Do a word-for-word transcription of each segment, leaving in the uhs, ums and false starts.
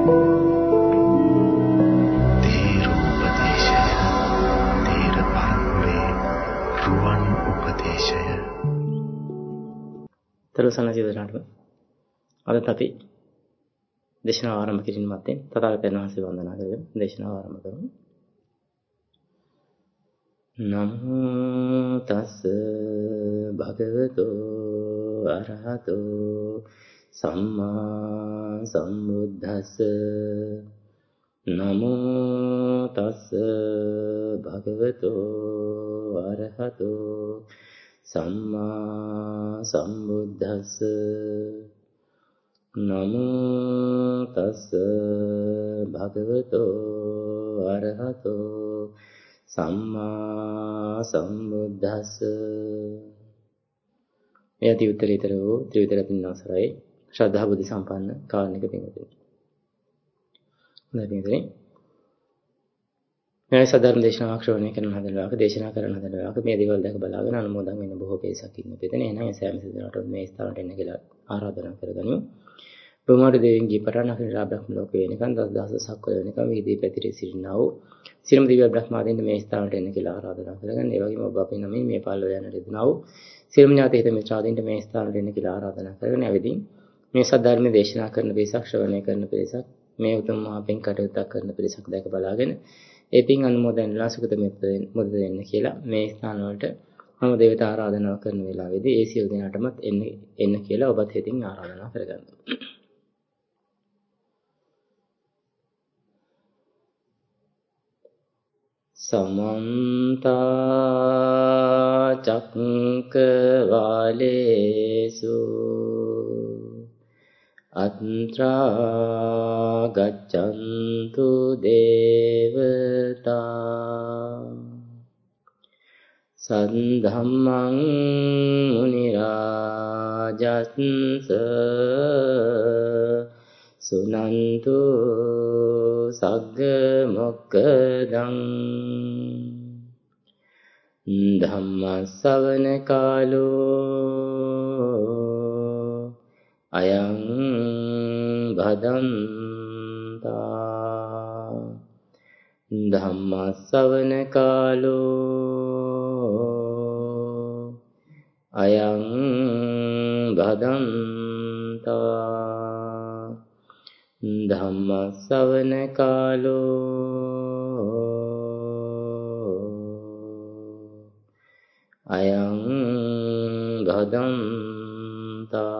තෙරුවන් සරණයි. අද අපි දේශනාව ආරම්භ කිරීම මැත්තේ තථාගතයන් වහන්සේ වන්දනා කරගෙන දේශනාව ආරම්භ කරමු. නමෝ තස් භගවතෝ අරහතෝ සම්මා සම්බුද්දස්ස. නමෝ තස් භගවතෝ අරහතෝ සම්මා සම්බුද්දස්ස. නමෝ තස් භගවතෝ අරහතෝ සම්මා සම්බුද්දස්ස. මේ අති උත්තරීතර වූ ත්‍රිවිධ රත්න අවසරයි ශ්‍රද්ධා බුද්ධ සම්පන්න කාරණික පින්වතුනි. නැතිනේ මේ සාධාරණ දේශනාවක් ශ්‍රවණය කරන හදලාක දේශනා කරන හදලාක මේ දේවල් දැක බලාගෙන අනුමෝදන් වෙන බොහෝ පිරිසක් ඉන්න පිටනේ. එහෙනම් සෑම සිදුනට මේ ස්ථානට එන්න කියලා ආරාධනා කරගනිමු. බොහොමාරු දෙවියන්ගේ පරණකන රාබ්‍රහ්ම ලෝකේ වෙනකන් දස දහසක් වෙ වෙනකන් වීදී පැතිරී සිටිනා වූ සියලුම දිව්‍ය බ්‍රහ්මාදීන් මේ ස්ථානට එන්න කියලා ආරාධනා කරගන්න. ඒ වගේම ඔබ අපේ නමින් මේ පාළුව යන රෙදුනා වූ සියලුම ඥාති හිත මිත්‍රාදීන්ට මේ ස්ථානට එන්න කියලා ආරාධනා කරගෙන ඇවිදින් මේ සද්ධර්ම දේශනා කරන පිරිසක් ශ්‍රවණය කරන පිරිසක් මේ උතුම් මහ පින් කටයුත්තක් කරන පිරිසක් දැක බලාගෙන ඒ පින් අනුමෝදන්ලා සුගත මුද දෙන්න කියලා මේ ස්ථාන වලට මම දේවත ආරාධනා කරන වෙලාවේදී ඒ සියලු දෙනාටමත් එන්න එන්න කියලා ඔබත් හිතින් ආරාධනා කරගන්න. සමන්ත චක්කවාලේසු අත්‍රා ගච්ඡන්තු දේවතා සද්ධම්මං මුනි රාජස්ස සුනන්තු සග්ග මොක්ඛදං ධම්ම ශ්‍රවණ කාලෝ අයං භදන්තා ධම්ම ශ්‍රවණ කාලෝ අයං භදන්තා ධම්ම ශ්‍රවණ කාලෝ අයං භදන්තා.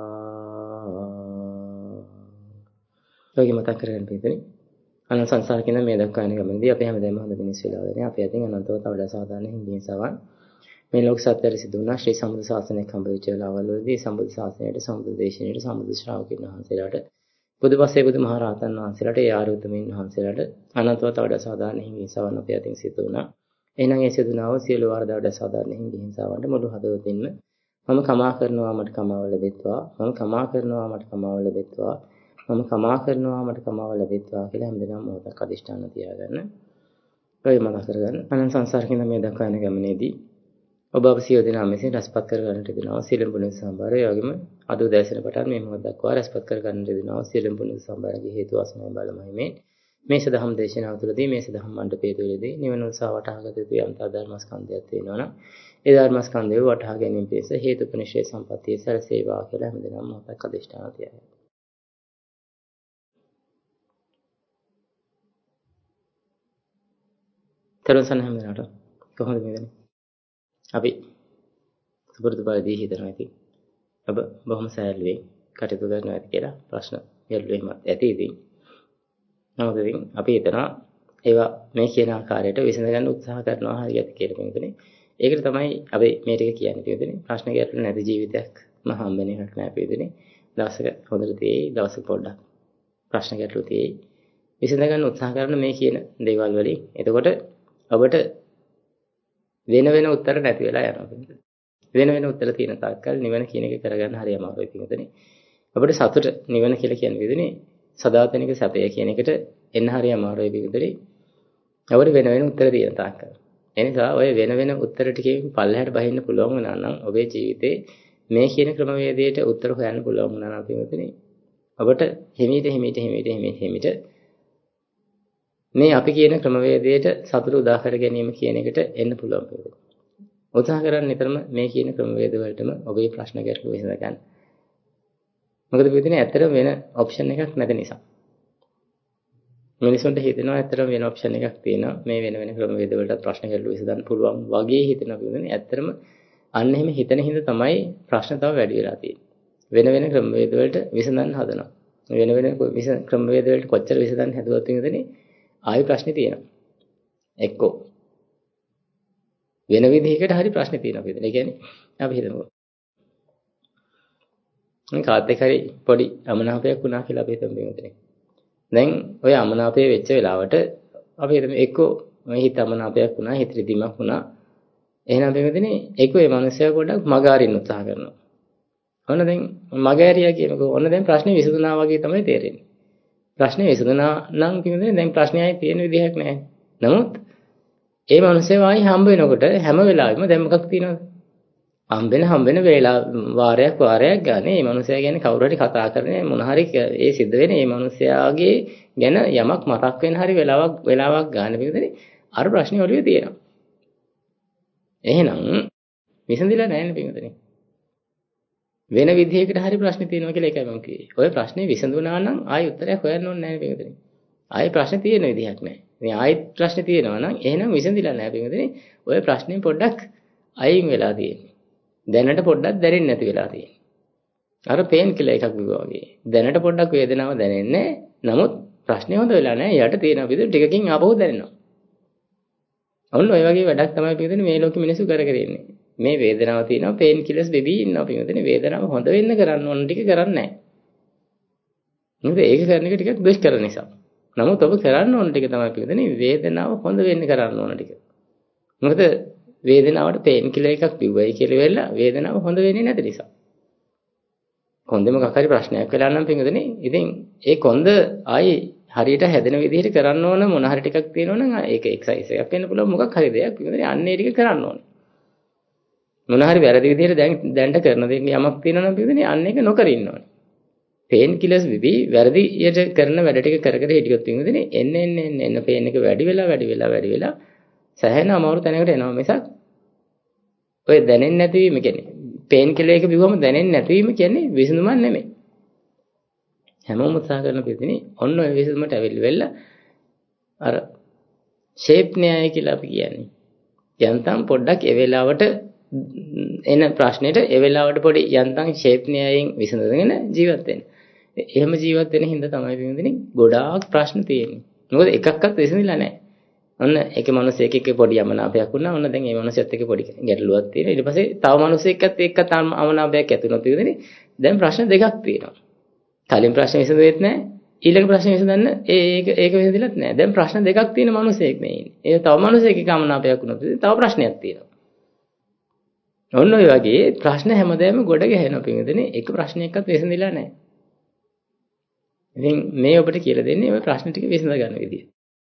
ඔයගෙ මතක් කරගන්න පිටුනේ අනන්ත සංසාර කියන මේ දක්වා යන ගමනේදී අපි හැමදේම හොඳ මිනිස් වෙලා වෙන්නේ. අපි අතින් අනන්තව තවඩා සාධාරණ හිඳින් සවන් මේ ලෝක සත්‍යය සිදු වුණා ශ්‍රී සම්බුද්ධ ශාසනයක් හම්බ වෙච්ච වෙලාවවලදී සම්බුද්ධ ශාසනයට සම්බුද්ධ දේශනාවට සම්බුද්ධ ශ්‍රාවකින් වහන්සේලාට බුදුපසේ බුදුමහරහතන් වහන්සේලාට ඒ ආරුතමින් වහන්සේලාට අනන්තව තවඩා සාධාරණ හිඳින් සවන් අපි අතින් සිදු වුණා. එහෙනම් ඒ සිදුනාව සියලු වරදවඩ සාධාරණ හිඳින් සවන්ට මුළු හදවතින්ම මම කමා කරනවා මට කමාව ලැබෙත්වා මම කමා කරනවා මට කමාව ලැබෙත්වා මම කමා කරනවා මට කමාව ලැබෙත්වා කියලා හැමදෙනාම මොහොතක් අදිෂ්ඨාන තියාගන්න. ඔය මතක කරගන්න. අනන්ත සංසාරකින් මේ දක්වා යන ගමනේදී ඔබ අප සියලු දෙනා මෙසේ රැස්පත් කර ගන්නට දෙනවා සීලම් පුණ්‍ය සම්භාරය. ඒ වගේම අද උදෑසන පටන් මේ මොහොත දක්වා රැස්පත් කර ගන්නට දෙනවා සීලම් පුණ්‍ය සම්භාරයේ හේතු වාසනා බලමයි මේ සදහම් දේශනාව තුළදී මේ සදහම් මණ්ඩපයේ තුළදී නිවන උත්සාහ වටහාගත යුතු යම්තා ධර්මස්කන්ධයක් තියෙනවා නම් ඒ ධර්මස්කන්ධය වටහා ගැනීම පිණිස හේතුපනිශ්‍රේ සම්පත්තිය සැලසේවා කියලා හැමදෙනාම මොහොතක් අදිෂ්ඨාන තියාගන්න. තරසන හැමදාට කොහොමද මේ වෙන්නේ? අපි සුපුරුදු පරිදි හිතනවා ඉතින් ඔබ බොහොම සෑහලුවෙන් කටයුතු කරනවා ඇති කියලා ප්‍රශ්න ගැළවෙීමක් ඇති ඉතින්. නමුත් ඉතින් අපි හිතනවා ඒවා මේ කියන ආකාරයට විසඳ ගන්න උත්සාහ කරනවා හරියට කියලා පිටුනේ. ඒකට තමයි අපි මේ ටික කියන්නේ පිටුනේ. ප්‍රශ්න ගැටලු නැති ජීවිතයක් මම හම්බෙන එකක් නෑ පිටුනේ. දවසක හොඳට තියෙයි දවසක පොඩ්ඩක් ප්‍රශ්න ගැටලු තියෙයි. විසඳ ගන්න උත්සාහ කරන මේ කියන දේවල් වලින් එතකොට ඔබට වෙන වෙන උත්තර නැති වෙලා යනවා පිටුනේ. වෙන වෙන උත්තර තියෙන තාක්කල් නිවන කියන එක කරගන්න හරිය අමාරුයි පිටුනේ. අපිට සතුට නිවන කියලා කියන්නේ පිටුනේ සදාතනික සැපය කියන එකට එන්න හරිය අමාරුයි පිටුනේ. අපිට වෙන වෙන උත්තර තියෙන තාක්කල්. ඒ නිසා ඔය වෙන වෙන උත්තර ටිකෙන් පල්ලෙහාට බහින්න පුළුවන් වුණා නම් ඔබේ ජීවිතේ මේ කියන ක්‍රමවේදයට උත්තර හොයන්න පුළුවන් වුණා නම් පිටුනේ ඔබට හිමීට හිමීට හිමීට හිමීට හිමීට මේ අපි කියන ක්‍රමවේදයට සතුට උදා කර ගැනීම කියන එකට එන්න පුළුවන් පිළිවෙල. උත්සාහ කරන්න නිතරම මේ කියන ක්‍රමවේද වලටම ඔබේ ප්‍රශ්න ගැටළු විසඳ ගන්න. මොකද පිටින් ඇත්තටම වෙන ඔප්ෂන් එකක් නැති නිසා. මිනිසුන්ට හිතෙනවා ඇත්තටම වෙන ඔප්ෂන් එකක් තියෙනවා මේ වෙන වෙන ක්‍රමවේද වලට ප්‍රශ්න ගැටළු විසඳන්න පුළුවන් වගේ හිතෙනවා පිළිවෙලනේ. ඇත්තටම අන්න එහෙම හිතන හින්දා තමයි ප්‍රශ්න තව වැඩි වෙලා තියෙන්නේ. වෙන වෙන ක්‍රමවේද වලට විසඳන්න හදනවා. වෙන වෙන ක්‍රමවේද වලට කොච්චර විසඳන්න හැදුවත් වින්දනේ ආයි ප්‍රශ්නේ තියෙනවා. එක්කෝ වෙන විදිහකට හරි ප්‍රශ්නේ තියෙනවා විදිහ. ඒ කියන්නේ අපි හිතමු. මේ කාත් එක්ක හරි පොඩි අමනාපයක් වුණා කියලා අපි හිතමු වින්දනේ. දැන් ඔය අමනාපය වෙච්ච වෙලාවට අපි හිතමු එක්කෝ මේ හිත අමනාපයක් වුණා, හිත රිදීමක් වුණා. එහෙනම් වින්දනේ එක්කෝ මේ මිනිස්සයා පොඩ්ඩක් මග අරින්න උත්සාහ කරනවා. ඔන්න දැන් මග ඇරියා කියනකො ඔන්න දැන් ප්‍රශ්නේ විසඳුණා වගේ තමයි තේරෙන්නේ. ප්‍රශ්නේ විසඳුණා නම් කියන්නේ දැන් ප්‍රශ්නේ ආයේ තියෙන විදිහක් නැහැ. නමුත් ඒ මිනිස්සෙව ආයි හම්බ වෙනකොට හැම වෙලාවෙම දැන් මොකක් තියෙනවද? හම්බෙන හම්බෙන වේලා වාරයක් වාරයක් ගන්න මේ මිනිස්සයා ගැන කවුරු හරි කතා කරන්නේ මොන හරි ඒ සිද්ධ වෙන මේ මිනිස්සයාගේ ගැන යමක් මතක් වෙන හරි වෙලාවක් වෙලාවක් ගන්න පිටුනේ අර ප්‍රශ්නේ ඔළුවේ තියෙනවා. එහෙනම් විසඳිලා නැහැ නේ පිටුනේ. වෙන විදිහකට හරි ප්‍රශ්නේ තියෙනවා කියලා එකයි මම කිව්වේ. ඔය ප්‍රශ්නේ විසඳුණා නම් ආයි උත්තරයක් හොයන්න ඕනේ නැහැ නේ පිටුනේ. ආයි ප්‍රශ්නේ තියෙන විදිහක් නැහැ. මේ ආයි ප්‍රශ්නේ තියෙනවා නම් එහෙනම් විසඳිලා නැහැ පිටුනේ. ඔය ප්‍රශ්නේ පොඩ්ඩක් අයින් වෙලා තියෙන්නේ. දැනට පොඩ්ඩක් දැනෙන්නේ නැති වෙලා තියෙන්නේ. අර පේන් කියලා එකක් විවා වගේ. දැනට පොඩ්ඩක් වේදනාව දැනෙන්නේ නමුත් ප්‍රශ්නේ හොඳ වෙලා නැහැ. යට තියෙන පිටු ටිකකින් ආපහු දැනෙනවා. ඔන්න ඔය වගේ වැඩක් තමයි පිටුනේ මේ ලෝකෙ මිනිස්සු කර කර ඉන්නේ. මේ වේදනාව තියෙනවා පේන් කිලර්ස් බෙබී ඉන්නවා පිටුනේ වේදනාව හොඳ වෙන්න කරන්න ඕන ටික කරන්නේ නැහැ. මොකද ඒක කරන එක ටිකක් දුෂ්කර නිසා. නමුත් ඔබ කරන්න ඕන ටික තමයි පිටුනේ වේදනාව හොඳ වෙන්න කරන්න ඕන ටික. මොකද වේදනාවට පේන් කිලර් එකක් පිව්වයි කියලා වෙලා වේදනාව හොඳ වෙන්නේ නැති නිසා. කොන්දේ මොකක් හරි ප්‍රශ්නයක් වෙලා නම් පිටුනේ ඉතින් ඒ කොන්ද ආයි හරියට හැදෙන විදිහට කරන්න ඕන මොන හරි ටිකක් තියෙනවනම් ඒක එක්සර්සයිස් එකක් වෙන්න පුළුවන් මොකක් හරි දෙයක් පිටුනේ අන්න ඒ ටික කරන්න ඕන. මොන හරි වැරදි විදිහට දැන් දැන්ට කරන දෙයක් යමක් තියෙනවා නම් පිටුනේ අන්න ඒක නොකර ඉන්න ඕනේ. පේන් කිලර්ස් විවි වැරදියට කරන වැඩ ටික කර කර හිටියොත් පිටුනේ එන්න එන්න එන්න එන්න පේන් එක වැඩි වෙලා වැඩි වෙලා වැඩි වෙලා සැහැණ අමාරු තැනකට එනවා මිසක් ඔය දැනෙන්නේ නැතිවීම කියන්නේ පේන් කිලර් එක බිව්වම දැනෙන්නේ නැතිවීම කියන්නේ විසඳුමක් නෙමෙයි. හැමෝම උත්සාහ කරන පිටිනේ ඔන්න ඔය විසඳුමට ඇවිල්ලි වෙලා අර ෂේප් න්‍යාය කියලා අපි කියන්නේ. යන්තම් පොඩ්ඩක් ඒ වෙලාවට එන ප්‍රශ්නෙට ඒ වෙලාවට පොඩි යන්තම් ෂේප් න්‍යායෙන් විසඳගෙන ජීවත් වෙන්න. එහෙම ජීවත් වෙන හින්දා තමයි පිටිනේ ගොඩාක් ප්‍රශ්න තියෙන්නේ. මොකද එකක්වත් විසඳිලා නැහැ. ඔන්න ඒක මිනිස්සෙක් එක්ක පොඩි යමනාපයක් වුණා. ඔන්න දැන් මේ මිනිස්සෙත් එක්ක පොඩි ගැටලුවක් තියෙනවා. ඊට පස්සේ තව මිනිස්සෙක්වත් එක්ක අමනාපයක් ඇති වුණොත් ඉතින් දැන් ප්‍රශ්න දෙකක් තියෙනවා. කලින් ප්‍රශ්න විසඳෙත් නැහැ. ඊළඟ ප්‍රශ්න විසඳන්න ඒක ඒක විසඳිලත් නැහැ. දැන් ප්‍රශ්න දෙකක් තියෙන මිනිස්සෙක් මේ ඉන්නේ. ඒ තව මිනිස්සෙක් එක්ක අමනාපයක් වුණොත් තව ප්‍රශ්නයක් තියෙනවා. ඔන්න ඔය වගේ ප්‍රශ්න හැමදේම ගොඩ ගැහෙනවා පිටිනේ. එක ප්‍රශ්නයක්වත් විසඳිලා නැහැ. ඉතින් මේ ඔබට කියලා දෙන්නේ ඔය ප්‍රශ්න ටික විසඳ ගන්න විදිය.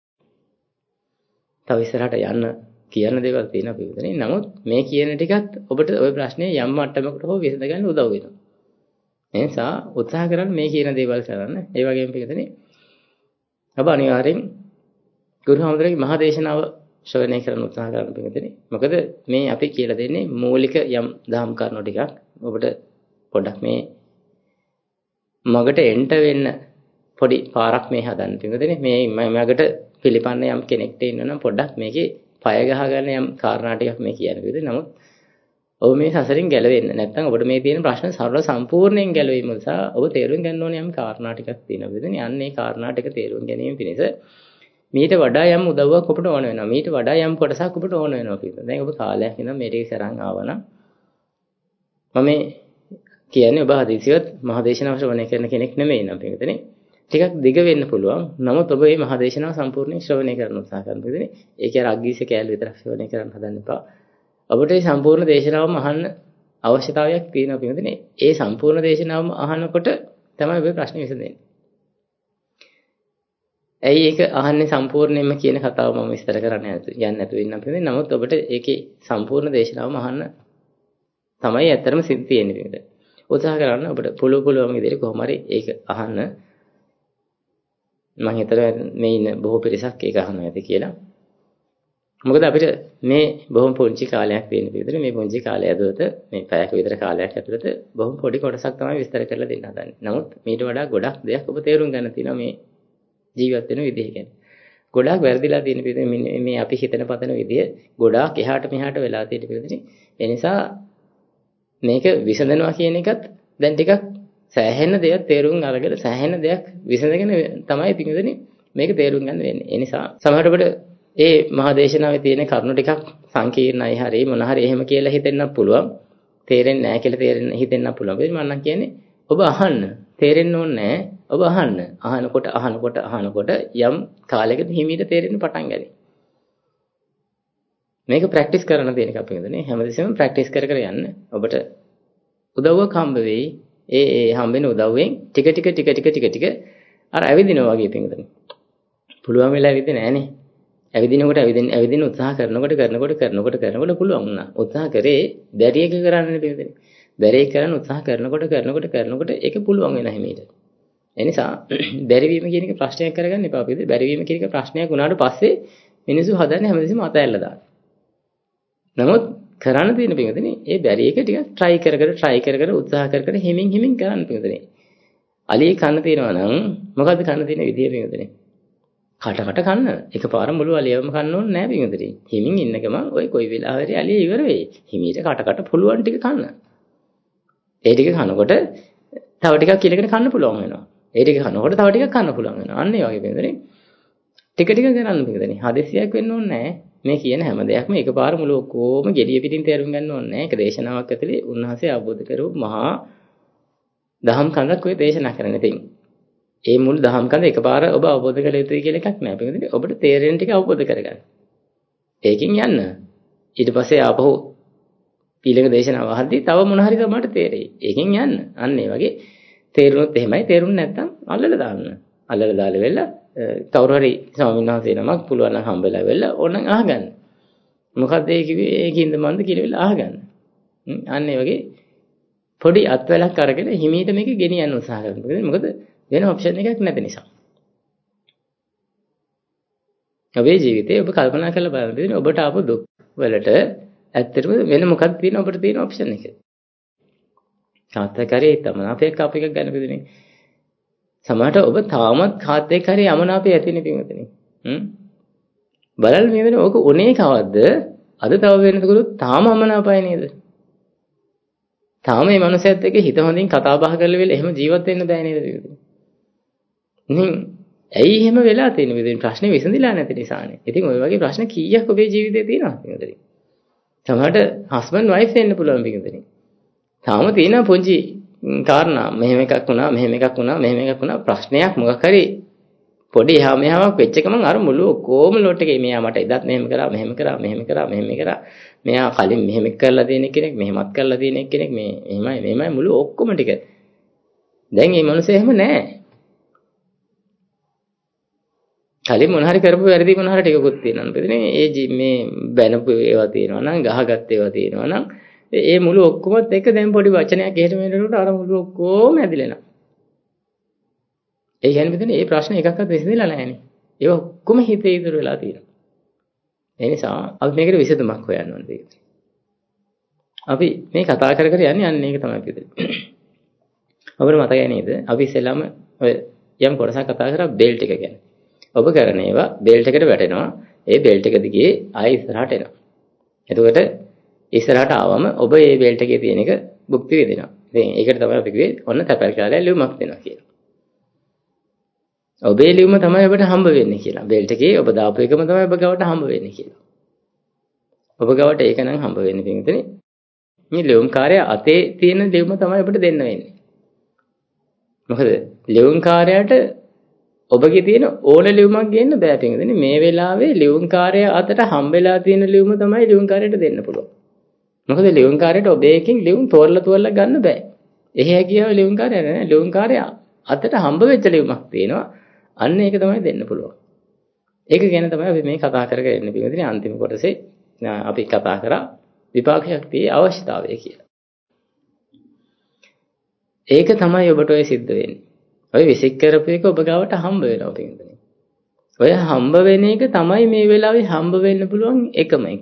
තව ඉස්සරහට යන්න කියන දේවල් තියෙනවා පිළිදෙනේ. නමුත් මේ කියන ටිකත් ඔබට ওই ප්‍රශ්නේ යම් මට්ටමකට හෝ විසඳ ගන්න උදව් වෙනවා. ඒ නිසා උත්සාහ කරන්න මේ කියන දේවල් කරන්න. ඒ වගේම පිළිදෙනේ ඔබ අනිවාර්යෙන් ගුරුහාමුදුරගේ මහා දේශනාව ශ්‍රවණය කරන්න උත්සාහ කරන්න පිළිදෙනේ. මොකද මේ අපි කියලා දෙන්නේ මූලික යම් දහම් කරුණු ටිකක් ඔබට පොඩ්ඩක් මේ මගට එන්ට වෙන්න පොඩි පාරක් මේ හදන්න පිළිදෙනේ. මේ මගට පිළිපන්න යම් කෙනෙක්ට ඉන්නවනම් පොඩ්ඩක් මේකේ පය ගහගන්න යම් කාරණා ටිකක් මේ කියන විදිහට. නමුත් ඔබ මේ සසරින් ගැලවෙන්න නැත්නම් ඔබට මේ තියෙන ප්‍රශ්න සරල සම්පූර්ණයෙන් ගැලවීම නිසා ඔබ තේරුම් ගන්න ඕනේ යම් කාරණා ටිකක් තියෙනවා විදිහට. අන්න ඒ කාරණා ටික තේරුම් ගැනීම පිණිස මීට වඩා යම් උදව්වක් ඔබට ඕන වෙනවා. මීට වඩා යම් කොටසක් ඔබට ඕන වෙනවා කියලා. දැන් ඔබ කාලයක් ඉඳන් මේ ටික කරන් ආවනම් මම කියන්නේ ඔබ හදිසියවත් මහදේශනාව ශ්‍රවණය කරන කෙනෙක් නෙමෙයි නම් පිටුනේ. ටිකක් දිග වෙන්න පුළුවන්. නමුත් ඔබ මේ මහදේශනාව සම්පූර්ණයෙන් ශ්‍රවණය කරන්න උත්සාහ කරන්න පිටුනේ. ඒක අර අග්ගීසේ කෑල්ල විතරක් ශ්‍රවණය කරන්න හදන්න එපා. ඔබට මේ සම්පූර්ණ දේශනාවම අහන්න අවශ්‍යතාවයක් තියෙනවා පිටුනේ. ඒ සම්පූර්ණ දේශනාවම අහනකොට තමයි ඔබේ ප්‍රශ්නේ විසඳෙන්නේ. ඇයි ඒක අහන්නේ සම්පූර්ණයෙන්ම කියන කතාව මම විස්තර කරන්න යන්නේ නැතුව ඉන්නම් පිටුනේ. නමුත් ඔබට ඒකේ සම්පූර්ණ දේශනාවම අහන්න තමයි ඇත්තටම සිද්ධ තියෙන්නේ පිටුනේ. උත්සාහ කරන්න ඔබට පුළු පුළුවන් විදිහට කොහොම හරි ඒක අහන්න. මම හිතනවා මේ ඉන්න බොහෝ පිරිසක් ඒක අහන්න ඇති කියලා. මොකද අපිට මේ බොහොම පුංචි කාලයක් තියෙන විදිහට මේ පුංචි කාලය ඇතුළත මේ පැයක විතර කාලයක් ඇතුළත බොහොම පොඩි කොටසක් තමයි විස්තර කරලා දෙන්න හදන්නේ. නමුත් මීට වඩා ගොඩක් දෙයක් ඔබ තේරුම් ගන්න තියෙනවා මේ ජීවත් වෙන විදිහ ගැන. ගොඩාක් වැරදිලා තියෙන විදිහ මේ අපි හිතන පතන විදිහ ගොඩාක් එහාට මෙහාට වෙලා තියෙන විදිහනේ. ඒ නිසා මේක විසඳනවා කියන එකත් දැන් ටිකක් සෑහෙන දෙයක් තේරුම් අරගෙන සෑහෙන දෙයක් විසඳගෙන තමයි පිටුදෙනේ මේක තේරුම් ගන්න වෙන්නේ. ඒ නිසා සමහරවිට ඔබට ඒ මහා දේශනාවේ තියෙන කරුණු ටිකක් සංකීර්ණයි හරි මොන හරි එහෙම කියලා හිතෙන්නත් පුළුවන්. තේරෙන්නේ නැහැ කියලා තේරෙන්න හිතෙන්නත් පුළුවන්. මම නම් කියන්නේ ඔබ අහන්න. තේරෙන්න ඕනේ නැහැ. ඔබ අහන්න. අහනකොට අහනකොට අහනකොට යම් කාලයකට හිමීට තේරෙන්න පටන් ගනී. මේක ප්‍රැක්ටිස් කරන තියෙන එක අපි හිතන්නේ හැමදෙස්සෙම ප්‍රැක්ටිස් කර කර යන්න. ඔබට උදව්වක් හම්බ වෙයි. ඒ ඒ හම්බෙන උදව්වෙන් ටික ටික ටික ටික ටික ටික අර ඇවිදිනවා වගේ පිටින්. පුළුවන් වෙලා ඇවිදින්නේ නැහනේ. ඇවිදිනකොට ඇවිදින ඇවිදින උත්සාහ කරනකොට කරනකොට කරනකොට කරනකොට පුළුවන් වුණා. උත්සාහ කරේ බැරි එක කරන්න පිටින්. බැරි එක කරන්න උත්සාහ කරනකොට කරනකොට කරනකොට ඒක පුළුවන් වෙන හැමීට. ඒ නිසා බැරි වීම කියන එක ප්‍රශ්නයක් කරගන්න එපා. අපි බැරි වීම කියන එක ප්‍රශ්නයක් වුණාට පස්සේ මිනිස්සු හදන්නේ හැමදෙස්සෙම අතහැරලා දාන්න. නමුත් කරන්න තියෙන පිටුදෙනේ ඒ බැරි එක ටිකක් try කර කර try කර කර උත්සාහ කර කර හිමින් හිමින් කරන්න පිටුදෙනේ. අලිය කන්න තියනවා නම් මොකද්ද කන්න තියෙන විදිය පිටුදෙනේ? කට කට කන්න. එකපාර මුළු අලියවම කන්න ඕනේ නැහැ පිටුදෙනේ. හිමින් ඉන්න ගමන් ඔය කොයි වෙලාවෙරි අලිය ඉවර වෙයි. හිමීට කට කට පුළුවන් ටික කන්න. ඒ ටික කනකොට තව ටිකක් කිලකට කන්න පුළුවන් වෙනවා. ඒ ටික කනකොට තව ටිකක් කන්න පුළුවන් වෙනවා. අන්න ඒ වගේ පිටුදෙනේ. ටික ටික කරන්න පිටුදෙනේ. හදිස්සියක් වෙන්න ඕනේ නැහැ. මේ කියන හැම දෙයක්ම එකපාර මුළු ඔක්කොම gediya පිටින් තේරුම් ගන්න ඕනේ නැහැ. ඒක දේශනාවක් ඇතුලේ උන්වහන්සේ අවබෝධ කරපු මහා දහම් කඳක් ඔය දේශනා කරන්නේ. ඉතින් ඒ මුළු දහම් කඳ එකපාර ඔබ අවබෝධ කළ යුතුයි කියලා එකක් නැහැ. පිටුදෙනේ ඔබට තේරෙන ටික අවබෝධ කරගන්න. ඒකෙන් යන්න. ඊට පස්සේ ආපහු ඊළඟ දේශනාව අහද්දී තව මොන හරි තමයි තේරෙයි. ඒකෙන් යන්න. අන්න ඒ වගේ තේරුනොත් එහෙමයි. තේරුන්නේ නැත්නම් අල්ලලා දාන්න. අල්ලලා දාලා වෙලා කවුරු හරි ස්වාමීන් වහන්සේ නමක් පුළුවන් නම් හම්බෙලා වෙලා ඕනනම් අහගන්න. මොකද්ද ඒ කිව්වේ? ඒකින්ද මන්ද කියලා වෙලා අහගන්න. අන්න ඒ වගේ පොඩි අත්වැලක් අරගෙන හිමීට මේක ගෙනියන්න උත්සාහ කරනවා. මොකද වෙන ඔප්ෂන් එකක් නැති නිසා. ඔබේ ජීවිතේ ඔබ කල්පනා කරලා බලන්න ඔබට ආපු දුක් වලට ඇත්තටම වෙන මොකක්ද තියෙන ඔබට තියෙන ඔප්ෂන් එක. කාත්‍යකාරී තමයි අපේ කප් එකක් ගන්න පිළිදෙනේ. සමහරට ඔබ තාමත් කාත්‍යකාරී යමනාපේ ඇතිනේ පින්වතුනි. හ්ම්. බලන්න මේ වෙන ඕක උනේ කවද්ද? අද තව වෙනකොට තාම අමනාපයි නේද? තාම මේ මනුස්සයත් එක්ක හිත හොඳින් කතා බහ කරලා වෙල එහෙම ජීවත් වෙන්න බෑ නේද පින්වතුනි? ඉතින් ඇයි එහෙම වෙලා තියෙන්නේ? මේ ප්‍රශ්නේ විසඳිලා නැති නිසානේ. ඉතින් ওই වගේ ප්‍රශ්න කීයක් ඔබේ ජීවිතේ තියෙනවද පින්වතුනි? සමහරට හස්බන්ඩ් වයිෆ් වෙන්න පුළුවන් පින්වතුනි. තාම තියෙන පුංචි කාරණා මෙහෙම එකක් වුණා මෙහෙම එකක් වුණා මෙහෙම එකක් වුණා ප්‍රශ්නයක් මොකක් හරි පොඩි එහා මෙහාවක් වෙච්ච ගමන් අර මුළු ඔක්කොම ලොට් එකේ මෙයා මට එදත් මෙහෙම කරා මෙහෙම කරා මෙහෙම කරා මෙහෙම කරා මෙයා කලින් මෙහෙම කරලා තියෙන කෙනෙක් මෙහෙමත් කරලා තියෙන කෙනෙක් මේ එහෙමයි මෙහෙමයි මුළු ඔක්කොම ටික දැන් මේ මිනිස්සු එහෙම නැහැ කලින් මොන හරි කරපු වැරදි මොන හරි ටිකකුත් තියෙනවා නේද මේ මේ බැනපු ඒවා තියෙනවා නම් ගහගත්ත ඒවා තියෙනවා නම් ඒ මුළු ඔක්කොමත් එක දැන් පොඩි වචනයක් එහෙට මෙහෙට අර මුළු ඔක්කොම ඇදිලා යනවා. ඒ කියන්නේ මෙතන මේ ප්‍රශ්න එකක්වත් විසඳිලා නැහැනේ. ඒක ඔක්කොම හිතේ ඉතුරු වෙලා තියෙනවා. ඒ නිසා අපි මේකට විසඳුමක් හොයන්න ඕනේ. අපි මේ කතා කර කර යන්නේ අන්න ඒක තමයි පිළිදෙන්නේ. ඔබට මතකයි නේද? අපි ඉස්සෙල්ලාම ඔය යම් කොටසක් කතා කරා බෙල්ට් එක ගැන. ඔබ කරන ඒවා බෙල්ට් එකට වැටෙනවා. ඒ බෙල්ට් එක දිගේ ආයෙ ඉස්සරහට එනවා. එතකොට ඉස්සරහට ආවම ඔබ මේ බෙල්ට් එකේ තියෙන එක භුක්ති විඳිනවා. ඉතින් ඒකට තමයි අපි කිව්වේ ඔන්න තැපැල් කාලය ලියුමක් දෙනවා කියලා. ඔබේ ලියුම තමයි ඔබට හම්බ වෙන්නේ කියලා. බෙල්ට් එකේ ඔබ දාපු එකම තමයි ඔබ ගාවට හම්බ වෙන්නේ කියලා. ඔබ ගාවට ඒක නම් හම්බ වෙන්නේ පිටින්. මේ ලියුම් කාර්යය අතේ තියෙන ලියුම තමයි ඔබට දෙන්න වෙන්නේ. මොකද ලියුම් කාර්යයට ඔබගේ තියෙන ඕන ලියුමක් ගේන්න බෑ පිටින්. මේ වෙලාවේ ලියුම් කාර්යය අතට හම්බෙලා තියෙන ලියුම තමයි ලියුම් කාර්යයට දෙන්න පුළුවන්. මොකද ලියුම් කාර්යයට ඔබ එකකින් ලියුම් තෝරලා තෝරලා ගන්න බෑ. එහේ හැකියාව ලියුම් කාර්යය නෑ. ලියුම් කාර්යය අතට හම්බ වෙච්ච ලියුමක් තියෙනවා. අන්න ඒක තමයි දෙන්න පුළුවන්. ඒක ගැන තමයි අපි මේ කතා කරගෙන ඉන්නේ පිටින් අන්තිම කොටසේ අපි කතා කරා විපාක ශක්තියේ අවශ්‍යතාවය කියලා. ඒක තමයි ඔබට ඔය සිද්ධ වෙන්නේ. ඔය විසික් කරපු එක ඔබ ගාවට හම්බ වෙනවා පින්වතුනි. ඔය හම්බ වෙන එක තමයි මේ වෙලාවේ හම්බ වෙන්න පුළුවන් එකම එක.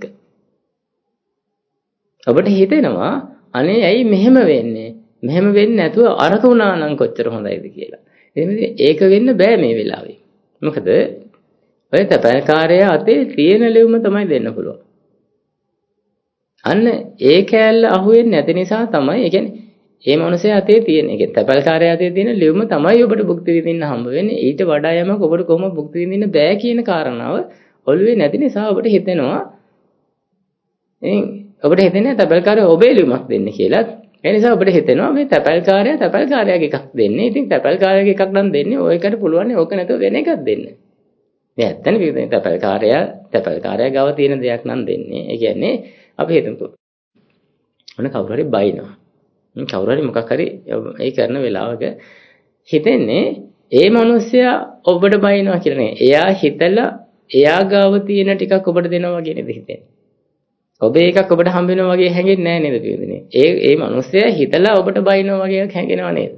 ඔබට හිතෙනවා අනේ ඇයි මෙහෙම වෙන්නේ? මෙහෙම වෙන්නේ නැතුව අරක වුණා නම් කොච්චර හොඳයිද කියලා. ඒක වෙන්න බෑ මේ වෙලාවේ. මොකද ඔය තපල්කාරය අතේ තියෙන ලෙවුම තමයි දෙන්න පුළුවන්. අන්න ඒ කෑල්ල අහුවෙන්නේ නැති නිසා තමයි, ඒ කියන්නේ ඒ මනුස්සයා අතේ තියෙන, ඒ කියන්නේ තපල්කාරය අතේ තියෙන ලෙවුම තමයි ඔබට භුක්ති විඳින්න හම්බ වෙන්නේ. ඊට වඩා යමක් ඔබට කොහොම භුක්ති විඳින්න බෑ කියන කාරණාව ඔළුවේ නැති නිසා ඔබට හිතෙනවා එයින් ඔබට හිතෙන්නේ තපල්කාරය ඔබේ ලෙවුමක් දෙන්න කියලා. ඒ නිසා ඔබට හිතෙනවා මේ තපල්කාරය තපල්කාරයාගේ එකක් දෙන්නේ. ඉතින් තපල්කාරයාගේ එකක් නම් දෙන්නේ ඔයකට පුළුවන් නේ ඕක නැතුව වෙන එකක් දෙන්න. මේ ඇත්තනේ පිටින් තපල්කාරයා තපල්කාරයා ගාව තියෙන දෙයක් නම් දෙන්නේ. ඒ කියන්නේ අපි හිතමුකෝ. ඔන්න කවුරු හරි බයිනවා. කවුරු හරි මොකක් හරි ඒ කරන වෙලාවක හිතෙන්නේ ඒ මිනිස්සයා ඔබට බයිනවා කියලා නේ. එයා හිතලා එයා ගාව තියෙන ටිකක් ඔබට දෙනවා වගේ නේද හිතෙන්නේ. ඔබ එකක් ඔබට හම්බ වෙනවා වගේ හැඟෙන්නේ නැහැ නේද පිටින්නේ. ඒ ඒ මිනිස්සයා හිතලා ඔබට බයිනවා වගේ හැඟෙනව නේද?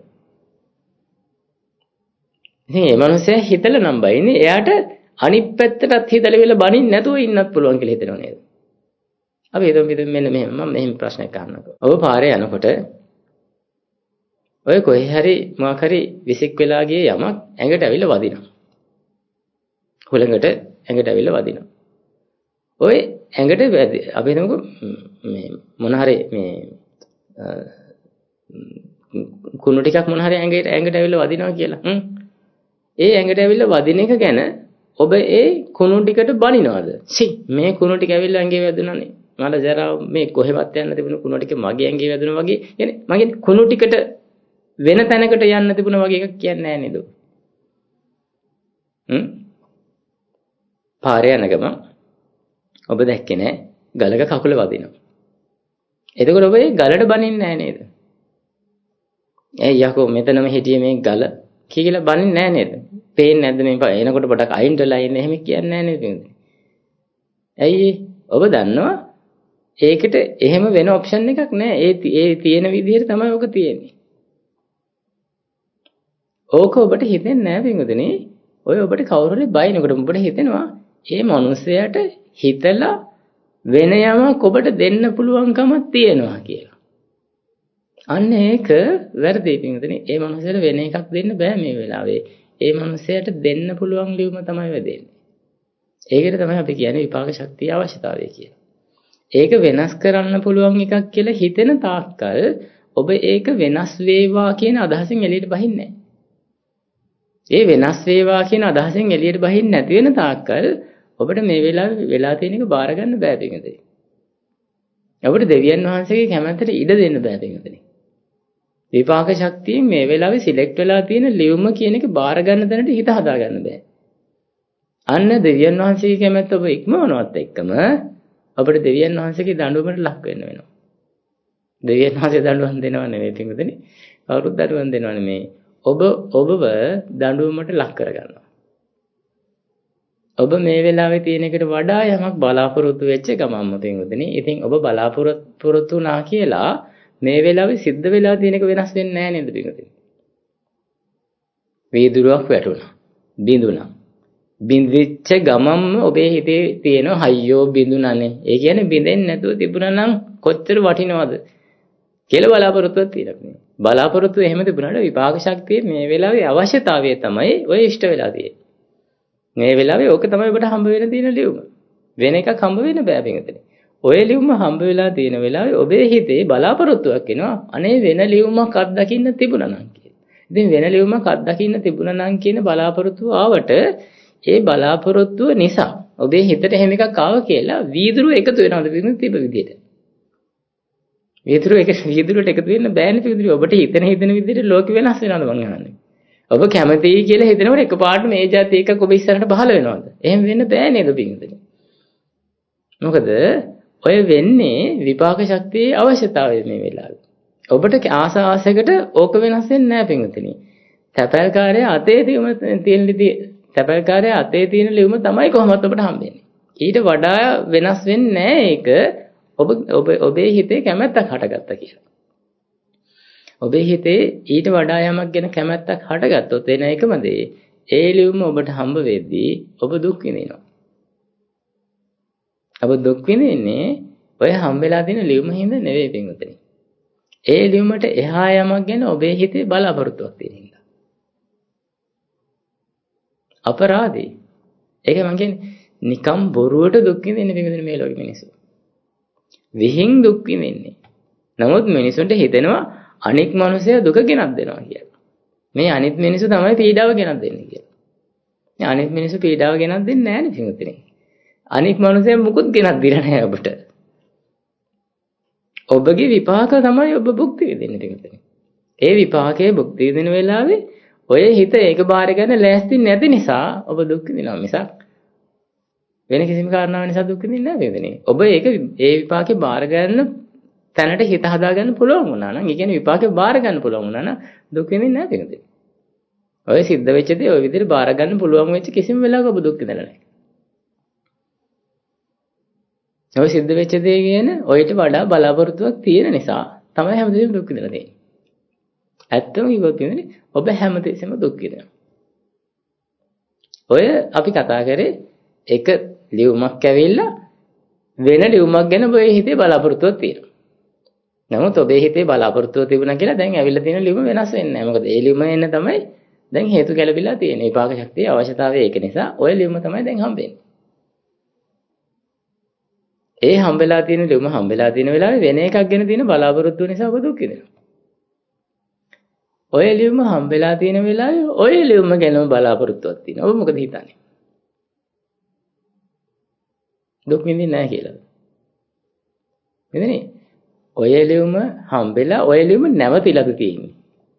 ඉතින් මේ මිනිස්සයා හිතලා නම් බයින්නේ. එයාට අනිත් පැත්තටත් හිතලා වෙලා බනින්න නැතුව ඉන්නත් පුළුවන් කියලා හිතනව නේද? අපි හිතමු මෙතන මෙන්න මෙහෙම මම මෙහෙම ප්‍රශ්නයක් අහන්නකෝ. ඔබ පාරේ යනකොට ඔය කොහේ හරි මොකක් හරි විසික් වෙලා ගියේ යමක් ඇඟට ඇවිල්ලා වදිනවා. හුලඟට ඇඟට ඇවිල්ලා වදිනවා. ඔය ඇඟට අපි හිතමුකෝ මේ මොන හරි මේ කුණු ටිකක් මොන හරි ඇඟට ඇඟට ඇවිල්ලා වදිනවා කියලා. හ්ම්. ඒ ඇඟට ඇවිල්ලා වදින එක ගැන ඔබ ඒ කුණු ටිකට බනිනවද? සි මේ කුණු ටික ඇවිල්ලා ඇඟේ වැදුනානේ. මට ජරා මේ කොහෙවත් යන්න තිබුණු කුණු ටික මගේ ඇඟේ වැදුනා වගේ. يعني මගේ කුණු ටිකට වෙන තැනකට යන්න තිබුණා වගේ එකක් කියන්නේ නැහැ නේද? හ්ම්. පාරේ යන ගමන් ඔබ දැක්කේ නැහැ ගලක කකුල වදිනවා. එතකොට ඔබ ඒ ගලට බනින්නේ නැහැ නේද? ඒ යකෝ මෙතනම හිටියේ මේ ගල කියලා බනින්නේ නැහැ නේද? පේන්නේ නැද්ද මේ එනකොට පොඩක් අයින් වෙලා ඉන්නේ එහෙම කියන්නේ නැහැ නේද? ඇයි ඔබ දන්නවා ඒකට එහෙම වෙන ඔප්ෂන් එකක් නැහැ. ඒ ඒ තියෙන විදිහට තමයි ඔක තියෙන්නේ. ඕක ඔබට හිතෙන්නේ නැහැ පින්වතුනි. ඔය ඔබට කවුරු හරි බයිනකොට ඔබට හිතෙනවා මේ මිනිස්සයාට හිතලා වෙන යමක් ඔබට දෙන්න පුළුවන්කම තියෙනවා කියලා. අන්න ඒක වැරදි පින්වතුනි. මේ මිනිස්සයාට වෙන එකක් දෙන්න බෑ මේ වෙලාවේ. මේ මිනිස්සයාට දෙන්න පුළුවන් ලියුම තමයි වෙදෙන්නේ. ඒකට තමයි අපි කියන්නේ විපාක ශක්තිය අවශ්‍යතාවය කියලා. ඒක වෙනස් කරන්න පුළුවන් එකක් කියලා හිතෙන තාක්කල් ඔබ ඒක වෙනස් වේවා කියන අදහසින් එළියට බහින්නේ නැහැ. ඒ වෙනස් වේවා කියන අදහසෙන් එළියට බහින්න නැති වෙන තාක්කල් ඔබට මේ වෙලාවේ වෙලා තියෙන එක බාර ගන්න බෑ පිටුදේ. ඔබට දෙවියන් වහන්සේගේ කැමැත්තට ඉඩ දෙන්න බෑ පිටුදේ. විපාක ශක්තියෙන් මේ වෙලාවේ සිලෙක්ට් වෙලා තියෙන ලියුම කියන එක බාර ගන්න තැනට හිත හදා ගන්න බෑ. අන්න දෙවියන් වහන්සේගේ කැමැත්ත ඔබ ඉක්මවනවත් එක්කම ඔබට දෙවියන් වහන්සේගේ දඬුවමට ලක් වෙන්න වෙනවා. දෙවියන් වහන්සේ දඬුවම් දෙනව නෙවෙයි පිටුදේ. කවුරුත් දඬුවම් දෙනව නෙමෙයි. ඔබ ඔබව දඬුවමට ලක් කරගන්නවා. ඔබ මේ වෙලාවේ තියෙන එකට වඩා යමක් බලාපොරොත්තු වෙච්ච ගමන්ම පින්වතුනි. ඉතින් ඔබ බලාපොරොත්තු වුණා කියලා මේ වෙලාවේ සිද්ධ වෙලා තියෙන එක වෙනස් වෙන්නේ නැහැ නේද පින්වතුනි? වීදුරුවක් වැටුණා. බිඳුණා. බිඳිච්ච ගමන්ම ඔබේ හිතේ තියෙන හයියෝ බිඳුණානේ. ඒ කියන්නේ බිඳෙන්නේ නැතුව තිබුණා නම් කොච්චර වටිනවද කියලා බලාපොරොත්තුවක් තියෙනවා. බලාපොරොත්තු එහෙම තිබුණාට විපාක ශක්තිය මේ වෙලාවේ අවශ්‍යතාවය තමයි ඔය ඉෂ්ට වෙලා තියෙන්නේ. මේ වෙලාවේ ඕක තමයි ඔබට හම්බ වෙන තියෙන ලියුම. වෙන එකක් හම්බ වෙන්න බෑ පිටුදේ. ඔය ලියුම හම්බ වෙලා තියෙන වෙලාවේ ඔබේ හිතේ බලාපොරොත්තුවක් එනවා. අනේ වෙන ලියුමක් අත්දකින්න තිබුණා නම් කියලා. ඉතින් වෙන ලියුමක් අත්දකින්න තිබුණා නම් කියන බලාපොරොත්තුව ආවට ඒ බලාපොරොත්තුව නිසා ඔබේ හිතට එහෙම එකක් ආව කියලා වීදුරුව එකතු වෙනවද පිටුදේ තිබ්බ විදිහට? වීදුරුව එක වීදුරුවට එකතු වෙන්න බෑනේ පිටුදේ. ඔබට හිතන හිතන විදිහට ලෝකෙ වෙනස් වෙනවද මං අහන්නේ? ඔබ කැමතියි කියලා හිතනකොට එකපාරට මේ જાති එකක් ඔබ ඉස්සරහට පහළ වෙනවද? එහෙම වෙන්න බෑ නේද පිටුදේ? මොකද ඔය වෙන්නේ විපාක ශක්තියේ අවශ්‍යතාවය මේ වෙලාවේ. ඔබට ආස ආසයකට ඕක වෙනස් වෙන්නේ නැහැ පිටුදේ. තැපැල්කාරය අතේ තියෙන තැපැල්කාරය අතේ තියෙන ලියුම තමයි කොහොමවත් ඔබට හම්බෙන්නේ. ඊට වඩා වෙනස් වෙන්නේ නැහැ ඒක ඔබ ඔබ ඔබේ හිතේ කැමැත්තක් හටගත්තා කියලා. ඔබේ හිතේ ඊට වඩා යමක් ගැන කැමැත්තක් හටගත්තොත් එන එකම දේ ඒ ලියුම ඔබට හම්බ වෙද්දී ඔබ දුක් විඳිනවා. ඔබ දුක් විඳින්නේ ඔය හම්බෙලා තියෙන ලියුම හින්දා නෙවෙයි පින්වතුනි. ඒ ලියුමට එහා යමක් ගැන ඔබේ හිතේ බලාපොරොත්තුවක් තියෙන හින්දා. අපරාධේ. ඒක මං කියන්නේ නිකම් බොරුවට දුක් විඳින්න පින්වතුනි මේ ලෝකෙ මිනිස්සු. විහිං දුක් විඳින්නේ. නමුත් මිනිසුන්ට හිතෙනවා අනික් මිනිසයා දුක ගෙනත් දෙනවා කියලා. මේ අනිත් මිනිස්සු තමයි පීඩාව ගෙනත් දෙන්නේ කියලා. මේ අනිත් මිනිස්සු පීඩාව ගෙනත් දෙන්නේ නැහැ නේ පින්වතුනි. අනික් මිනිසයා මුකුත් ගෙනත් දෙලා නැහැ ඔබට. ඔබගේ විපාක තමයි ඔබ භුක්ති විඳින්නේ පින්වතුනි. ඒ විපාකයේ භුක්ති විඳින වෙලාවේ ඔය හිත ඒක බාර ගන්න ලෑස්ති නැති නිසා ඔබ දුක් විඳිනවා මිසක් වෙන කිසිම කාරණාවක් නිසා දුක් විඳින්නේ නැහැ පින්වතුනි. ඔබ ඒක ඒ විපාකේ බාර ගන්න තැනට හිත හදා ගන්න පුළුවන් වුණා නම්, ඒ කියන්නේ විපාකේ බාර ගන්න පුළුවන් වුණා නම් දුක් විඳින්නේ නැහැ පින්වතුනි. ඔය සිද්ධ වෙච්ච දේ ඔය විදිහට බාර ගන්න පුළුවන් වෙච්ච කිසිම වෙලාවක ඔබ දුක් විඳලා නැහැ. ඔය සිද්ධ වෙච්ච දේ කියන ඔයිට වඩා බලාපොරොත්තුවක් තියෙන නිසා තමයි හැමදේම දුක් විඳලා තියෙන්නේ. ඇත්තම කිව්වොත් කියන්නේ ඔබ හැමදේසෙම දුක් විඳිනවා. ඔය අපි කතා කරේ එක ලියුමක් ඇවිල්ලා වෙන ලියුමක් ගැන ඔබේ හිතේ බලාපොරොත්තුවක් තියෙනවා. නමුත් ඔබේ හිතේ බලාපොරොත්තුව තිබුණා කියලා දැන් ඇවිල්ලා තියෙන ලියුම වෙනස් වෙන්නේ නැහැ. මොකද ඒ ලියුම එන්න තමයි දැන් හේතු ගැලපිලා තියෙන්නේ. විපාක ශක්තිය අවශ්‍යතාවය ඒක නිසා ඔය ලියුම තමයි දැන් හම්බෙන්නේ. ඒ හම්බෙලා තියෙන ලියුම හම්බෙලා තියෙන වෙලාවේ වෙන එකක් ගැන තියෙන බලාපොරොත්තුව නිසා ඔබ දුක් විඳිනවා. ඔය ලියුම හම්බෙලා තියෙන වෙලාවේ ඔය ලියුම ගැනම බලාපොරොත්තුවක් තියෙනවා. ඔබ මොකද හිතන්නේ? දුක් විඳින්නේ නැහැ කියලා. නේද? ඔය ලියුම හම්බෙලා ඔය ලියුම නැවතිලාද තියෙන්නේ.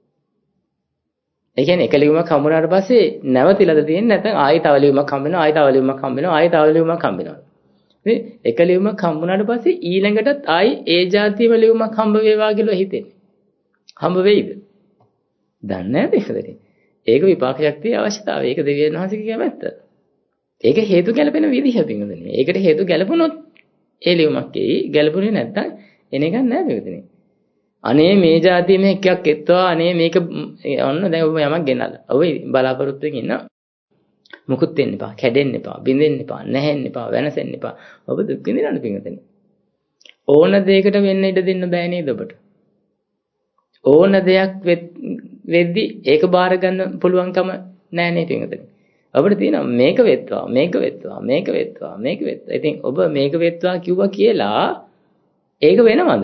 ඒ කියන්නේ එක ලියුමක් හම්බුනාට පස්සේ නැවතිලාද තියෙන්නේ නැත්නම් ආයෙ තව ලියුමක් හම්බ වෙනවා ආයෙ තව ලියුමක් හම්බ වෙනවා ආයෙ තව ලියුමක් හම්බ වෙනවා. නේ එක ලියුමක් හම්බුනාට පස්සේ ඊළඟටත් ආයෙ ඒ જાතියම ලියුමක් හම්බ වේවා කියලා හිතෙන්නේ. හම්බ වෙයිද? දන්නේ නැහැ. ඒක විපාක ශක්තිය අවශ්‍යතාවය. ඒක දෙවියන් වහන්සේගේ කැමැත්ත. ඒක හේතු ගැලපෙන විදිහ පින්වතුනි. ඒකට හේතු ගැලපුණොත් ඒ ලියුමක් එයි. ගැලපුණේ නැත්නම් එන එකක් නැහැ පින්වතුනි. අනේ මේ જાතියෙම එකක් එක්වා අනේ මේක ඔන්න දැන් ඔබ යමක් ගෙනල්ලා. ඔබ බලාපොරොත්තුෙන් ඉන්න මුකුත් වෙන්න එපා, කැඩෙන්න එපා, බිඳෙන්න එපා, නැහෙන්න එපා, වෙනසෙන්න එපා. ඔබ දුක් විඳිනවද පින්වතුනි? ඕන දෙයකට වෙන්න ඉඩ දෙන්න බෑ නේද ඔබට? ඕන දෙයක් වෙද්දි ඒක බාර ගන්න පුළුවන්කම නැහැ නේ පින්වතුනි. අපිට තියෙනවා මේක වෙත්වා, මේක වෙත්වා, මේක වෙත්වා, මේක වෙත්වා. ඉතින් ඔබ මේක වෙත්වා කිව්වා කියලා ඒක වෙනවද?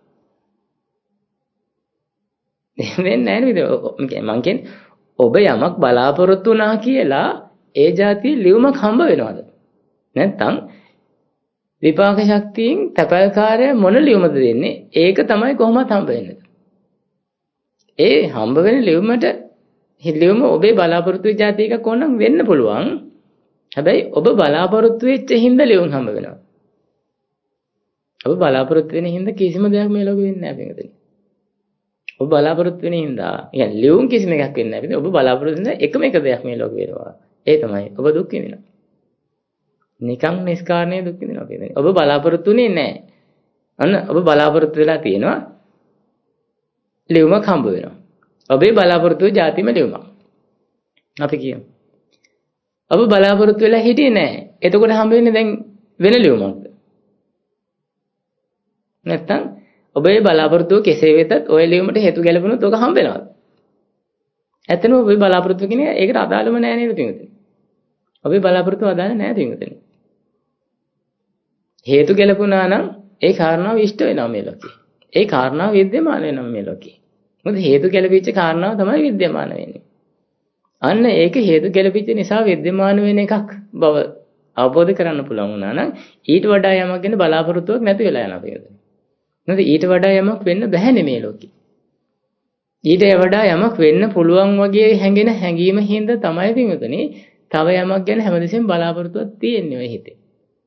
වෙන්නේ නැහැ නේද? මං කියන්නේ ඔබ යමක් බලාපොරොත්තු වුණා කියලා ඒ જાතිය ලියුමක් හම්බ වෙනවද? නැත්නම් විපාක ශක්තියෙන් තැපල්කාරය මොන ලියුමද දෙන්නේ? ඒක තමයි කොහොමද හම්බ වෙන්නේ? ඒ හම්බ වෙන ලියුමට ලියුම ඔබේ බලාපොරොත්තු වෙච්ච જાති එකක් ඕනනම් වෙන්න පුළුවන්. හැබැයි ඔබ බලාපොරොත්තු වෙච්ච හින්දා ලියුම් හම්බ වෙනවා. ඔබ බලාපොරොත්තු වෙන හින්දා කිසිම දෙයක් මේ ලෝකෙ වෙන්නේ නැහැ පිටුදේ. ඔබ බලාපොරොත්තු වෙන හින්දා يعني ලියුම් කිසිම එකක් වෙන්නේ නැහැ පිටුදේ. ඔබ බලාපොරොත්තු වෙන එකම එක දෙයක් මේ ලෝකෙ වෙනවා. ඒ තමයි ඔබ දුක් විඳිනවා. නිකන් නිස්කාරණේ දුක් විඳිනවා කියන්නේ. ඔබ බලාපොරොත්තු වෙන්නේ නැහැ. අන්න ඔබ බලාපොරොත්තු වෙලා තියෙනවා ලියුමක් හම්බ වෙනවා. ඔබේ බලාපොරොත්තු වෙ જાතිම ලියුමක්. අපි කියමු. ඔබ බලාපොරොත්තු වෙලා හිටියේ නැහැ. එතකොට හම්බ වෙන්නේ දැන් වෙන ලියුමක්ද? නැත්තම් ඔබේ බලාපොරොත්තුව කෙසේ වෙතත් ඔය ලියුමට හේතු ගැලපුණොත් ඔක හම්බ වෙනවද? ඇත්තටම ඔබේ බලාපොරොත්තු කියන්නේ ඒකට අදාළම නෑ නේද පින්වතුනි? ඔබේ බලාපොරොත්තු අදාළ නෑ පින්වතුනි. හේතු ගැලපුණා නම් ඒ කාරණාව ඉෂ්ට වෙනවා මේ ලෝකේ. ඒ කාරණාව विद्यमान වෙනවා මේ ලෝකේ. මොකද හේතු ගැලපිච්ච කාරණාව තමයි विद्यमान වෙන්නේ. අන්න ඒක හේතු ගැලපිච්ච නිසා विद्यमान වෙන එකක් බව අවබෝධ කරගන්න පුළුවන් වුණා නම් ඊට වඩා යමක් ගැන බලාපොරොත්තුවක් නැති වෙලා යනවා පින්වතුනි. නේද? ඊට වඩා යමක් වෙන්න බැහැනේ මේ ලෝකේ. ඊට වඩා යමක් වෙන්න පුළුවන් වගේ හැඟෙන හැඟීම හින්දා තමයි පින්වතුනි තව යමක් ගැන හැමදෙස්සෙම බලාපොරොත්තුවක් තියෙන්නේ ඔය හිතේ.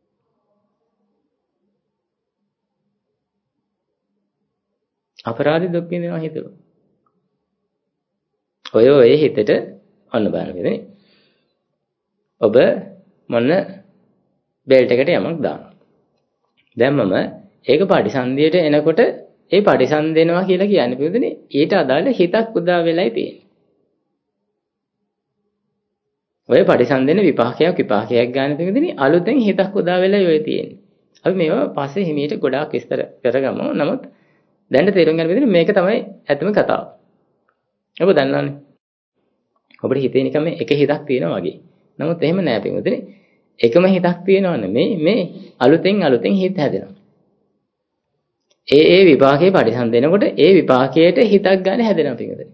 අපරාධ දුක් විඳිනවා හිතුවා. ඔය ඔය හිතට අන්න බලන්න වෙන්නේ. ඔබ මොන බෙල්ට් එකට යමක් දානවා. දැන් මම ඒක පරිසන්දියට එනකොට ඒ පරිසන්දෙනවා කියලා කියන්නේ පිටුදෙනේ ඊට අදාළ හිතක් උදා වෙලයි තියෙන්නේ. ඔය පරිසන්දෙන විපාකයක් විපාකයක් ගන්න පිටුදෙනේ අලුතෙන් හිතක් උදා වෙලයි ඔය තියෙන්නේ. අපි මේවා පස්සේ හිමීට ගොඩාක් විස්තර කරගමු. නමුත් දැන් තේරුම් ගන්න පිටුදෙනේ මේක තමයි ඇත්තම කතාව. ඔබ දන්නවනේ. ඔබට හිතේ නිකන් මේ එක හිතක් තියෙනවා වගේ. නමුත් එහෙම නෑ පිටුදෙනේ. එකම හිතක් තියෙනව නෙමෙයි මේ අලුතෙන් අලුතෙන් හිත හැදෙනවා. ඒ ඒ විපාකයේ පරිසන්දෙනකොට ඒ විපාකයට හිතක් ගන්න හැදෙනවා පිටුදෙනේ.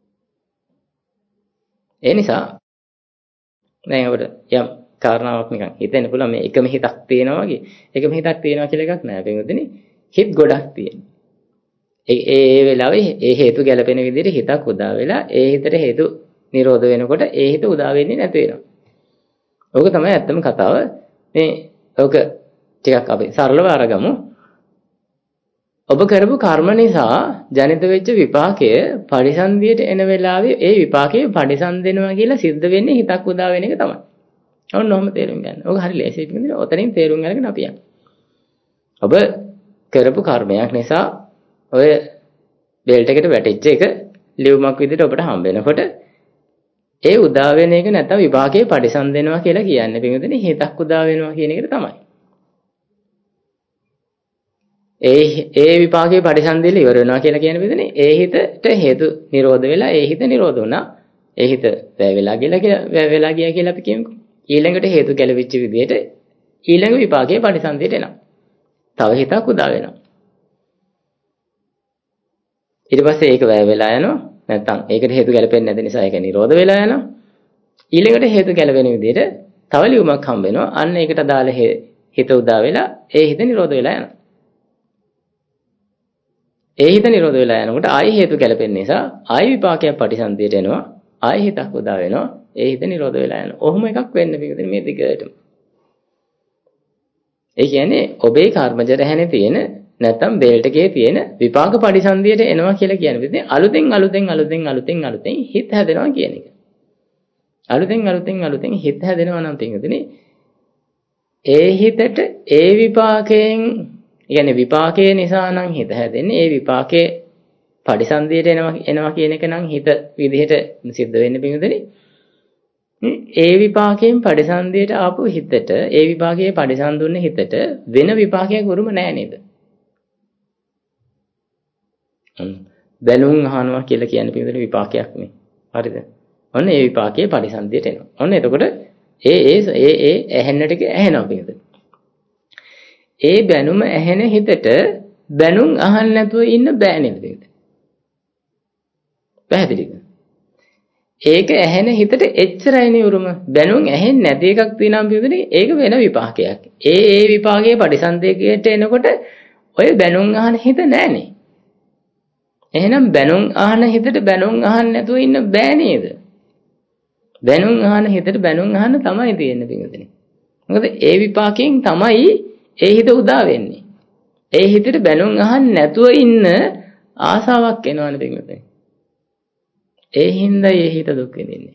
ඒ නිසා දැන් අපිට යම් කාරණාවක් නිකන් හිතෙන්න පුළුවන් මේ එකම හිතක් තියෙනවා වගේ. එකම හිතක් තියෙනවා කියලා එකක් නෑ පිටුදෙනේ. හිත ගොඩක් තියෙනවා. ඒ ඒ වෙලාවේ ඒ හේතු ගැලපෙන විදිහට හිතක් උදා වෙලා ඒ හිතට හේතු නිරෝධ වෙනකොට ඒ හිත උදා වෙන්නේ නැති වෙනවා. ඕක තමයි ඇත්තම කතාව. මේ ඕක ටිකක් අපි සරලව අරගමු. ඔබ කරපු කර්ම නිසා ජනිත වෙච්ච විපාකය පරිසන්දියට එන වෙලාවේ ඒ විපාකේ පරිසන්දෙනවා කියලා සිද්ධ වෙන්නේ හිතක් උදා වෙන එක තමයි. ඔන්න ඔහොම තේරුම් ගන්න. ඕක හරි ලේසියි පිටින් ඔතනින් තේරුම් අරගෙන අපි යන්න. ඔබ කරපු කර්මයක් නිසා ඔය බෙල්ට් එකට වැටිච්ච එක ලියුමක් විදිහට ඔබට හම්බ වෙනකොට ඒ උදා වෙන එක නැත්නම් විපාකේ පරිසන්දෙනවා කියලා කියන්නේ පිටින් හිතක් උදා වෙනවා කියන එකට තමයි. ඒ ඒ විපාකේ පරිසන්දෙල ඉවර වෙනවා කියලා කියන්නේ පිටින් ඒ හිතට හේතු නිරෝධ වෙලා ඒ හිත නිරෝධ වුණා. ඒ හිත වැය වෙලා ගිලා කියලා වැය වෙලා ගියා කියලා අපි කියමුකෝ. ඊළඟට හේතු ගැලවිච්ච විදිහට ඊළඟ විපාකයේ පරිසන්දියට එනවා. තව හිතක් උදා වෙනවා. ඊට පස්සේ ඒක වැය වෙලා යනවා. නැත්තම් ඒකට හේතු ගැලපෙන්නේ නැති නිසා ඒක නිරෝධ වෙලා යනවා. ඊළඟට හේතු ගැලවෙන විදිහට තව ලියුමක් හම්බ වෙනවා. අන්න ඒකට අදාළ හිත උදා වෙලා ඒ හිත නිරෝධ වෙලා යනවා. ඒ හිත නිරෝධ වෙලා යනකොට ආයි හේතු ගැලපෙන නිසා ආයි විපාකයක් පරිසන්දියට එනවා. ආයි හිතක් උදා වෙනවා. ඒ හිත නිරෝධ වෙලා යනවා. ඔහොම එකක් වෙන්න පිටින් මේ දිගටම. ඒ කියන්නේ ඔබේ කර්මජ රැහැනේ තියෙන නැත්තම් බෙල්ට් එකේ තියෙන විපාක පරිසන්දියට එනවා කියලා කියන්නේ පිටින් අලුතෙන් අලුතෙන් අලුතෙන් අලුතෙන් අලුතෙන් හිත හැදෙනවා කියන එක. අලුතෙන් අලුතෙන් අලුතෙන් හිත හැදෙනවා නම් පිටින් ඒ හිතට ඒ විපාකයෙන් කියන්නේ විපාකයේ නිසා නම් හිත හැදෙන්නේ ඒ විපාකයේ පරිසන්දියට එනවා එනවා කියන එක නම් හිත විදිහට සිද්ධ වෙන්නේ පිටුදෙනේ. ඒ විපාකයෙන් පරිසන්දියට ආපු හිතට ඒ විපාකයේ පරිසන්දුන්න හිතට වෙන විපාකයක් වරුම නැහැ නේද? බැලුම් අහනවා කියලා කියන්නේ පිටුදෙනේ විපාකයක් නේ. හරිද? ඔන්න ඒ විපාකයේ පරිසන්දියට එනවා. ඔන්න එතකොට ඒ ඒ ඒ ඒ ඇහෙන්න ටික ඇහෙනවා පිටුදෙනේ. ඒ බැනුම ඇහෙන හිතට බැනුම් අහන්න නැතුව ඉන්න බෑ නේද? පැහැදිලිද? ඒක ඇහෙන හිතට එච්චරයිනේ උරුම. බැනුම් ඇහෙන්නේ නැති එකක් තියෙනම් පිටුදෙනේ ඒක වෙන විපාකයක්. ඒ ඒ විපාකයේ පරිසන්දේකයට එනකොට ඔය බැනුම් අහන හිත නැහනේ. එහෙනම් බැනුම් අහන හිතට බැනුම් අහන්න නැතුව ඉන්න බෑ නේද? බැනුම් අහන හිතට බැනුම් අහන්න තමයි තියෙන්නේ පිටුදෙනේ. මොකද ඒ විපාකයෙන් තමයි ඒ හිත උදා වෙන්නේ. ඒ හිතට බැනුම් අහන්න නැතුව ඉන්න ආසාවක් එනවනේ පිටුදෙනේ. ඒ හින්දා ඒ හිත දුක් විඳින්නේ.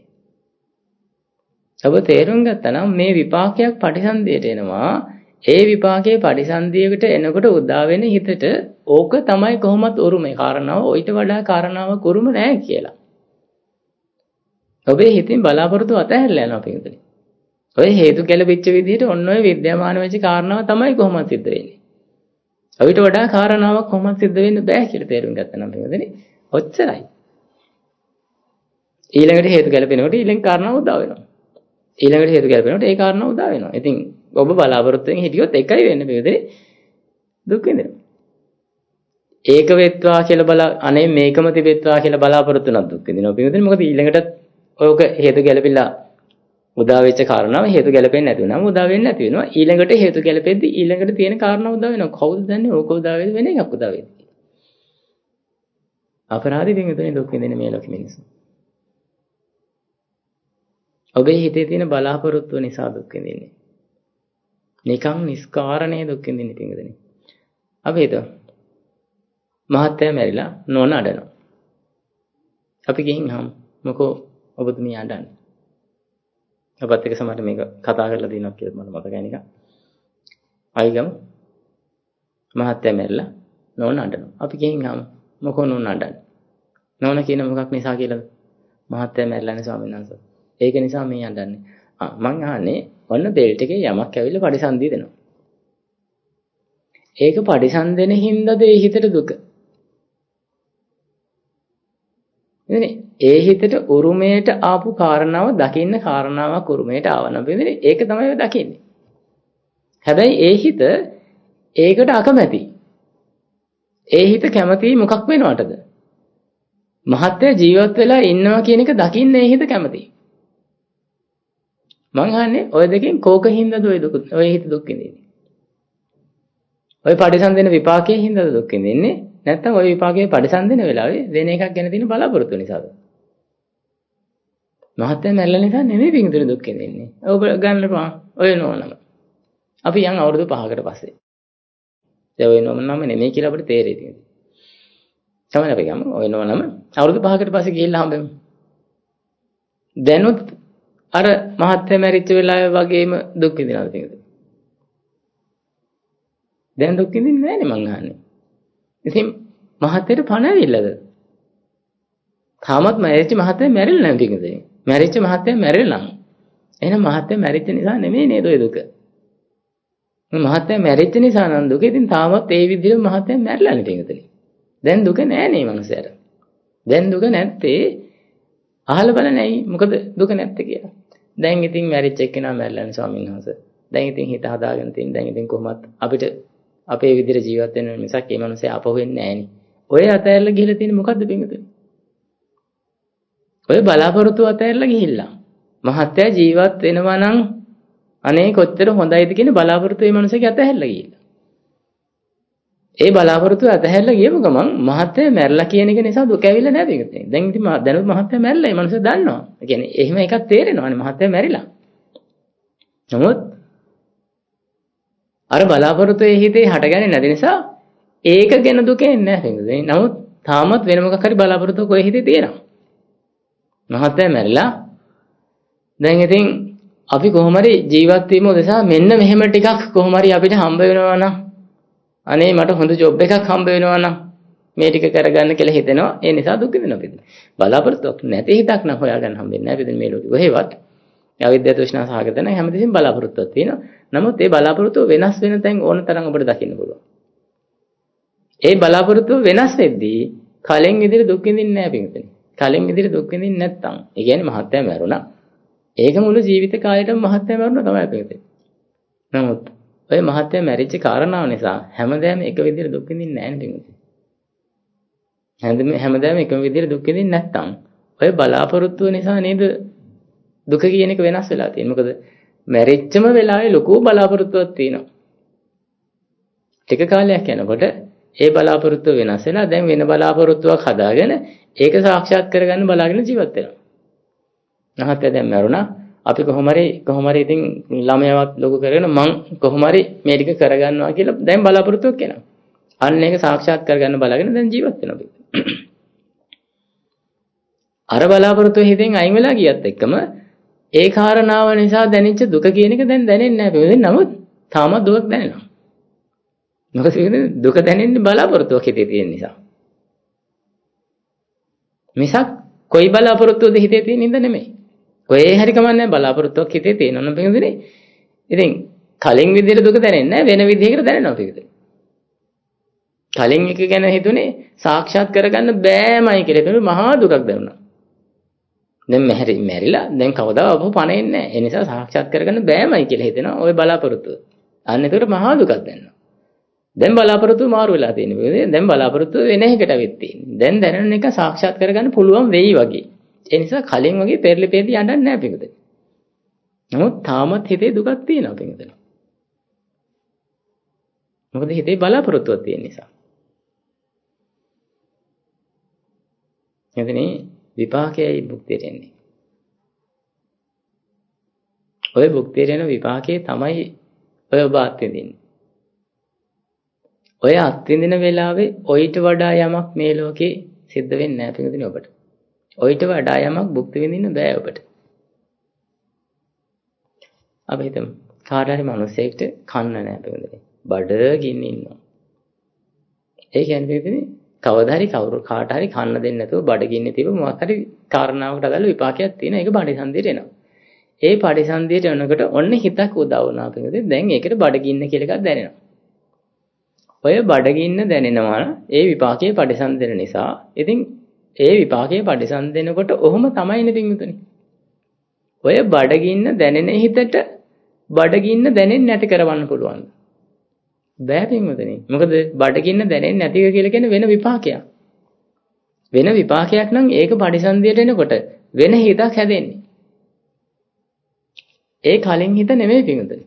ඔබ තේරුම් ගත්තා නම් මේ විපාකයක් පරිසන්දියට එනවා. ඒ විපාකයේ පරිසන්දියකට එනකොට උදා වෙන හිතට ඕක තමයි කොහොමත් උරුමේ කාරණාව. ඊට වඩා කාරණාවක් උරුම නැහැ කියලා. ඔබේ හිතින් බලාපොරොත්තු අතහැරලා යනවා පිටුදෙනේ. ඔය හේතු ගැලපෙච්ච විදිහට ඔන්න ඔය විද්‍යාමාන වෙච්ච කාරණාව තමයි කොහොමද සිද්ධ වෙන්නේ. ඔයිට වඩා කාරණාවක් කොහොමද සිද්ධ වෙන්න බෑ කියලා තේරුම් ගත්තා නම් පිටුදෙනේ. ඔච්චරයි. ඊළඟට හේතු ගැලපෙනකොට ඊළඟ කාරණාව උදා වෙනවා. ඊළඟට හේතු ගැලපෙනකොට ඒ කාරණාව උදා වෙනවා. ඉතින් ඔබ බලාපොරොත්තු වෙන හිටියොත් එකයි වෙන්නේ පිටුදෙනේ. දුක් විඳිනවා. ඒක වෙත්වා කියලා බලා අනේ මේකම තිබෙත්වා කියලා බලාපොරොත්තු වෙනත් දුක් විඳිනවා පිටුදෙනේ. මොකද ඊළඟට ඔයක හේතු ගැලපිලා උදා වෙච්ච කාරණාව හේතු ගැලපෙන්නේ නැති වෙනම උදා වෙන්නේ නැති වෙනවා. ඊළඟට හේතු ගැලපෙද්දි ඊළඟට තියෙන කාරණා උදා වෙනවා. කවුද දන්නේ ඕක උදා වෙද වෙන එකක් උදා වෙද කියලා. අපරාධයෙන් විතනේ දුක් විඳින්නේ මේ ලෝකෙ මිනිස්සු. ඔබේ හිතේ තියෙන බලාපොරොත්තු නිසා දුක් විඳින්නේ. නිකන් නිස්කාරණේ දුක් විඳින්නේ පිටුදෙනේ. අපි හිතුවා මහත්තයා මැරිලා නෝන අඬනවා. අපි ගිහින් හම් මොකෝ ඔබතුමිය අඬන්නේ. අපත් එක්ක සමහර මේක කතා කරලා දිනනවා කියලා මට මතකයි නිකන්. ආයි ගමු. මහත්තයා මැරිලා නෝන අඬනවා. අපි ගෙහින් ආම මොකෝ නෝන අඬන්නේ? නෝන කියන මොකක් නිසා කියලාද? මහත්තයා මැරිලානේ ස්වාමීන් වහන්සේ. ඒක නිසා මේ අඬන්නේ. ආ මං අහන්නේ ඔන්න බෙල්ට් එකේ යමක් ඇවිල්ලා පරිසන්දිය දෙනවා. ඒක පරිසන්දෙන හින්දාද ඒ හිතට දුක? එන්නේ ඒ හිතට උරුමයට ආපු කාරණාව දකින්න කාරණාවක් උරුමයට ආවනම් වෙන්නේ ඒක තමයි ඔය දකින්නේ. හැබැයි ඒ හිත ඒකට අකමැති. ඒ හිත කැමති මොකක් වෙනවටද? මහත්ය ජීවත් වෙලා ඉන්නවා කියන එක දකින්න ඒ හිත කැමති. මං අහන්නේ ඔය දෙකෙන් කෝක හින්දාද ඔය දුක ඔය හිත දුක් විඳින්නේ? ඔය පරිසන්දෙන විපාකයේ හින්දාද දුක් විඳින්නේ? නැත්නම් ওই විපාකයේ පරිසන්දින වෙලාවේ වෙන එකක් ගැන තියෙන බලාපොරොත්තු නිසාද? මහත්ය මැරෙලා නිසා නෙමෙයි පිටුතුනේ දුක් විඳින්නේ. ඔබ ගන්නපා ඔය නෝනම. අපි යන් අවුරුදු පහකට පස්සේ. දැන් ඔය නෝනම නෙමෙයි කියලා අපිට තේරෙයි තියෙන්නේ. තමයි අපි ගමු ඔය නෝනම අවුරුදු පහකට පස්සේ ගිහිල්ලා හම්බෙමු. දැනුත් අර මහත්ය මැරිච්ච වෙලාවේ වගේම දුක් විඳිනවද පිටුතුනේ? දැන් දුක් විඳින්නේ නැහැනේ මං අහන්නේ. ඉතින් මහත්යට පණ ඇවිල්ලාද? තාමත් මැරිච්ච මහත්ය මැරිලා නැහැ පිටුදේ. මැරිච්ච මහත්ය මැරිලා නම්. එහෙනම් මහත්ය මැරිච්ච නිසා නෙමෙයි නේද ඔය දුක. මහත්ය මැරිච්ච නිසා නම් දුක. ඉතින් තාමත් ඒ විදිහට මහත්ය මැරිලා නේ පිටුදේ. දැන් දුක නැහැ නේ මනුස්සයාට. දැන් දුක නැත්තේ අහලා බලන්න ඇයි මොකද දුක නැත්තේ කියලා. දැන් ඉතින් මැරිච්ච එක්කෙනා මැරිලා නේ ස්වාමීන් වහන්සේ. දැන් ඉතින් හිත හදාගෙන තියෙන දැන් ඉතින් කොහොමත් අපිට අපේ විදිහට ජීවත් වෙන්න මිසක් මේ මනුස්සයා අපහු වෙන්නේ නැහැ නේ. ඔය අතෑරලා ගිහලා තියෙන්නේ මොකද්ද පිටුතුනේ? ඔය බලාපොරොත්තු අතෑරලා ගිහිල්ලා. මහත්ය ජීවත් වෙනවා නම් අනේ කොච්චර හොඳයිද කියන බලාපොරොත්තු මේ මනුස්සයාගේ අතෑරලා ගිහිල්ලා. ඒ බලාපොරොත්තු අතෑරලා ගියම ගමන් මහත්ය මැරලා කියන එක නිසා දුක ඇවිල්ලා නැහැ පිටුතුනේ. දැන් ඉතින් දැනුත් මහත්ය මැරලා මේ මනුස්සයා දන්නවා. ඒ කියන්නේ එහෙම එකක් තේරෙනවානේ මහත්ය මැරිලා. නමුත් අර බලාපොරොත්තු හිතේ හටගන්නේ නැති නිසා ඒක ගැන දුක එන්නේ නැහැ පිටුදේ. නමුත් තාමත් වෙන මොකක් හරි බලාපොරොත්තුවක් ඔය හිතේ තියෙනවා. මහත්ය මැරිලා දැන් ඉතින් අපි කොහොම හරි ජීවත් වීම උදෙසා මෙන්න මෙහෙම ටිකක් කොහොම හරි අපිට හම්බ වෙනවා නම් අනේ මට හොඳ ජොබ් එකක් හම්බ වෙනවා නම් මේ ටික කරගන්න කියලා හිතෙනවා. ඒ නිසා දුක් විඳිනවා පිටුදේ. බලාපොරොත්තුවක් නැති හිතක් නම් හොයාගන්න හම්බෙන්නේ නැහැ පිටුදේ මේ ලෝකෙ කොහෙවත්. අවිද්‍යාව තෘෂ්ණා සහගත නැහැ හැමදෙසින් බලාපොරොත්තුවක් තියෙනවා. නමුත් ඒ බලාපොරොත්තුව වෙනස් වෙන තැන් ඕන තරම් අපිට දකින්න පුළුවන්. ඒ බලාපොරොත්තුව වෙනස් වෙද්දී කලින් විදිහට දුක් විඳින්නේ නැහැ පිටුදේ. කලින් විදිහට දුක් විඳින්නේ නැත්තම්, ඒ කියන්නේ මහත්ය මැරුණා. ඒක මුළු ජීවිත කාලයටම මහත්ය මැරුණා තමයි පිටුදේ. නමුත් ඔය මහත්ය මැරිච්ච කාරණාව නිසා හැමදාම එක විදිහට දුක් විඳින්නේ නැහැ නේ පිටුදේ. හැමදාම එකම විදිහට දුක් විඳින්නේ නැත්තම් ඔය බලාපොරොත්තුව නිසා නේද දුක කියන එක වෙනස් වෙලා තියෙන්නේ. මොකද මැරිච්චම වෙලාවේ ලොකු බලාපොරොත්තුවක් තියෙනවා. ටික කාලයක් යනකොට ඒ බලාපොරොත්තුව වෙනස් වෙලා දැන් වෙන බලාපොරොත්තුවක් හදාගෙන ඒක සාක්ෂාත් කරගන්න බලාගෙන ජීවත් වෙනවා. මහත්ය දැන් මැරුණා. අපි කොහොම හරි කොහොම හරි ඉතින් ළමයාවත් ලොකු කරගෙන මං කොහොම හරි මේ ටික කරගන්නවා කියලා දැන් බලාපොරොත්තුවක් එනවා. අන්න ඒක සාක්ෂාත් කරගන්න බලාගෙන දැන් ජීවත් වෙනවා. අර බලාපොරොත්තුව හිතෙන් අයින් වෙලා ගියත් එක්කම ඒ කාරණාව නිසා දැනෙච්ච දුක කියන එක දැන් දැනෙන්නේ නැහැ. නමුත් තාමත් දුක දැනෙනවා. මොකද දුක දැනෙන්නේ බලාපොරොත්තුවක් හිතේ තියෙන නිසා. මිසක් කොයි බලාපොරොත්තුවද හිතේ තියෙන ඉඳ නෙමෙයි. කොහේ හරි කමන්නේ බලාපොරොත්තුවක් හිතේ තියෙනවනම් පිටුදේ. ඉතින් කලින් විදිහට දුක දැනෙන්නේ නැහැ වෙන විදිහකට දැනෙනවා පිටුදේ. කලින් එක ගැන හිතුනේ සාක්ෂාත් කරගන්න බෑමයි කියලා පිටු මහා දුකක් දැනුණා. දැන් මැරි මැරිලා දැන් කවදා අපව පණ එන්නේ නැහැ. ඒ නිසා සාක්ෂාත් කරගන්න බෑමයි කියලා හිතෙනවා ওই බලාපොරොත්තුව. අන්න ඒකට මහා දුකක් දැනෙනවා. දැන් බලාපොරොත්තුව මාරු වෙලා තියෙනවා. දැන් බලාපොරොත්තුව වෙන එකකට වෙත් තියෙන්නේ. දැන් දැනෙන එක සාක්ෂාත් කරගන්න පුළුවන් වෙයි වගේ. ඒ නිසා කලින් වගේ පෙරලි පෙරලි යන්නන්නේ නැහැ පිටුදේ. නමුත් තාමත් හිතේ දුකක් තියෙනවා පිටුදේ. මොකද හිතේ බලාපොරොත්තුවක් තියෙන නිසා. එතනේ විපාකයයි භුක්තියට එන්නේ. ඔය භුක්තියට එන විපාකයේ තමයි ඔය ඔබ අත්විඳින්නේ. ඔය අත්විඳින වෙලාවේ ඔయిత වඩා යමක් මේ ලෝකේ සිද්ධ වෙන්නේ නැහැ පිටුදිනේ ඔබට. ඔయిత වඩා යමක් භුක්ති විඳින්න බෑ ඔබට. අපි හිතමු කාට හරි මිනිසෙක්ට කන්න නැහැ පිටුදිනේ. බඩගින්න ඉන්නවා. ඒ කියන්නේ පිටුනේ කවදා හරි කවුරු කාට හරි කන්න දෙන්නේ නැතුව බඩගින්නේ තිබ්බ මොකක් හරි කාරණාවකට අදාළ විපාකයක් තියෙනවා. ඒක පරිසන්දියට එනවා. ඒ පරිසන්දියට එනකොට ඔන්න හිතක් උදා වුණා පිටුනේ. දැන් ඒකට බඩගින්න කියලා එකක් දැනෙනවා. ඔය බඩගින්න දැනෙනවා ඒ විපාකයේ පරිසන්දෙන නිසා. ඉතින් ඒ විපාකයේ පරිසන්දෙනකොට ඔහොම තමයිනේ පිටුනේ. ඔය බඩගින්න දැනෙන හිතට බඩගින්න දැනෙන්නේ නැති කරවන්න පුළුවන්. බෑ පින්වතුනි. මොකද බඩගින්න දැනෙන්නේ නැතිව කියලා කියන්නේ වෙන විපාකයක්. වෙන විපාකයක් නම් ඒක පරිසන්දියට එනකොට වෙන හිතක් හැදෙන්නේ. ඒ කලින් හිත නෙමෙයි පින්වතුනි.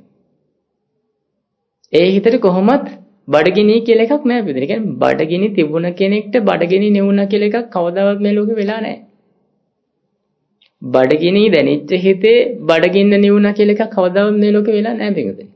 ඒ හිතට කොහොමත් බඩගිනි කියලා එකක් නෑ පින්වතුනි. ඒ කියන්නේ බඩගිනි තිබුණ කෙනෙක්ට බඩගිනි නෙවුණා කියලා එකක් කවදාවත් මේ ලෝකේ වෙලා නෑ. බඩගිනි දැනෙච්ච හිතේ බඩගින්න නිවුණා කියලා එකක් කවදාවත් මේ ලෝකේ වෙලා නෑ පින්වතුනි.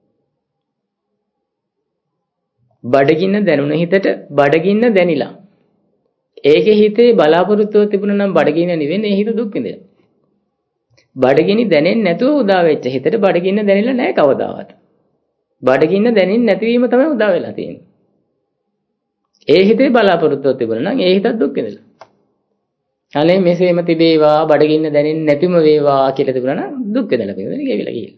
බඩගින්න දැනුණ හිතට බඩගින්න දැනිලා. ඒකේ හිතේ බලාපොරොත්තුව තිබුණා නම් බඩගින්න නෙවෙන්නේ ඒ හිත දුක් විඳිනවා. බඩගිනි දැනෙන්නේ නැතුව උදා වෙච්ච හිතට බඩගින්න දැනෙලා නැහැ කවදාවත්. බඩගින්න දැනෙන්නේ නැතිවීම තමයි උදා වෙලා තියෙන්නේ. ඒ හිතේ බලාපොරොත්තුව තිබුණා නම් ඒ හිතත් දුක් විඳිනවා. අනේ මෙසේම තිබේවා බඩගින්න දැනෙන්නේ නැතිම වේවා කියලා තිබුණා නම් දුක් වෙදලා පිළිදෙන ගෙවිලා ගිහිල්ලා.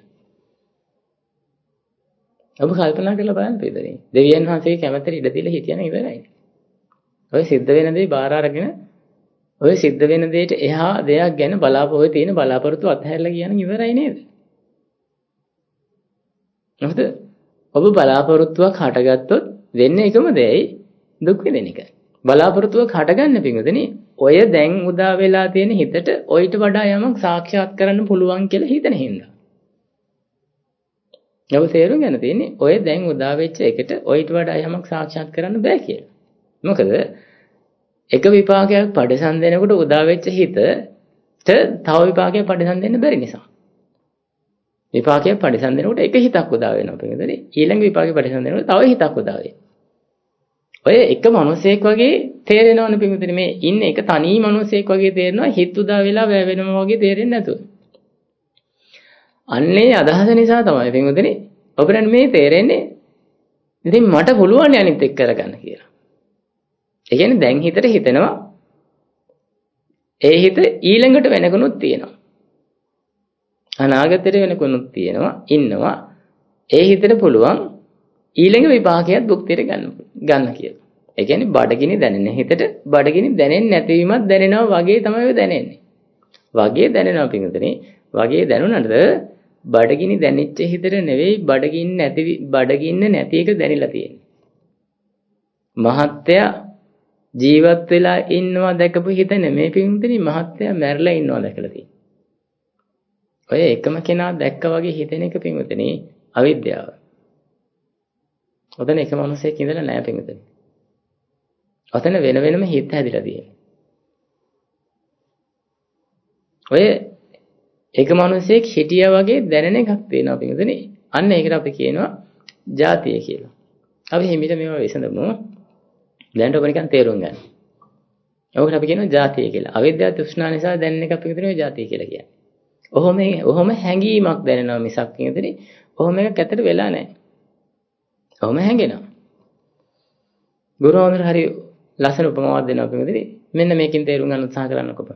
ඔබ කල්පනා කරලා බලන්න පිළිදෙන. දෙවියන් වහන්සේගේ කැමැත්තට ඉඩ දීලා හිටියනම් ඉවරයි. ඔය සිද්ධ වෙන දේ බාර අරගෙන ඔය සිද්ධ වෙන දෙයට එහා දෙයක් ගැන බලාපොරොත්තු තියෙන බලාපොරොත්තු අත්හැරලා කියනනම් ඉවරයි නේද? මොකද ඔබ බලාපොරොත්තුවක් හටගත්තොත් වෙන්නේ එකම දෙයයි දුක් විඳින එක. බලාපොරොත්තුවක් හටගන්න පිඟුදෙනි ඔය දැන් උදා වෙලා තියෙන හිතට ඔයිට වඩා යමක් සාක්ෂාත් කරන්න පුළුවන් කියලා හිතන හින්දා. ඔබ තේරුම් ගන්න තියෙන්නේ ඔය දැන් උදා වෙච්ච එකට ඔයිට වඩා යමක් සාක්ෂාත් කරන්න බෑ කියලා. මොකද එක විපාකයක් පරිසම් දෙනකොට උදා වෙච්ච හිතට තව විපාකයක් පරිසම් දෙන්න බැරි නිසා. විපාකයක් පරිසම් දෙනකොට එක හිතක් උදා වෙනවා පිඟුදෙනි. ඊළඟ විපාකයක් පරිසම් දෙනකොට තව හිතක් උදා වෙනවා. ඔය එක මිනිසෙක් වගේ තේරෙනවනේ පිටුදින මේ ඉන්නේ එක තනි මිනිසෙක් වගේ තේරෙනවා හිත උදා වෙලා වැය වෙනවා වගේ තේරෙන්නේ නැතුව. අන්නේ අදහස නිසා තමයි පිටුදින ඔබට මේ තේරෙන්නේ ඉතින් මට පුළුවන් අනිත් එක්ක කරගන්න කියලා. ඒ කියන්නේ දැන් හිතට හිතෙනවා ඒ හිත ඊළඟට වෙනකුණුත් තියෙනවා. අනාගතයට වෙනකුණුත් තියෙනවා ඉන්නවා. ඒ හිතට පුළුවන් ඊළඟ විපාකයක් භුක්තියට ගන්න ගන්න කියලා. ඒ කියන්නේ බඩගිනි දැනෙන හිතට බඩගිනි දැනෙන්නේ නැතිවීමක් දැනෙනවා වගේ තමයි ඔය දැනෙන්නේ. වගේ දැනෙනවා පිටුදෙනේ. වගේ දැනුණාට බඩගිනි දැනෙච්ච හිතට නෙවෙයි බඩගින්න නැති බඩගින්න නැති එක දැනෙලා තියෙන්නේ. මහත්ය ජීවත් වෙලා ඉන්නවා දැකපු හිත නෙමෙයි පිටුදෙනේ මහත්ය මැරිලා ඉන්නවා දැකලා තියෙන්නේ. ඔය එකම කෙනා දැක්ක වගේ හිතෙන එක පිටුදෙනේ අවිද්‍යාව. ඔතන එක මිනිසෙක් ඉඳලා නැහැ පිටුදෙනේ. ඔතන වෙන වෙනම හිත හැදිලා තියෙනවා. ඔය එක මිනිසෙක් හිටියා වගේ දැනෙන එකක් තියෙනවා පිටුදෙනේ. අන්න ඒකට අපි කියනවා ජාතිය කියලා. අපි හිමිට මේවා විසඳමු. දැනට ඔබ නිකන් තේරුම් ගන්න. ඔකට අපි කියනවා ජාතිය කියලා. අවිද්‍යාව තෘෂ්ණා නිසා දැනෙන එක පිටුදෙනේ ජාතිය කියලා කියන්නේ. ඔහොම ඔහොම හැඟීමක් දැනෙනවා මිසක් පිටුදෙනේ. ඔහොම එකක් ඇත්තට වෙලා නැහැ. ඔහොම හැංගෙනවා. ගුරුවරුන් හරි ලස්සන උපමාවක් දෙනවා පිටුදෙනේ. මෙන්න මේකෙන් තේරුම් ගන්න උත්සාහ කරන්නකෝ.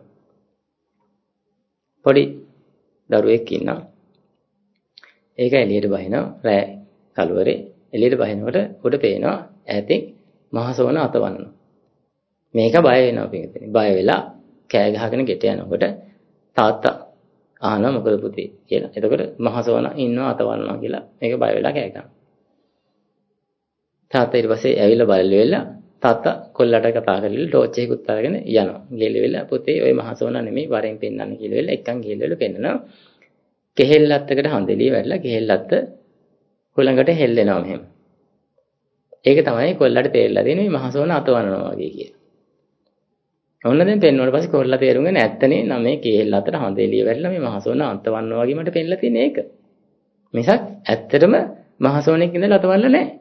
පොඩි දරුවෙක් ඉන්නවා. ඒක එළියට බහිනවා. රෑ කලවරේ එළියට බහිනකොට උඩ පේනවා ඈතින් මහසොවන අතවන්නවා. මේක බය වෙනවා පිටුදෙනේ. බය වෙලා කෑ ගහගෙන ගෙට යනකොට තාත්තා අහනවා මොකද පුතේ කියලා. එතකොට මහසොවන ඉන්නවා අතවන්නවා කියලා මේක බය වෙලා කෑ ගහනවා. තාත්තා ඊට පස්සේ ඇවිල්ලා බලලු වෙලා තාත්තා කොල්ලට කතා කරලා ටෝච් එකකුත් අරගෙන යනවා. ගිහලා පුතේ ඔය මහසෝන නෙමෙයි වරෙන් පෙන්නන්න කියලා වෙලා එක්කන් ගිහලා පෙන්නනවා. කෙහෙල්ලත්තකට හඳෙලිය වැටලා කෙහෙල්ලත්ත හුලඟට හෙල්ලෙනවා මෙහෙම. ඒක තමයි කොල්ලට තේරෙලා දෙන්නේ මේ මහසෝන අතවනවා වගේ කියලා. ඔන්න දැන් පෙන්වුවාට පස්සේ කොල්ලා තේරුම් ගන්න ඇත්තනේ නම් මේ කෙහෙල්ලත්තට හඳෙලිය වැටලා මේ මහසෝන අතවනවා වගේ මට පෙන්නලා තියෙන්නේ ඒක. මිසක් ඇත්තටම මහසෝනෙක් ඉඳලා අතවල්ලා නැහැ.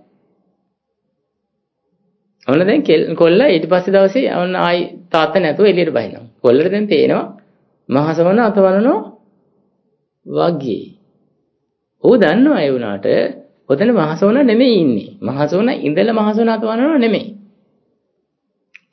ඔන්න දැන් කොල්ලා ඊට පස්සේ දවසේ ඔන්න ආයි තාත්තා නැතුව එළියට බහිනවා. කොල්ලට දැන් පේනවා මහසවන අතවනනෝ වගේ. ඌ දන්නවා ඒ වුණාට ඔතන මහසවන නෙමෙයි ඉන්නේ. මහසවන ඉඳලා මහසවන අතවනනෝ නෙමෙයි.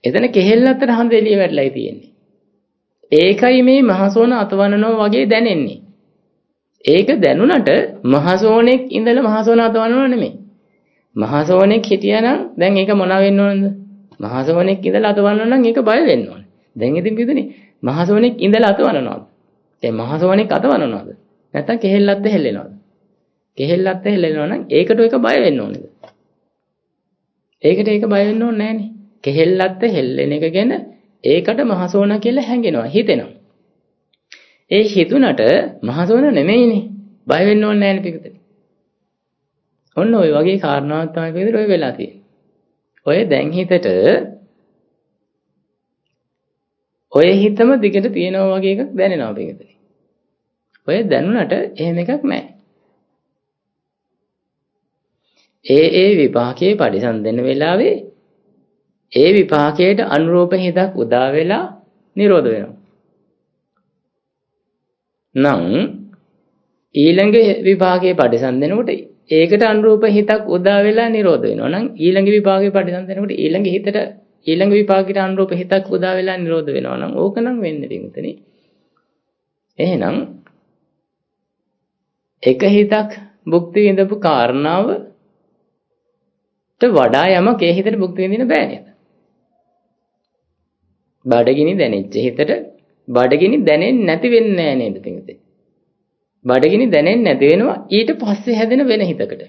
එතන කෙහෙල් අතර හඳ එළිය වැටලායි තියෙන්නේ. ඒකයි මේ මහසෝන අතවනනවා වගේ දැනෙන්නේ. ඒක දැනුණට මහසෝනෙක් ඉඳලා මහසෝන අතවනව නෙමෙයි. මහසෝනෙක් හිටියානම් දැන් ඒක මොන වෙන්න ඕනද? මහසෝනෙක් ඉඳලා අතවනනවා නම් ඒක බය වෙන්න ඕනේ. දැන් ඉතින් පිටුනේ මහසෝනෙක් ඉඳලා අතවනනවාද? ඒ මහසෝනෙක් අතවනනවාද? නැත්නම් කෙහෙල්ලත් හෙල්ලෙනවද? කෙහෙල්ලත් හෙල්ලෙනවා නම් ඒකට ඒක බය වෙන්න ඕනේද? ඒකට ඒක බය වෙන්න ඕනේ නැහනේ. කෙහෙල්ලත් හෙල්ලෙන එක ගැන ඒකට මහසෝන කියලා හැංගෙනවා හිතෙනවා. ඒ හිතුණට මහසෝන නෙමෙයිනේ. බය වෙන්න ඕනේ නැහනේ පිටුතේ. ඔන්න ඔය වගේ කාරණාවක් තමයි පිටුතේ ඔය වෙලා තියෙන්නේ. ඔය දැන් හිතට ඔය හිතම දිගට තියෙනවා වගේ එකක් දැනෙනවා පිටුතේ. ඔය දැනුණට එහෙම එකක් නැහැ. ඒ ඒ විපාකයේ පරිසම්දෙන වෙලාවේ ඒ විපාකයට අනුරූප හිතක් උදා වෙලා නිරෝධ වෙනවා. නම් ඊළඟ විපාකයේ පරිසම්දෙනකොට ඒකට අනුරූප හිතක් උදා වෙලා නිරෝධ වෙනවා. නම් ඊළඟ විපාකයේ පරිසම්දෙනකොට ඊළඟ හිතට ඊළඟ විපාකයට අනුරූප හිතක් උදා වෙලා නිරෝධ වෙනවා. නම් ඕකනම් වෙන්නේ පිටුතනේ. එහෙනම් එක හිතක් භුක්ති විඳපු කාරණාවට වඩා යමක් ඒ හිතට භුක්ති විඳින්න බෑ නේද? බඩගිනි දැනෙච්ච හිතට බඩගිනි දැනෙන්නේ නැති වෙන්නේ නෑ නේද පිටුතේ? බඩගිනි දැනෙන්නේ නැති වෙනවා ඊට පස්සේ හැදෙන වෙන හිතකට.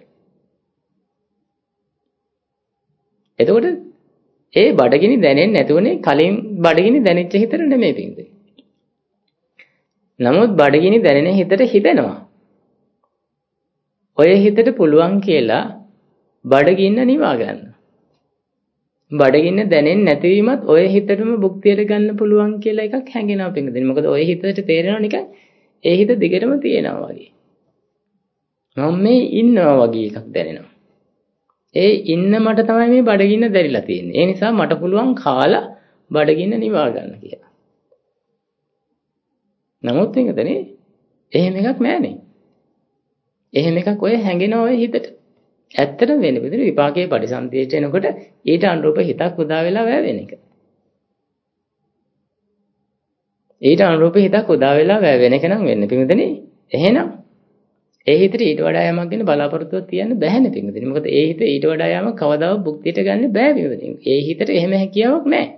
එතකොට ඒ බඩගිනි දැනෙන්නේ නැතුවනේ කලින් බඩගිනි දැනෙච්ච හිතට නෙමෙයි පිටුතේ. නමුත් බඩගිනි දැනෙන හිතට හිතෙනවා. ඔය හිතට පුළුවන් කියලා බඩගින්න නිවා ගන්න. බඩගින්න දැනෙන්නේ නැතිවීමත් ඔය හිතටම භුක්තියට ගන්න පුළුවන් කියලා එකක් හැඟෙනවා පිටුදෙන. මොකද ඔය හිතට තේරෙනවා නිකන් ඒ හිත දිගටම තියෙනවා වගේ. මම මේ ඉන්නවා වගේ එකක් දැනෙනවා. ඒ ඉන්න මට තමයි මේ බඩගින්න දැරිලා තියෙන්නේ. ඒ නිසා මට පුළුවන් කාලා බඩගින්න නිවා ගන්න කියලා. නමුත් පිටුදෙනේ එහෙම එකක් නැහනේ. එහෙම එකක් ඔය හැඟෙනවා ඔය හිතට. ඇත්තටම වෙන්නේ පිටුනේ විපාකයේ පරිසම්පේච එනකොට ඊට අනුරූප හිතක් උදා වෙලා වැය වෙන එක. ඊට අනුරූප හිතක් උදා වෙලා වැය වෙන එක නම් වෙන්නේ පිටුනේ. එහෙනම් ඒ හිතට ඊට වඩා යමක් ගැන බලාපොරොත්තුවක් තියන්න බැහැනේ පිටුනේ. මොකද ඒ හිත ඊට වඩා යමක් කවදාවත් භුක්තියට ගන්න බෑ පිටුනේ. ඒ හිතට එහෙම හැකියාවක් නැහැ.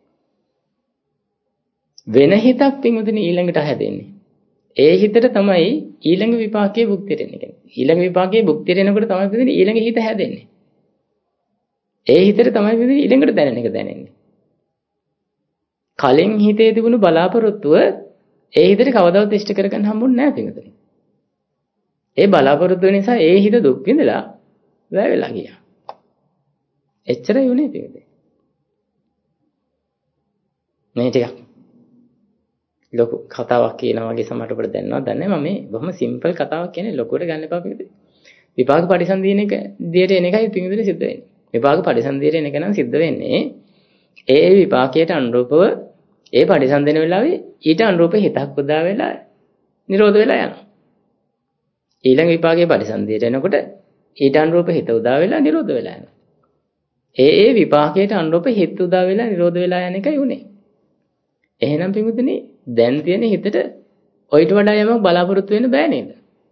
වෙන හිතක් පිටුනේ ඊළඟට හැදෙන්නේ. ඒ හිතට තමයි ඊළඟ විපාකයේ භුක්තියට එන්නේ. ඊළඟ විපාකයේ භුක්තියට එනකොට තමයි පිටින් ඊළඟ හිත හැදෙන්නේ. ඒ හිතට තමයි පිටින් ඊළඟට දැනෙන එක දැනෙන්නේ. කලින් හිතේ තිබුණු බලාපොරොත්තුව ඒ හිතට කවදාවත් ඉෂ්ට කරගන්න හම්බුනේ නැහැ පිටින්. ඒ බලාපොරොත්තුව නිසා ඒ හිත දුක් විඳලා වැය වෙලා ගියා. එච්චරයි උනේ පිටින්. මේ ටික ලොකු කතාවක් කියනවා වගේ සමහරට අපිට දැනනවා. දන්නේ මම මේ බොහොම සිම්පල් කතාවක් කියන්නේ ලොකුවට ගන්න එපා පිටුදේ. විපාක පරිසන්දින එක දියට එන එකයි පිටුදේ සිද්ධ වෙන්නේ. විපාක පරිසන්දියට එන එක නම් සිද්ධ වෙන්නේ ඒ විපාකයට අනුරූපව ඒ පරිසන්දින වෙලාවේ ඊට අනුරූප හිතක් උදා වෙලා නිරෝධ වෙලා යනවා. ඊළඟ විපාකයේ පරිසන්දියට එනකොට ඊට අනුරූප හිත උදා වෙලා නිරෝධ වෙලා යනවා. ඒ ඒ විපාකයට අනුරූප හිත උදා වෙලා නිරෝධ වෙලා යන එකයි උනේ. එහෙනම් පිටුදේ දැන් තියෙන හිතට ඔයිට වඩා යමක් බලාපොරොත්තු වෙන්න බෑ නේද?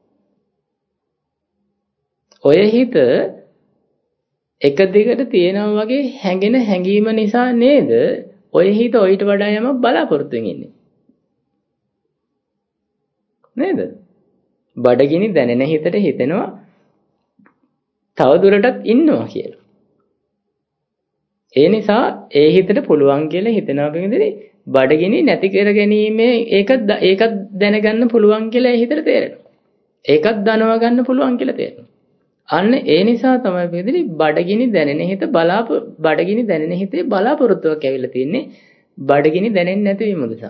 ඔය හිත එක දිගට තියෙනවා වගේ හැඟෙන හැඟීම නිසා නේද ඔය හිත ඔයිට වඩා යමක් බලාපොරොත්තු වෙන්නේ. නේද? බඩගිනි දැනෙන හිතට හිතෙනවා තව දුරටත් ඉන්නවා කියලා. ඒ නිසා ඒ හිතට පුළුවන් කියලා හිතනවා පිටින් බඩගිනි නැති කර ගැනීමේ ඒක ඒකත් දැනගන්න පුළුවන් කියලා ඒ හිතට තේරෙනවා. ඒකත් දනව ගන්න පුළුවන් කියලා තේරෙනවා. අන්න ඒ නිසා තමයි පිටින් බඩගිනි දැනෙන හිත බලාප බඩගිනි දැනෙන හිතේ බලාපොරොත්තුවක් ඇවිල්ලා තියෙන්නේ බඩගිනි දැනෙන්නේ නැති වීම නිසා.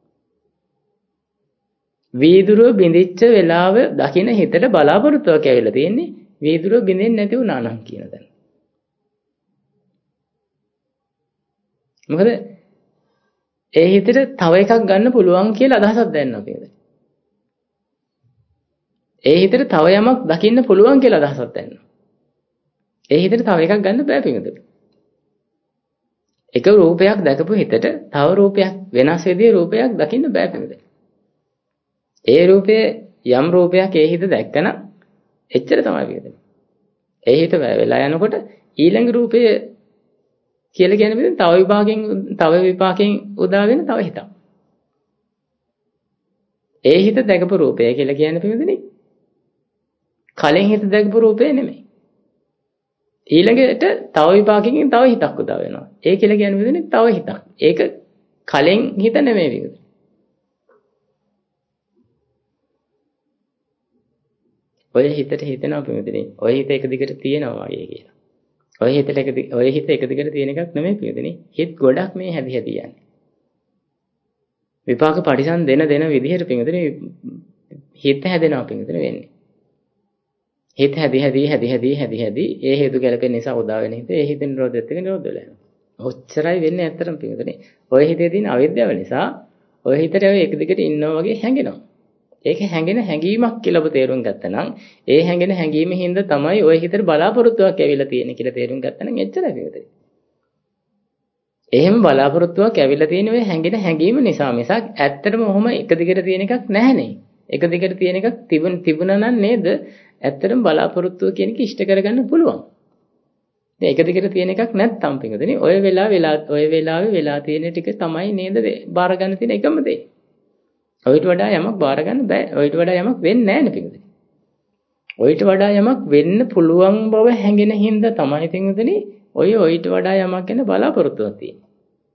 වීදුරුව බිඳිච්ච වෙලාව දකින්න හිතට බලාපොරොත්තුවක් ඇවිල්ලා තියෙන්නේ වීදුරුව බිඳෙන්නේ නැති වුණා නම් කියන දේ. මොකද ඒ හිතට තව එකක් ගන්න පුළුවන් කියලා අදහසක් දැනෙනවා පිටින්. ඒ හිතට තව යමක් දකින්න පුළුවන් කියලා අදහසක් දැනෙනවා. ඒ හිතට තව එකක් ගන්න බෑ පිටින්. එක රූපයක් දැකපු හිතට තව රූපයක් වෙනස් විදිහේ රූපයක් දකින්න බෑ පිළිද. ඒ රූපයේ යම් රූපයක් ඒ හිත දැක්කනම් එච්චර තමයි පිළිද. ඒ හිත වෙලා යනකොට ඊළඟ රූපය කියලා කියන්නේ පිළිද තව විපාකෙන් තව විපාකෙන් උදා වෙන තව හිතක්. ඒ හිත දැකපු රූපය කියලා කියන්නේ පිළිදනේ කලින් හිත දැකපු රූපය නෙමෙයි. ඊළඟට තව විපාකකින් තව හිතක් උදා වෙනවා. ඒ කියලා කියන්නේ විදිහනේ තව හිතක්. ඒක කලින් හිත නෙමෙයි විදිහ. ඔය හිතට හිතෙනවා පිළිදෙනේ. ඔය හිත එක දිගට තියෙනවා වගේ කියලා. ඔය හිතට එක ඔය හිත එක දිගට තියෙන එකක් නෙමෙයි පිළිදෙනේ. හිත ගොඩක් මේ හැදි හැදි යන්නේ. විපාක පරිසම් දෙන දෙන විදිහට පිළිදෙනේ හිත හැදෙනවා පිළිදෙනේ වෙන්නේ. හිත හැදි හැදි හැදි හැදි හැදි හැදි ඒ හේතු ගැලපෙන නිසා උදා වෙන හිත ඒ හිතෙන් නිරෝධයත් එක්ක නිරෝධ වෙලා යනවා. ඔච්චරයි වෙන්නේ ඇත්තටම පිටුනේ. ඔය හිතේ තියෙන අවිද්‍යාව නිසා ඔය හිතට ඔය එක දිගට ඉන්නවා වගේ හැඟෙනවා. ඒක හැඟෙන හැඟීමක් කියලා ඔබ තේරුම් ගත්තනම් ඒ හැඟෙන හැඟීමෙන් හින්දා තමයි ඔය හිතට බලාපොරොත්තුවක් ඇවිල්ලා තියෙන්නේ කියලා තේරුම් ගත්තනම් එච්චරයි පිටුනේ. එහෙම බලාපොරොත්තුවක් ඇවිල්ලා තියෙන ඔය හැඟෙන හැඟීම නිසා මිසක් ඇත්තටම ඔහොම එක දිගට තියෙන එකක් නැහැනේ. එක දිගට තියෙන එකක් තිබුණ තිබුණා නම් නේද? ඇත්තටම බලාපොරොත්තුව කියන එක ඉෂ්ට කරගන්න පුළුවන්. දැන් එක දිගට තියෙන එකක් නැත්තම් පිටුනේ ඔය වෙලාව වෙලා ඔය වෙලාවේ වෙලා තියෙන ටික තමයි නේද බාර ගන්න තියෙන එකම දේ. ඔයිට වඩා යමක් බාර ගන්න බෑ. ඔයිට වඩා යමක් වෙන්නේ නැහැ නේ පිටුනේ. ඔයිට වඩා යමක් වෙන්න පුළුවන් බව හැඟෙන හින්දා තමයි පිටුනේ ඔය ඔයිට වඩා යමක් ගැන බලාපොරොත්තුවක් තියෙන්නේ.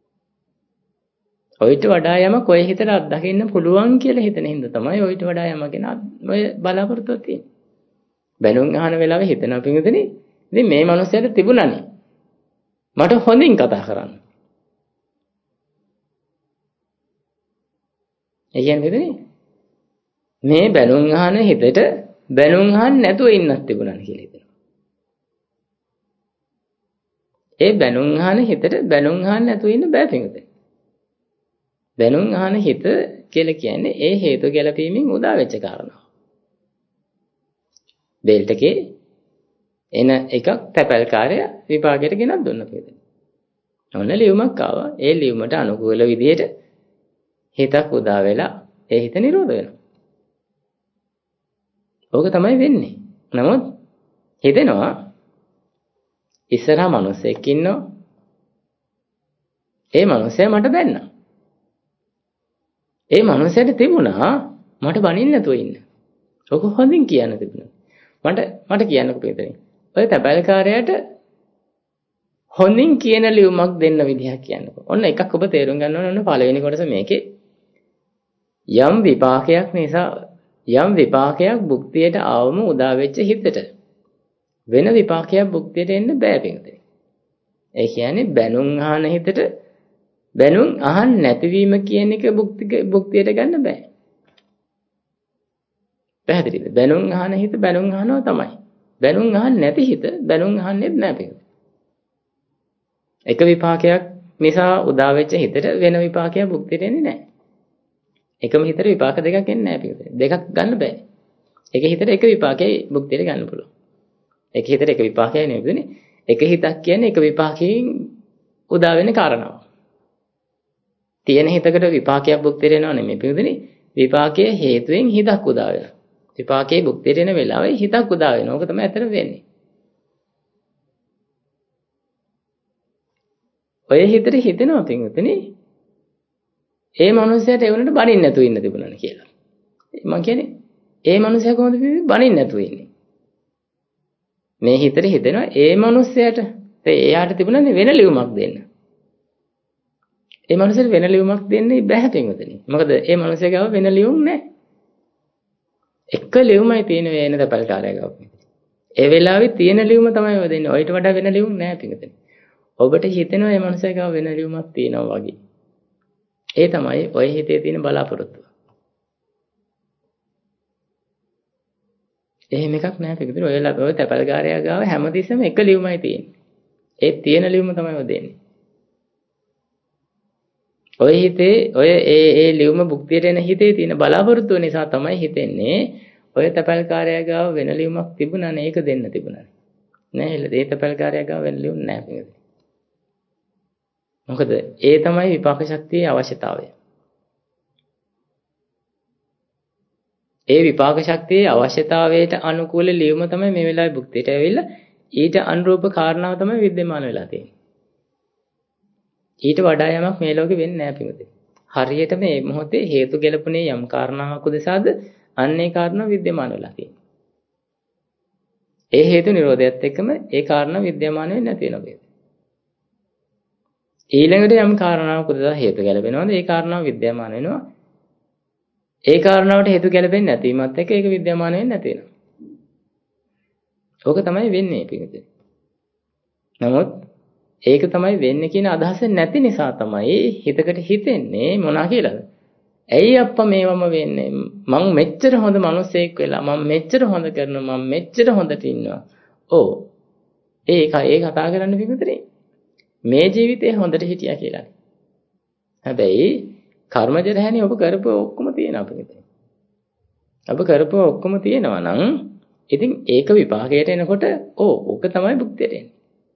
ඔයිට වඩා යමක් ඔය හිතට අත්දකින්න පුළුවන් කියලා හිතන හින්දා තමයි ඔයිට වඩා යමක් ගැන ඔය බලාපොරොත්තුවක් තියෙන්නේ. බැලුම් අහන වෙලාවේ හිතනවා පිටුනේ ඉතින් මේ මනුස්සයාට තිබුණානේ මට හොඳින් කතා කරන්න. ඒ කියන්නේ පිටුනේ මේ බැලුම් අහන හිතට බැලුම් අහන්න නැතුව ඉන්නත් තිබුණානේ කියලා හිතනවා. ඒ බැලුම් අහන හිතට බැලුම් අහන්න නැතුව ඉන්න බෑ පිටුනේ. බැලුම් අහන හිත කියලා කියන්නේ ඒ හේතු ගැලපීමෙන් උදා වෙච්ච කාරණා. බෙල්ටකේ එන එකක් තැපැල්කාරය විපාකයට ගෙනත් දුන්න පිළිදෙන. ඔන්න ලියුමක් ආවා. ඒ ලියුමට අනුකූල විදිහට හිතක් උදා වෙලා ඒ හිත නිරෝධ වෙනවා. ඕක තමයි වෙන්නේ. නමුත් හිතෙනවා ඉස්සරහා මිනිස්සෙක් ඉන්නවා. ඒ මිනිස්සයා මට බැන්නා. ඒ මිනිස්සයාට තිබුණා මට බනින්න නැතුව ඉන්න. ඔක හොඳින් කියන්න තිබුණා. මට මට කියන්නකෝ පිටුනේ. ඔය තැපැල්කාරයාට හොඳින් කියන ලියුමක් දෙන්න විදිහක් කියන්නකෝ. ඔන්න එකක් ඔබ තේරුම් ගන්න ඕන ඔන්න පළවෙනි කොටස මේකේ. යම් විපාකයක් නිසා යම් විපාකයක් භුක්තියට ආවම උදා වෙච්ච හිතට වෙන විපාකයක් භුක්තියට එන්න බෑ පිටුනේ. ඒ කියන්නේ බැනුම් අහන හිතට බැනුම් අහන්න නැතිවීම කියන එක භුක්ති භුක්තියට ගන්න බෑ. පැහැදිලිද? බැනුම් අහන හිත බැනුම් අහනවා තමයි. බැනුම් අහන්නේ නැති හිත බැනුම් අහන්නෙත් නැහැ පිටුනේ. එක විපාකයක් නිසා උදා වෙච්ච හිතට වෙන විපාකයක් භුක්තියට එන්නේ නැහැ. එකම හිතට විපාක දෙකක් එන්නේ නැහැ පිටුනේ. දෙකක් ගන්න බෑ. එක හිතට එක විපාකයයි භුක්තියට ගන්න පුළුවන්. එක හිතට එක විපාකයයි නෙවෙයිනේ. එක හිතක් කියන්නේ එක විපාකයෙන් උදා වෙන කාරණාවක්. තියෙන හිතකට විපාකයක් භුක්තියට එනවා නෙමෙයි පිටුනේ. විපාකයේ හේතුවෙන් හිතක් උදා වෙනවා. විපාකයේ භුක්තියට එන වෙලාවේ හිතක් උදා වෙනවා. ඕක තමයි ඇත්තට වෙන්නේ. ඔය හිතට හිතෙනවා පිටුනේ ඒ මනුස්සයාට ඒ වුණාට බනින්න නැතුව ඉන්න තිබුණානේ කියලා. මම කියන්නේ ඒ මනුස්සයා කොහොමද බනින්න නැතුව ඉන්නේ? මේ හිතට හිතෙනවා ඒ මනුස්සයාට එයාට තිබුණානේ වෙන ලියුමක් දෙන්න. ඒ මනුස්සයාට වෙන ලියුමක් දෙන්නේ බැහැ පිටුනේ. මොකද ඒ මනුස්සයා ගාව වෙන ලියුම් නැහැ. එක ලියුමයි තියෙන වෙන තැපල්කාරය ගාව. ඒ වෙලාවේ තියෙන ලියුම තමයි ඔය දෙන්නේ. ඔයිට වඩා වෙන ලියුම් නැහැ පිටුනේ. ඔබට හිතෙනවා මේ මනුස්සයා ගාව වෙන ලියුමක් තියෙනවා වගේ. ඒ තමයි ඔය හිතේ තියෙන බලාපොරොත්තුව. එහෙම එකක් නැහැ පිටුනේ. ඔය ඔය තැපල්කාරය ගාව හැමතිස්සෙම එක ලියුමයි තියෙන්නේ. ඒ තියෙන ලියුම තමයි ඔය දෙන්නේ. ඔය හිතේ ඔය ඒ ඒ ලියුම භුක්තියට එන හිතේ තියෙන බලාපොරොත්තුව නිසා තමයි හිතෙන්නේ ඔය තැපල්කාරය ගාව වෙන ලියුමක් තිබුණානේ ඒක දෙන්න තිබුණානේ. නෑ ඒ තැපල්කාරය ගාව වෙන ලියුම් නෑ පිටුනේ. මොකද ඒ තමයි විපාක ශක්තියේ අවශ්‍යතාවය. ඒ විපාක ශක්තියේ අවශ්‍යතාවයට අනුකූල ලියුම තමයි මේ වෙලාවේ භුක්තියට ඇවිල්ලා ඊට අනුරූප කාරණාව තමයි विद्यमान වෙලා තියෙන්නේ. ඊට වඩා යමක් මේ ලෝකෙ වෙන්නේ නැහැ පිටුදේ. හරියට මේ මොහොතේ හේතු ගැලපුණේ යම් කාරණාවක් උදෙසාද අන්නේ කාරණා विद्यमान වෙලා තියෙන්නේ. ඒ හේතු නිරෝධයත් එක්කම ඒ කාරණා विद्यमान වෙන්නේ නැති වෙනවා. ඊළඟට යම් කාරණාවක් උදෙසා හේතු ගැලපෙනවද ඒ කාරණාව विद्यमान වෙනවා. ඒ කාරණාවට හේතු ගැලපෙන්නේ නැතිවීමත් එක්ක ඒක विद्यमान වෙන්නේ නැති වෙනවා. ඕක තමයි වෙන්නේ පිටුදේ. නමුත් ඒක තමයි වෙන්නේ කියන අදහස නැති නිසා තමයි හිතකට හිතෙන්නේ මොනවා කියලාද? ඇයි අප්පා මේවම වෙන්නේ? මං මෙච්චර හොඳ මිනිසෙක් වෙලා මං මෙච්චර හොඳ කරනවා මං මෙච්චර හොඳට ඉන්නවා. ඕ ඒක ඒ කතා කරන්න පිටුදේ. මේ ජීවිතේ හොඳට හිටියා කියලා. හැබැයි කර්මජ රැහැනේ ඔබ කරපුව ඔක්කොම තියෙනවා අපිට. ඔබ කරපුව ඔක්කොම තියෙනවා නම් ඉතින් ඒක විපාකයට එනකොට ඕ ඕක තමයි භුක්තියට එන්නේ.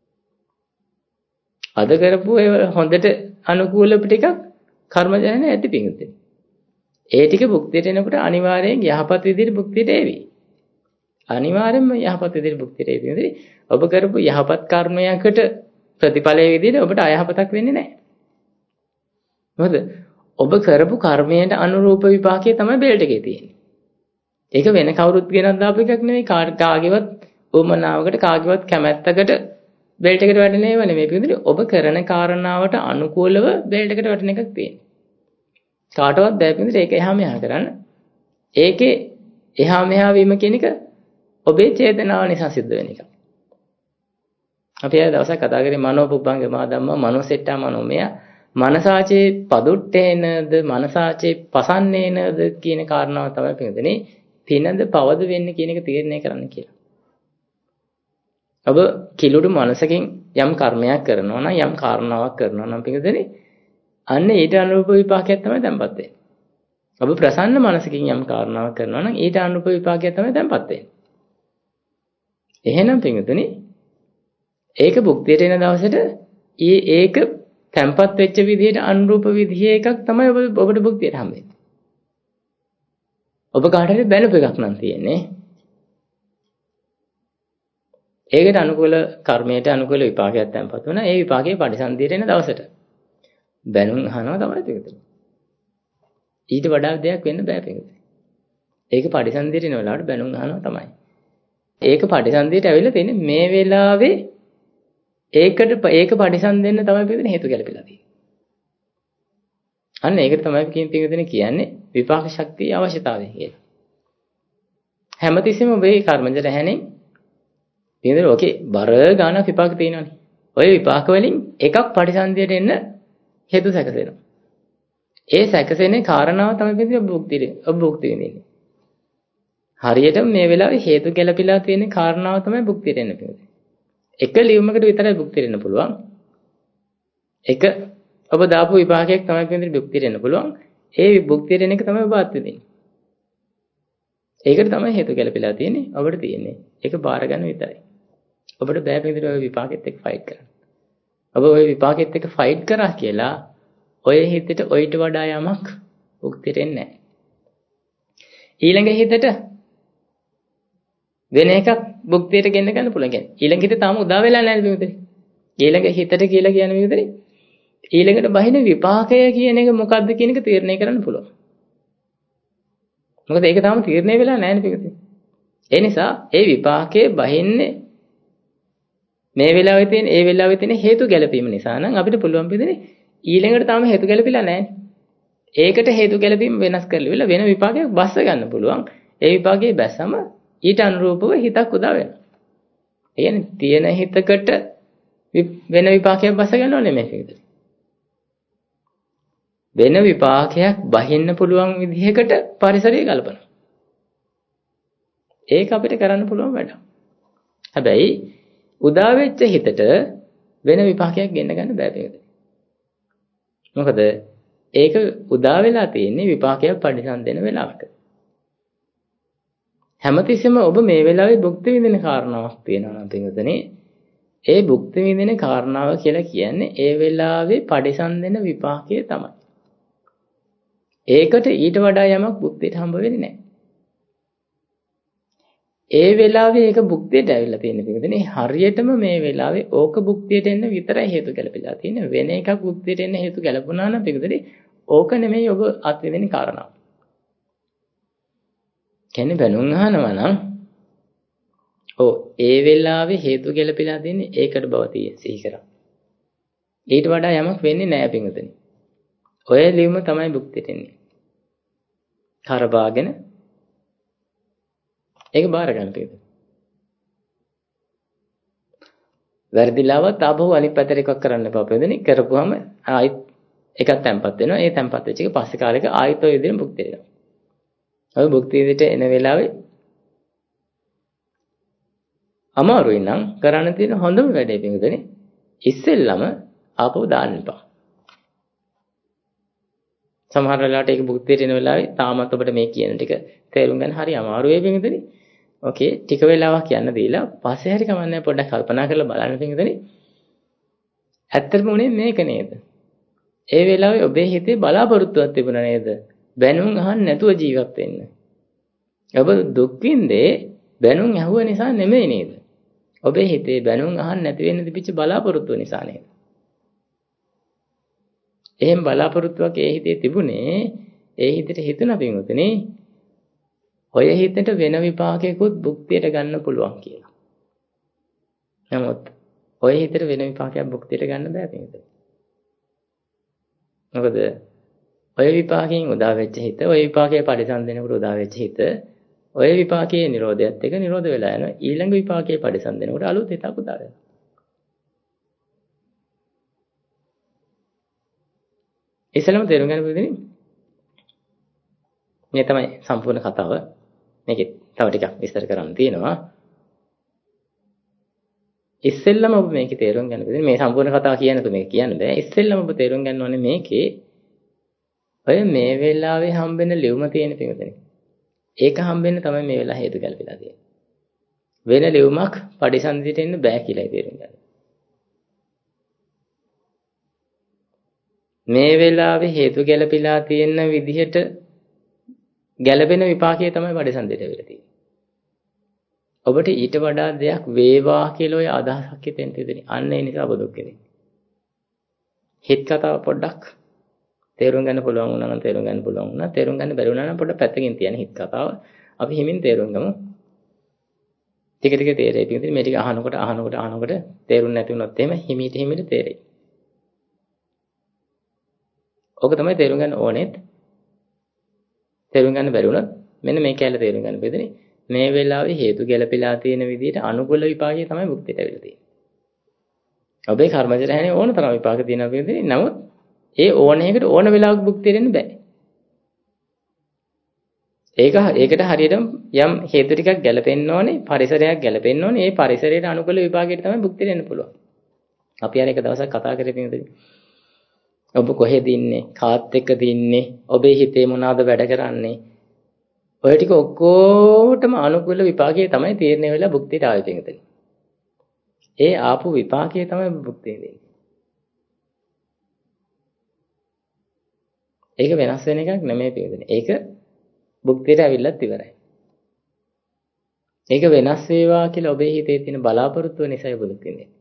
අද කරපුව හොඳට අනුකූල ටිකක් කර්මජ රැහැනේ ඇති පිටුදේ. ඒ ටික භුක්තියට එනකොට අනිවාර්යෙන් යහපත් විදිහට භුක්තියට එවි. අනිවාර්යෙන්ම යහපත් විදිහට භුක්තියට එවි. ඔබ කරපු යහපත් කර්මයකට ප්‍රතිඵලයේ විදිහට ඔබට අයහපතක් වෙන්නේ නැහැ. මොකද ඔබ කරපු කර්මයට අනුරූප විපාකයේ තමයි බෙල්ට් එකේ තියෙන්නේ. ඒක වෙන කවුරුත් ගෙනත් දාපු එකක් නෙවෙයි කාගේවත් උමනාවකට කාගේවත් කැමැත්තකට බෙල්ට් එකට වැටෙන ඒවා නෙමෙයි පිළිදෙලි ඔබ කරන කාරණාවට අනුකූලව බෙල්ට් එකට වැටෙන එකක් තියෙන්නේ. කාටවත් බෑ පිළිදෙලි ඒක එහා මෙහා කරන්න. ඒකේ එහා මෙහා වීම කියන එක ඔබේ චේතනාව නිසා සිද්ධ වෙන එකක්. අපි ආය දවසක් කතා කරේ මනෝපුප්පංග මා ධම්ම මනෝසෙට්ටා මනෝමය මනසාචේ පදුට්ටේනද මනසාචේ පසන්නේනද කියන කාරණාව තමයි පිළිදෙනේ පිනද පවද වෙන්නේ කියන එක තීරණය කරන්න කියලා. ඔබ කිලුඩු මනසකින් යම් කර්මයක් කරනවා නම් යම් කාරණාවක් කරනවා නම් පිළිදෙනේ අන්න ඊට අනුරූප විපාකයක් තමයි දැන්පත් වෙන්නේ. ඔබ ප්‍රසන්න මනසකින් යම් කාරණාවක් කරනවා නම් ඊට අනුරූප විපාකයක් තමයි දැන්පත් වෙන්නේ. එහෙනම් පිළිදෙනේ ඒක භුක්තියට එන දවසට ඊ ඒක තැම්පත් වෙච්ච විදිහට අනුරූප විදිහේ එකක් තමයි ඔබ ඔබට භුක්තියට හම්බෙන්නේ. ඔබ කාට හරි බැලුප එකක් නම් තියෙන්නේ. ඒකට අනුකූල කර්මයට අනුකූල විපාකයක් තැම්පත් වුණා. ඒ විපාකයේ පරිසන්දියට එන දවසට බැනුම් අහනවා තමයි පිළිතුර. ඊට වඩා දෙයක් වෙන්න බෑ පිළිතුර. ඒක පරිසන්දියට එන වෙලාවට බැනුම් අහනවා තමයි. ඒක පරිසන්දියට ඇවිල්ලා තියෙන්නේ මේ වෙලාවේ ඒකට ඒක පරිසම් දෙන්න තමයි පිළිදෙන හේතු ගැලපෙලා තියෙන්නේ. අන්න ඒකට තමයි කියන පිළිදෙන කියන්නේ විපාක ශක්තිය අවශ්‍යතාවය කියලා. හැමතිස්සෙම ඔබේ කර්මජ රැහැනේ පිළිදෙන ඕකේ බර ගානක් විපාක තියෙනවානේ. ওই විපාක වලින් එකක් පරිසන්දියට එන්න හේතු සැකසෙනවා. ඒ සැකසෙන්නේ කාරණාව තමයි පිළිදෙන භුක්තිය. ඔබ භුක්ති විඳින්නේ. හරියටම මේ වෙලාවේ හේතු ගැලපිලා තියෙන කාරණාව තමයි භුක්තියට එන්න පිළිදෙන. එක ලියුමකට විතරයි භුක්තිය දෙන්න පුළුවන්. එක ඔබ දාපු විපාකයක් තමයි පිළිදෙන භුක්තිය දෙන්න පුළුවන්. ඒ භුක්තිය දෙන එක තමයි ඔබ අත්විඳින්නේ. ඒකට තමයි හේතු ගැලපිලා තියෙන්නේ. ඔබට තියෙන්නේ. ඒක බාර ගන්න විතරයි. ඔබට බෑ පිළිදෙන ඔය විපාකෙත් එක්ක ෆයිට් කරන්න. ඔබ ඔය විපාකෙත් එක්ක ෆයිට් කරා කියලා ඔය හිතට ඔයිට වඩා යමක් භුක්තියට එන්නේ නැහැ. ඊළඟ හිතට වෙන එකක් භුක්තියට ගෙන්න ගන්න පුළුවන්. කියන්නේ ඊළඟ හිත තාම උදා වෙලා නැහැ නේද මෙතන. ඊළඟ හිතට කියලා කියන්නේ මෙතන. ඊළඟට බහින විපාකය කියන එක මොකක්ද කියන එක තීරණය කරන්න පුළුවන්. මොකද ඒක තාම තීරණය වෙලා නැහැ නේද මෙතන. ඒ නිසා ඒ විපාකයේ බහින්නේ මේ වෙලාවේ තියෙන ඒ වෙලාවේ තියෙන හේතු ගැලපීම නිසා නම් අපිට පුළුවන් පිළිදෙනේ ඊළඟට තාම හේතු ගැලපිලා නැහැ. ඒකට හේතු ගැලපීම වෙනස් කරලා වෙන විපාකයක් බස්ස ගන්න පුළුවන්. ඒ විපාකයේ බැස්සම ඊට අනුරූපව හිතක් උදා වෙනවා. ඒ කියන්නේ තියෙන හිතකට වෙන විපාකයක් බස ගන්නව නෙමෙයි මේකද. වෙන විපාකයක් බහින්න පුළුවන් විදිහකට පරිසරය ගලපනවා. ඒක අපිට කරන්න පුළුවන් වැඩක්. හැබැයි උදා වෙච්ච හිතට වෙන විපාකයක් ගෙන්න ගන්න බෑ මේකද. මොකද ඒක උදා වෙලා තියෙන්නේ විපාකයක් පරිසම් දෙන වෙලාවක. හැමතිස්සෙම ඔබ මේ වෙලාවේ භුක්ති විඳින කාරණාවක් තියෙනවා නම් පින්වතුනි ඒ භුක්ති විඳින කාරණාව කියලා කියන්නේ ඒ වෙලාවේ පරිසම්දෙන විපාකය තමයි. ඒකට ඊට වඩා යමක් භුක්තියට හම්බ වෙන්නේ නැහැ. ඒ වෙලාවේ ඒක භුක්තියට ඇවිල්ලා තියෙන පිටුදනේ හරියටම මේ වෙලාවේ ඕක භුක්තියට එන්න විතරයි හේතු ගැලපෙලා තියෙන්නේ. වෙන එකක් භුක්තියට එන්න හේතු ගැලපුණා නම් පිටුදනේ ඕක නෙමෙයි ඔබ අත්විඳින කාරණාව. කියන්නේ බැලුම් අහනවා නම් ඔව් ඒ වෙලාවේ හේතු ගැලපෙලා තියෙන්නේ ඒකට බව තියෙන සිහි කරා. ඊට වඩා යමක් වෙන්නේ නැහැ පිටුදනේ. ඔය ලියුම තමයි භුක්තියට එන්නේ. කරබාගෙන ඒක බාර ගන්න තියෙනවා. වැරදිලාවත් ආපහු අනිත් පැත්තට එකක් කරන්න එපා පෙදෙනි. කරපුවාම ආයිත් එකක් තැම්පත් වෙනවා. ඒ තැම්පත් වෙච්ච එක පස්සේ කාලෙක ආයිත් ඔය විදිහෙන් භුක්ති වෙනවා. ඔය භුක්ති විඳිට එන වෙලාවේ අමාරුයි නම් කරන්න තියෙන හොඳම වැඩේ පෙදෙනි. ඉස්සෙල්ලම ආපහු දාන්න එපා. සමහර වෙලාවට ඒක භුක්තියට එන වෙලාවේ තාමත් ඔබට මේ කියන ටික තේරුම් ගන්න හරි අමාරු වෙයි පෙදෙනි. ඕකේ ටික වෙලාවක් යන්න දීලා පස්සේ හරි කමන්නේ පොඩ්ඩක් කල්පනා කරලා බලන්න පිටින්දනේ ඇත්තටම උනේ මේක නේද? ඒ වෙලාවේ ඔබේ හිතේ බලාපොරොත්තුවක් තිබුණා නේද? බැනුම් අහන්න නැතුව ජීවත් වෙන්න. ඔබ දුක් විඳේ බැනුම් ඇහුව නිසා නෙමෙයි නේද? ඔබේ හිතේ බැනුම් අහන්න නැති වෙන්න තිබිච්ච බලාපොරොත්තුව නිසා නේද? එහෙම බලාපොරොත්තුවක් ඒ හිතේ තිබුණේ ඒ හිතට හිතුණා පිටුනේ ඔය හිතට වෙන විපාකයකුත් භුක්තියට ගන්න පුළුවන් කියලා. නමුත් ඔය හිතට වෙන විපාකයක් භුක්තියට ගන්න බෑ පිටුනේ. මොකද ඔය විපාකයෙන් උදා වෙච්ච හිත, ඔය විපාකයේ පරිසම්දෙනකොට උදා වෙච්ච හිත, ඔය විපාකයේ නිරෝධයත් එක්ක නිරෝධ වෙලා යනවා. ඊළඟ විපාකයේ පරිසම්දෙනකොට අලුත් හිතක් උදා වෙනවා. ඉස්සෙල්ලාම තේරුම් ගන්න පුළුවන් මේ තමයි සම්පූර්ණ කතාව. මේකේ තව ටිකක් විස්තර කරන්න තියෙනවා. ඉස්සෙල්ලම ඔබ මේකේ තේරුම් ගන්න බෑ. මේ සම්පූර්ණ කතාව කියනකොට මේක කියන්න බෑ. ඉස්සෙල්ලම ඔබ තේරුම් ගන්න ඕනේ මේකේ ඔය මේ වෙලාවේ හම්බෙන ලියුම තියෙන පිටුනේ. ඒක හම්බෙන්න තමයි මේ වෙලාව හේතු ගැලපෙලා තියෙන්නේ. වෙන ලියුමක් පරිසන්දිට එන්න බෑ කියලායි තේරුම් ගන්න. මේ වෙලාවේ හේතු ගැලපෙලා තියෙන විදිහට ගැළපෙන විපාකයේ තමයි පරිසන්දිට වෙලා තියෙන්නේ. ඔබට ඊට වඩා දෙයක් වේවා කියලා ඔය අදහසක් හිතෙන් තියෙන්නේ. අන්න ඒ නිසා ඔබ දුක් වෙන්නේ. හිත කතාව පොඩ්ඩක් තේරුම් ගන්න පුළුවන් වුණා නම් තේරුම් ගන්න පුළුවන් වුණා. තේරුම් ගන්න බැරි වුණා නම් පොඩ්ඩක් පැත්තකින් තියන්න හිත කතාව. අපි හිමින් තේරුම් ගමු. ටික ටික තේරෙයි. ඉතින් මේ ටික අහනකොට අහනකොට අහනකොට තේරුම් නැති වුණොත් එහෙම හිමීට හිමීට තේරෙයි. ඔක තමයි තේරුම් ගන්න ඕනෙත්. තේරුම් ගන්න බැරි වුණොත් මෙන්න මේ කැලේ තේරුම් ගන්න බෙදෙන්නේ. මේ වෙලාවේ හේතු ගැලපෙලා තියෙන විදිහට අනුකූල විපාකය තමයි මුක්තියට ඇවිල්ලා තියෙන්නේ. ඔබේ කර්මජ රැහැනේ ඕන තරම් විපාක තියෙනවා බෙදෙන්නේ. නමුත් ඒ ඕන එකකට ඕන වෙලාවක මුක්තියට එන්න බෑ. ඒක ඒකට හරියටම යම් හේතු ටිකක් ගැලපෙන්න ඕනේ, පරිසරයක් ගැලපෙන්න ඕනේ. ඒ පරිසරයට අනුකූල විපාකයට තමයි මුක්තියට එන්න පුළුවන්. අපි අර එක දවසක් කතා කරේ පිටින් ඔබ කොහෙද ඉන්නේ? කාත් එක්කද ඉන්නේ? ඔබේ හිතේ මොනවාද වැඩ කරන්නේ? ඔය ටික ඔක්කොටම අනුකූල විපාකයේ තමයි තීරණය වෙලා භුක්තියට ආවේ පිටින්. ඒ ආපු විපාකයේ තමයි භුක්තිය දෙන්නේ. ඒක වෙනස් වෙන එකක් නෙමෙයි පිටින්. ඒක භුක්තියට ඇවිල්ලත් ඉවරයි. ඒක වෙනස් වේවා කියලා ඔබේ හිතේ තියෙන බලාපොරොත්තුව නිසා ඔබ දුක් විඳින්නේ.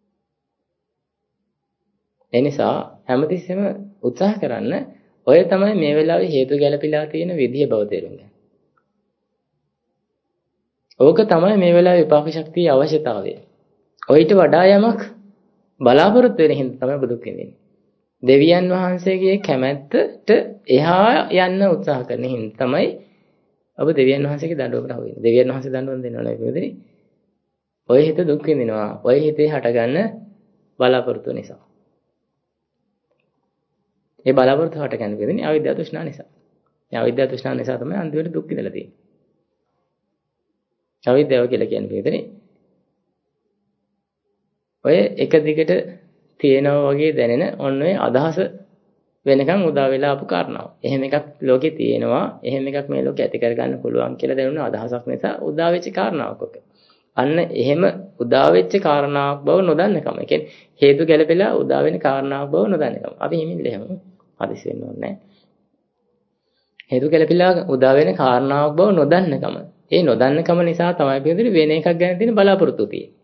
ඒ නිසා හැමතිස්සෙම උත්සාහ කරන්න ඔය තමයි මේ වෙලාවේ හේතු ගැලපීලා තියෙන විදිය බව තේරුම් ගන්න. ඕක තමයි මේ වෙලාවේ විපාක ශක්තිය අවශ්‍යතාවය. ඔයිට වඩා යමක් බලාපොරොත්තු වෙන හින්දා තමයි ඔබ දුක් විඳින්නේ. දෙවියන් වහන්සේගේ කැමැත්තට එහා යන්න උත්සාහ කරන හින්දා තමයි ඔබ දෙවියන් වහන්සේගේ දඬුවමට අහු වෙන්නේ. දෙවියන් වහන්සේ දඬුවම් දෙන්නව නෙවෙයි. ඔය හිත දුක් විඳිනවා. ඔය හිතේ හටගන්න බලාපොරොත්තු නිසා. ඒ බලාපොරොත්තු හට ගන්න බෙදෙන්නේ අවිද්‍යාව තෘෂ්ණාව නිසා. මේ අවිද්‍යාව තෘෂ්ණාව නිසා තමයි අන්තිමට දුක් විඳලා තියෙන්නේ. අවිද්‍යාව කියලා කියන්නේ බෙදෙන්නේ ඔය එක දිගට තියෙනවා වගේ දැනෙන ඔන්න ඔය අදහස වෙනකන් උදා වෙලා ආපු කාරණාව. එහෙම එකක් ලෝකේ තියෙනවා, එහෙම එකක් මේ ලෝකේ ඇති කර ගන්න පුළුවන් කියලා දැනුණ අදහසක් නිසා උදා වෙච්ච කාරණාවක් ඔක. අන්න එහෙම උදා වෙච්ච කාරණාවක් බව නොදන්නකම. ඒ කියන්නේ හේතු ගැළපෙලා උදා වෙන කාරණාවක් බව නොදන්නකම. අපි හිමින් ලෙහමු. හදිසි වෙන්න ඕනේ නැහැ. හේතු ගැළපෙලා උදා වෙන කාරණාවක් බව නොදන්නකම. ඒ නොදන්නකම නිසා තමයි පිළිදෙන වෙන එකක් ගැන තියෙන බලාපොරොත්තු තියෙන්නේ.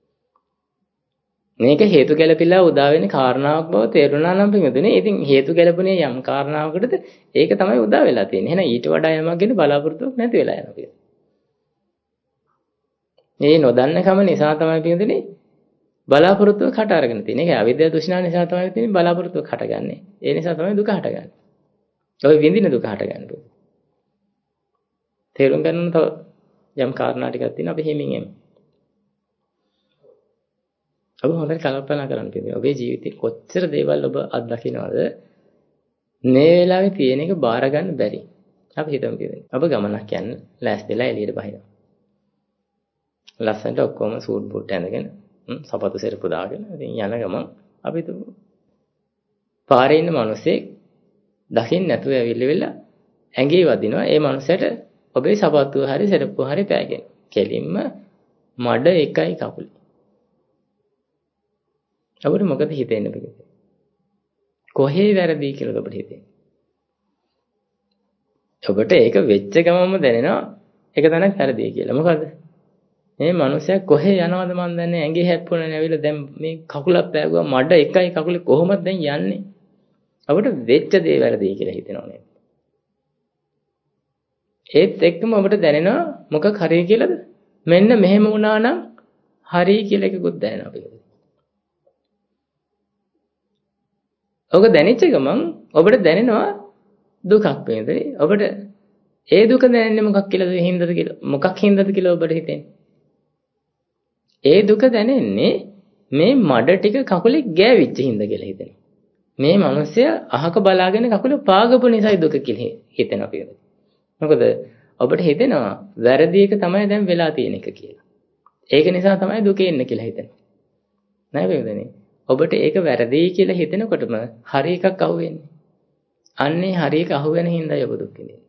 මේක හේතු ගැළපෙලා උදා වෙන කාරණාවක් බව තේරුණා නම් පිළිදෙනේ. ඉතින් හේතු ගැළපුණේ යම් කාරණාවකටද ඒක තමයි උදා වෙලා තියෙන්නේ. එහෙනම් ඊට වඩා යමක් ගැන බලාපොරොත්තුවක් නැති වෙලා යනවා. මේ නොදන්නකම නිසා තමයි පිළිදෙනේ බලාපොරොත්තුව කට අරගෙන තියෙන්නේ. ඒක අවිද්‍යාව තෘෂ්ණාව නිසා තමයි තියෙන්නේ බලාපොරොත්තුව කටගන්නේ. ඒ නිසා තමයි දුක හටගන්නේ. ඔය විඳින දුක හටගන්නේ. තේරුම් ගන්න තව යම් කාරණා ටිකක් තියෙනවා අපි හිමින් එමු. ඔබ හොඳට කල්පනා කරන්න පිළිදෙන. ඔබේ ජීවිතේ කොච්චර දේවල් ඔබ අත්දකින්නවද? මේ වෙලාවේ තියෙන එක බාර ගන්න බැරි. අපි හිතමු පිළිදෙන. ඔබ ගමනක් යන්න ලෑස්තිලා එළියට බහිනවා. ලස්සනට ඔක්කොම සූට් බූට් ඇඳගෙන සපත්තු සෙරප්පු දාගෙන ඉතින් යන ගමන් අපි තු පාරේ ඉන්න මිනිස්සෙක් දකින්න නැතුව ඇවිල්ලා ඇඟේ වදිනවා. ඒ මිනිසට ඔබේ සපත්තුව හරි සෙරප්පුව හරි පෑගෙන. කෙලින්ම මඩ එකයි කකුලේ. අපිට මොකද හිතෙන්නේ බෑ. කොහේ වැරදි කියලා ඔබට හිතෙන්නේ. ඔබට ඒක වෙච්ච ගමන්ම දැනෙනවා ඒක තමයි වැරදි කියලා. මොකද මේ මිනිස්සයා කොහේ යනවද මන් දන්නේ ඇඟේ හැප්පුණා නැවිලා දැන් මේ කකුලක් පෑගුවා මඩ එකයි කකුලේ කොහොමද දැන් යන්නේ අපිට වෙච්ච දේ වැරදි කියලා හිතෙනව නේද ඒත් එක්කම අපිට දැනෙනවා මොකක් හරි කියලාද මෙන්න මෙහෙම වුණා නම් හරි කියලා එකකුත් දැනෙනවා අපිට ඔක දැනෙච්ච ගමන් ඔබට දැනෙනවා දුකක් වේදේ ඔබට ඒ දුක දැනෙන්නේ මොකක් කියලාද හින්දාද කියලා මොකක් හින්දාද කියලා ඔබට හිතෙන්නේ ඒ දුක දැනෙන්නේ මේ මඩ ටික කකුලේ ගෑවිච්ච හින්දා කියලා හිතෙනවා. මේ මිනිස්සයා අහක බලාගෙන කකුල පාගපු නිසායි දුක කියලා හිතෙනවා කියලා. මොකද ඔබට හිතෙනවා වැරදි එක තමයි දැන් වෙලා තියෙන එක කියලා. ඒක නිසා තමයි දුක එන්නේ කියලා හිතෙනවා. නෑ වේදනේ. ඔබට ඒක වැරදි කියලා හිතෙනකොටම හරි එකක් අහුවෙන්නේ. අන්නේ හරි එක අහුවෙන හින්දායි ඔබ දුක් විඳින්නේ.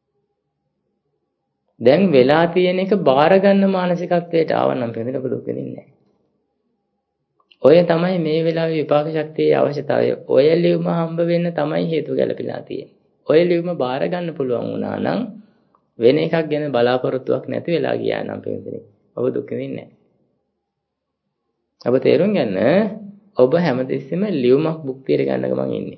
දැන් වෙලා තියෙන එක බාර ගන්න මානසිකත්වයට ආවනම් පිළිදෙන ඔබ දුක් වෙන්නේ නැහැ. ඔය තමයි මේ වෙලාවේ විපාක ශක්තියේ අවශ්‍යතාවය. ඔය ලියුම හම්බ වෙන්න තමයි හේතු ගැලපිලා තියෙන්නේ. ඔය ලියුම බාර ගන්න පුළුවන් වුණා නම් වෙන එකක් ගැන බලාපොරොත්තුවක් නැති වෙලා ගියා නම් පිළිදෙන ඔබ දුක් වෙන්නේ නැහැ. ඔබ තේරුම් ගන්න ඔබ හැමතිස්සෙම ලියුමක් භුක්තියට ගන්න ගමන් ඉන්නේ.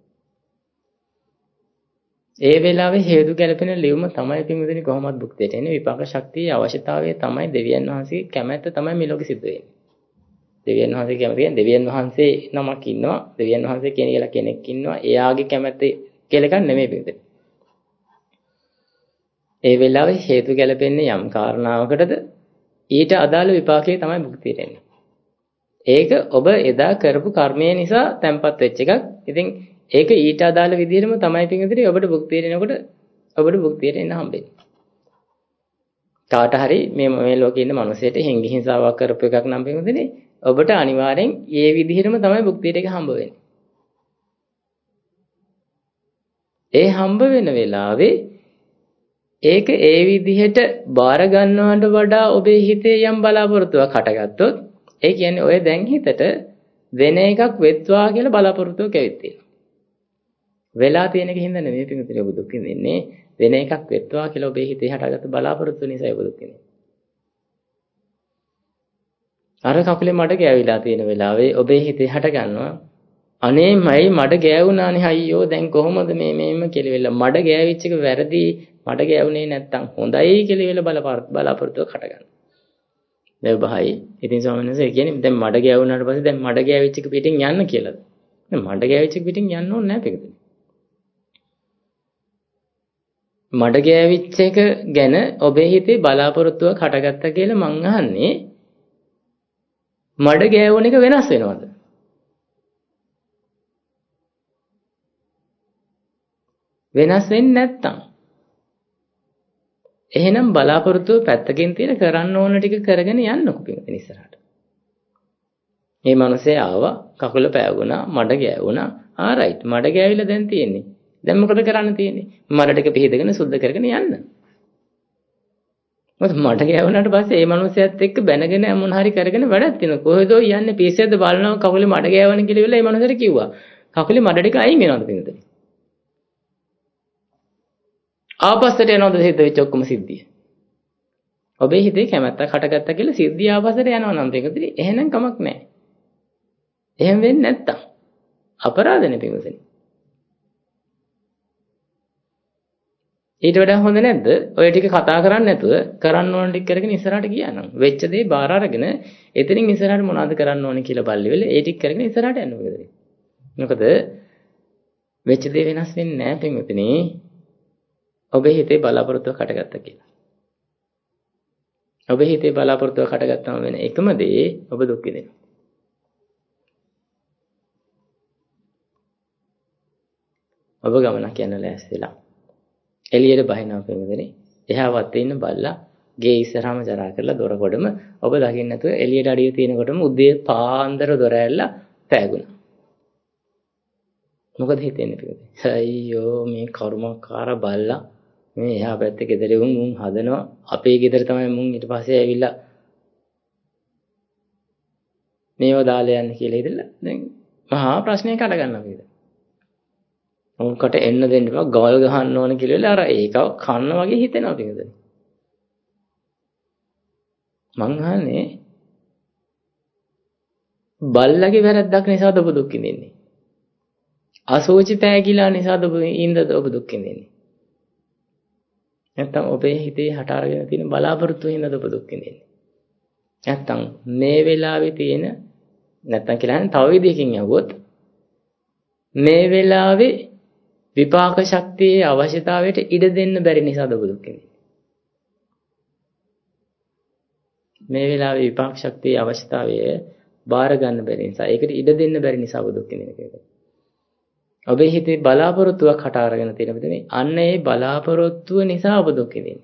ඒ වෙලාවේ හේතු ගැලපෙන ලියුම තමයි පින්විතනි කොහොමද භුක්තියට එන්නේ විපාක ශක්තියේ අවශ්‍යතාවය තමයි දෙවියන් වහන්සේගේ කැමැත්ත තමයි මේ ලෝකෙ සිද්ධ වෙන්නේ. දෙවියන් වහන්සේ කැමති කියන්නේ දෙවියන් වහන්සේ නමක් ඉන්නවා. දෙවියන් වහන්සේ කියන කියලා කෙනෙක් ඉන්නවා. එයාගේ කැමැත්ත කියලා එකක් නෙමෙයි පින්විතනි. ඒ වෙලාවේ හේතු ගැලපෙන්නේ යම් කාරණාවකටද ඊට අදාළ විපාකයේ තමයි භුක්තියට එන්නේ. ඒක ඔබ එදා කරපු කර්මය නිසා තැම්පත් වෙච්ච එකක්. ඉතින් ඒක ඊට අදාළ විදිහටම තමයි පින්විතනි ඔබට භුක්තියට එනකොට ඔබට භුක්තියට එන්න හම්බෙන්නේ. කාට හරි මේ මේ ලෝකේ ඉන්න මිනිසෙට හිංගි හිංසාවක් කරපු එකක් නම් පින්විතනි ඔබට අනිවාර්යෙන් ඒ විදිහටම තමයි භුක්තියට එක හම්බ වෙන්නේ. ඒ හම්බ වෙන වෙලාවේ ඒක ඒ විදිහට බාර ගන්නවට වඩා ඔබේ හිතේ යම් බලාපොරොත්තුවක් හටගත්තොත් ඒ කියන්නේ ඔය දැන් හිතට වෙන එකක් වෙත්වා කියලා බලාපොරොත්තුවක් ඇවිත් තියෙනවා. වෙලා තියෙන එක හින්දා නෙමෙයි පිටුතේ ඔබ දුක් විඳින්නේ වෙන එකක් වෙත්වා කියලා ඔබේ හිතේ හටගත්ත බලාපොරොත්තු නිසා ඔබ දුක් විඳින්නේ. අර කකුලේ මඩ ගෑවිලා තියෙන වෙලාවේ ඔබේ හිතේ හට ගන්නවා අනේ මයි මඩ ගෑවුනානේ අයියෝ දැන් කොහොමද මේ මේම කෙලිවෙලා මඩ ගෑවිච්ච එක වැරදි මඩ ගෑවුනේ නැත්තම් හොඳයි කෙලිවෙලා බලාපොරොත්තුවක් හට ගන්නවා. දැන් බහයි ඉතින් ස්වාමීන් වහන්සේ කියන්නේ දැන් මඩ ගෑවුනාට පස්සේ දැන් මඩ ගෑවිච්ච එක පිටින් යන්න කියලාද? දැන් මඩ ගෑවිච්ච එක පිටින් යන්න ඕනේ නැහැ පිටුතේ. මඩ ගෑවිච්ච එක ගැන ඔබේ හිතේ බලාපොරොත්තුවක් හටගත්තා කියලා මං අහන්නේ මඩ ගෑවුන එක වෙනස් වෙනවද? වෙනස් වෙන්නේ නැත්තම් එහෙනම් බලාපොරොත්තුව පැත්තකින් තියලා කරන්න ඕන ටික කරගෙන යන්නකො පිටින් ඉස්සරහට. මේ මිනිස්සේ ආවා කකුල පෑවුණා මඩ ගෑවුණා ආ රයිට් මඩ ගෑවිලා දැන් තියෙන්නේ. දැන් මොකද කරන්න තියෙන්නේ? මඩ ටික පිහදගෙන සුද්ධ කරගෙන යන්න. මොකද මට ගෑවුනාට පස්සේ ඒ මනුස්සයත් එක්ක බැනගෙන මොන හරි කරගෙන වැඩක් තියෙනවා. කොහෙදෝ යන්නේ පිස්සෙද්ද බලනවා කකුලේ මඩ ගෑවන කියලා ඉවරලා ඒ මනුස්සයට කිව්වා. කකුලේ මඩ ටික අයින් වෙනවද පින්වතුනි? ආපස්සට යනවද සිද්ධ වෙච්ච ඔක්කොම සිද්ධිය? ඔබේ හිතේ කැමැත්තක් හටගත්තා කියලා සිද්ධිය ආපස්සට යනවා නම් පින්වතුනි එහෙනම් කමක් නැහැ. එහෙම වෙන්නේ නැත්තම් අපරාධනේ පින්වතුනි. ඊට වඩා හොඳ නැද්ද? ඔය ටික කතා කරන්නේ නැතුව කරන්න ඕන ටික කරගෙන ඉස්සරහට ගියා නම් වෙච්ච දේ බාර අරගෙන එතනින් ඉස්සරහට මොනවද කරන්න ඕනේ කියලා බල්ලෙවල ඒ ටික කරගෙන ඉස්සරහට යන්න ඕනේ. මොකද වෙච්ච දේ වෙනස් වෙන්නේ නැහැ පින්වතුනි. ඔබේ හිතේ බලාපොරොත්තුවක් හටගත්තා කියලා. ඔබේ හිතේ බලාපොරොත්තුවක් හටගත්තාම වෙන එකම දේ ඔබ දුක් විඳිනවා. ඔබ ගමනක් යන්න ලෑස්තිලා. එළියට බහිනවා පින්වතුනි. එහා වත්තේ ඉන්න බල්ලා ගේ ඉස්සරහම ජරා කරලා දොර කොටම ඔබ දකින්න නැතුව එළියට අඩිය තියෙනකොටම උදේ පාන්දර දොර ඇරලා පෑගුණා. මොකද හිතෙන්නේ පින්වතුනි? අයියෝ මේ කර්මකාර බල්ලා මේ එහා පැත්තේ ගෙදර වුන් මුන් හදනවා. අපේ ගෙදර තමයි මුන් ඊට පස්සේ ඇවිල්ලා මේව දාලා යන්නේ කියලා හිතලා දැන් මහා ප්‍රශ්නයකට අඩ ගන්නවා වේද. උන්කට එන්න දෙන්න බා ගවල් ගහන්න ඕන කියලා අර ඒකව කන්න වගේ හිතෙනවා පිටුදේ. මං අහන්නේ බල්ලගේ වැරද්දක් නිසාද ඔබ දුක් විඳින්නේ? අසෝචි පෑගිලා නිසාද ඔබ ඉඳ ඔබ දුක් විඳින්නේ? නැත්තම් ඔබේ හිතේ හට අරගෙන තියෙන බලාපොරොත්තු හින්දාද ඔබ දුක් විඳින්නේ? නැත්තම් මේ වෙලාවේ තියෙන නැත්තම් කියලා තව විදිහකින් අහුවොත් මේ වෙලාවේ විපාක ශක්තියේ අවශ්‍යතාවයට ඉඩ දෙන්න බැරි නිසා දුක දුක් විඳින්නේ. මේ වෙලාවේ විපාක ශක්තියේ අවශ්‍යතාවය බාර ගන්න බැරි නිසා ඒකට ඉඩ දෙන්න බැරි නිසා දුක් විඳින කෙනෙක්. ඔබේ හිතේ බලාපොරොත්තුවක් හට අරගෙන තියෙන බෙද මේ අන්න ඒ බලාපොරොත්තුව නිසා ඔබ දුක් විඳින්නේ.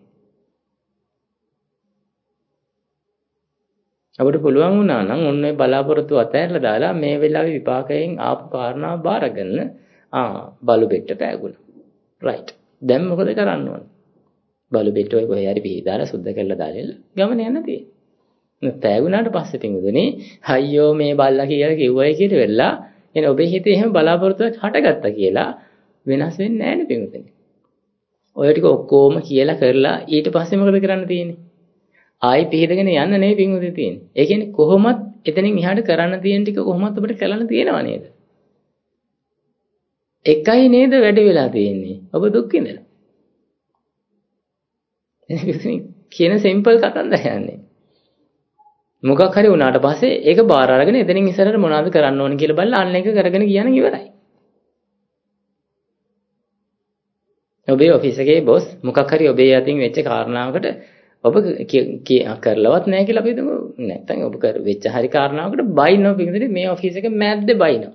අපිට පුළුවන් වුණා නම් ඔන්න ඒ බලාපොරොත්තු අතහැරලා දාලා මේ වෙලාවේ විපාකයෙන් ආපු කාරණා බාර ගන්න ආ බලු බෙට්ට පෑගුණා. රයිට්. දැන් මොකද කරන්න ඕන? බලු බෙට්ට ඔය කොහේ හරි පිහදාලා සුද්ධ කරලා දාලා ගමන යන්න තියෙන්නේ. පෑගුණාට පස්සේ පින්දුනේ අයියෝ මේ බල්ලා කියලා කිව්වයි කියලා වෙලා එන ඔබේ හිතේ එහෙම බලාපොරොත්තුවක් හටගත්තා කියලා වෙනස් වෙන්නේ නැහැ නේ පින්දුනේ. ඔය ටික ඔක්කොම කියලා කරලා ඊට පස්සේ මොකද කරන්න තියෙන්නේ? ආයි පිහදගෙන යන්න නෙවෙයි පින්දුනේ තියෙන්නේ. ඒ කියන්නේ කොහොමත් එතනින් එහාට කරන්න තියෙන ටික කොහොමත් අපිට කරන්න තියෙනව නේද? එකයි නේද වැඩි වෙලා තියෙන්නේ. ඔබ දුක් විඳලා. කියන සිම්පල් කතන්දර යන්නේ. මොකක් හරි වුණාට පස්සේ ඒක බාර අරගෙන එතනින් ඉස්සරහට මොනවද කරන්න ඕන කියලා බලලා අන්න එක කරගෙන ගියා නම් ඉවරයි. ඔබේ ඔෆිස් එකේ බොස් මොකක් හරි ඔබේ යටින් වෙච්ච කාරණාවකට ඔබ කරලවත් නැහැ කියලා අපි හිතමු. නැත්තම් ඔබ කර වෙච්ච හරි කාරණාවකට බයිනවා පිටින් මේ ඔෆිස් එක මැද්දේ බයිනවා.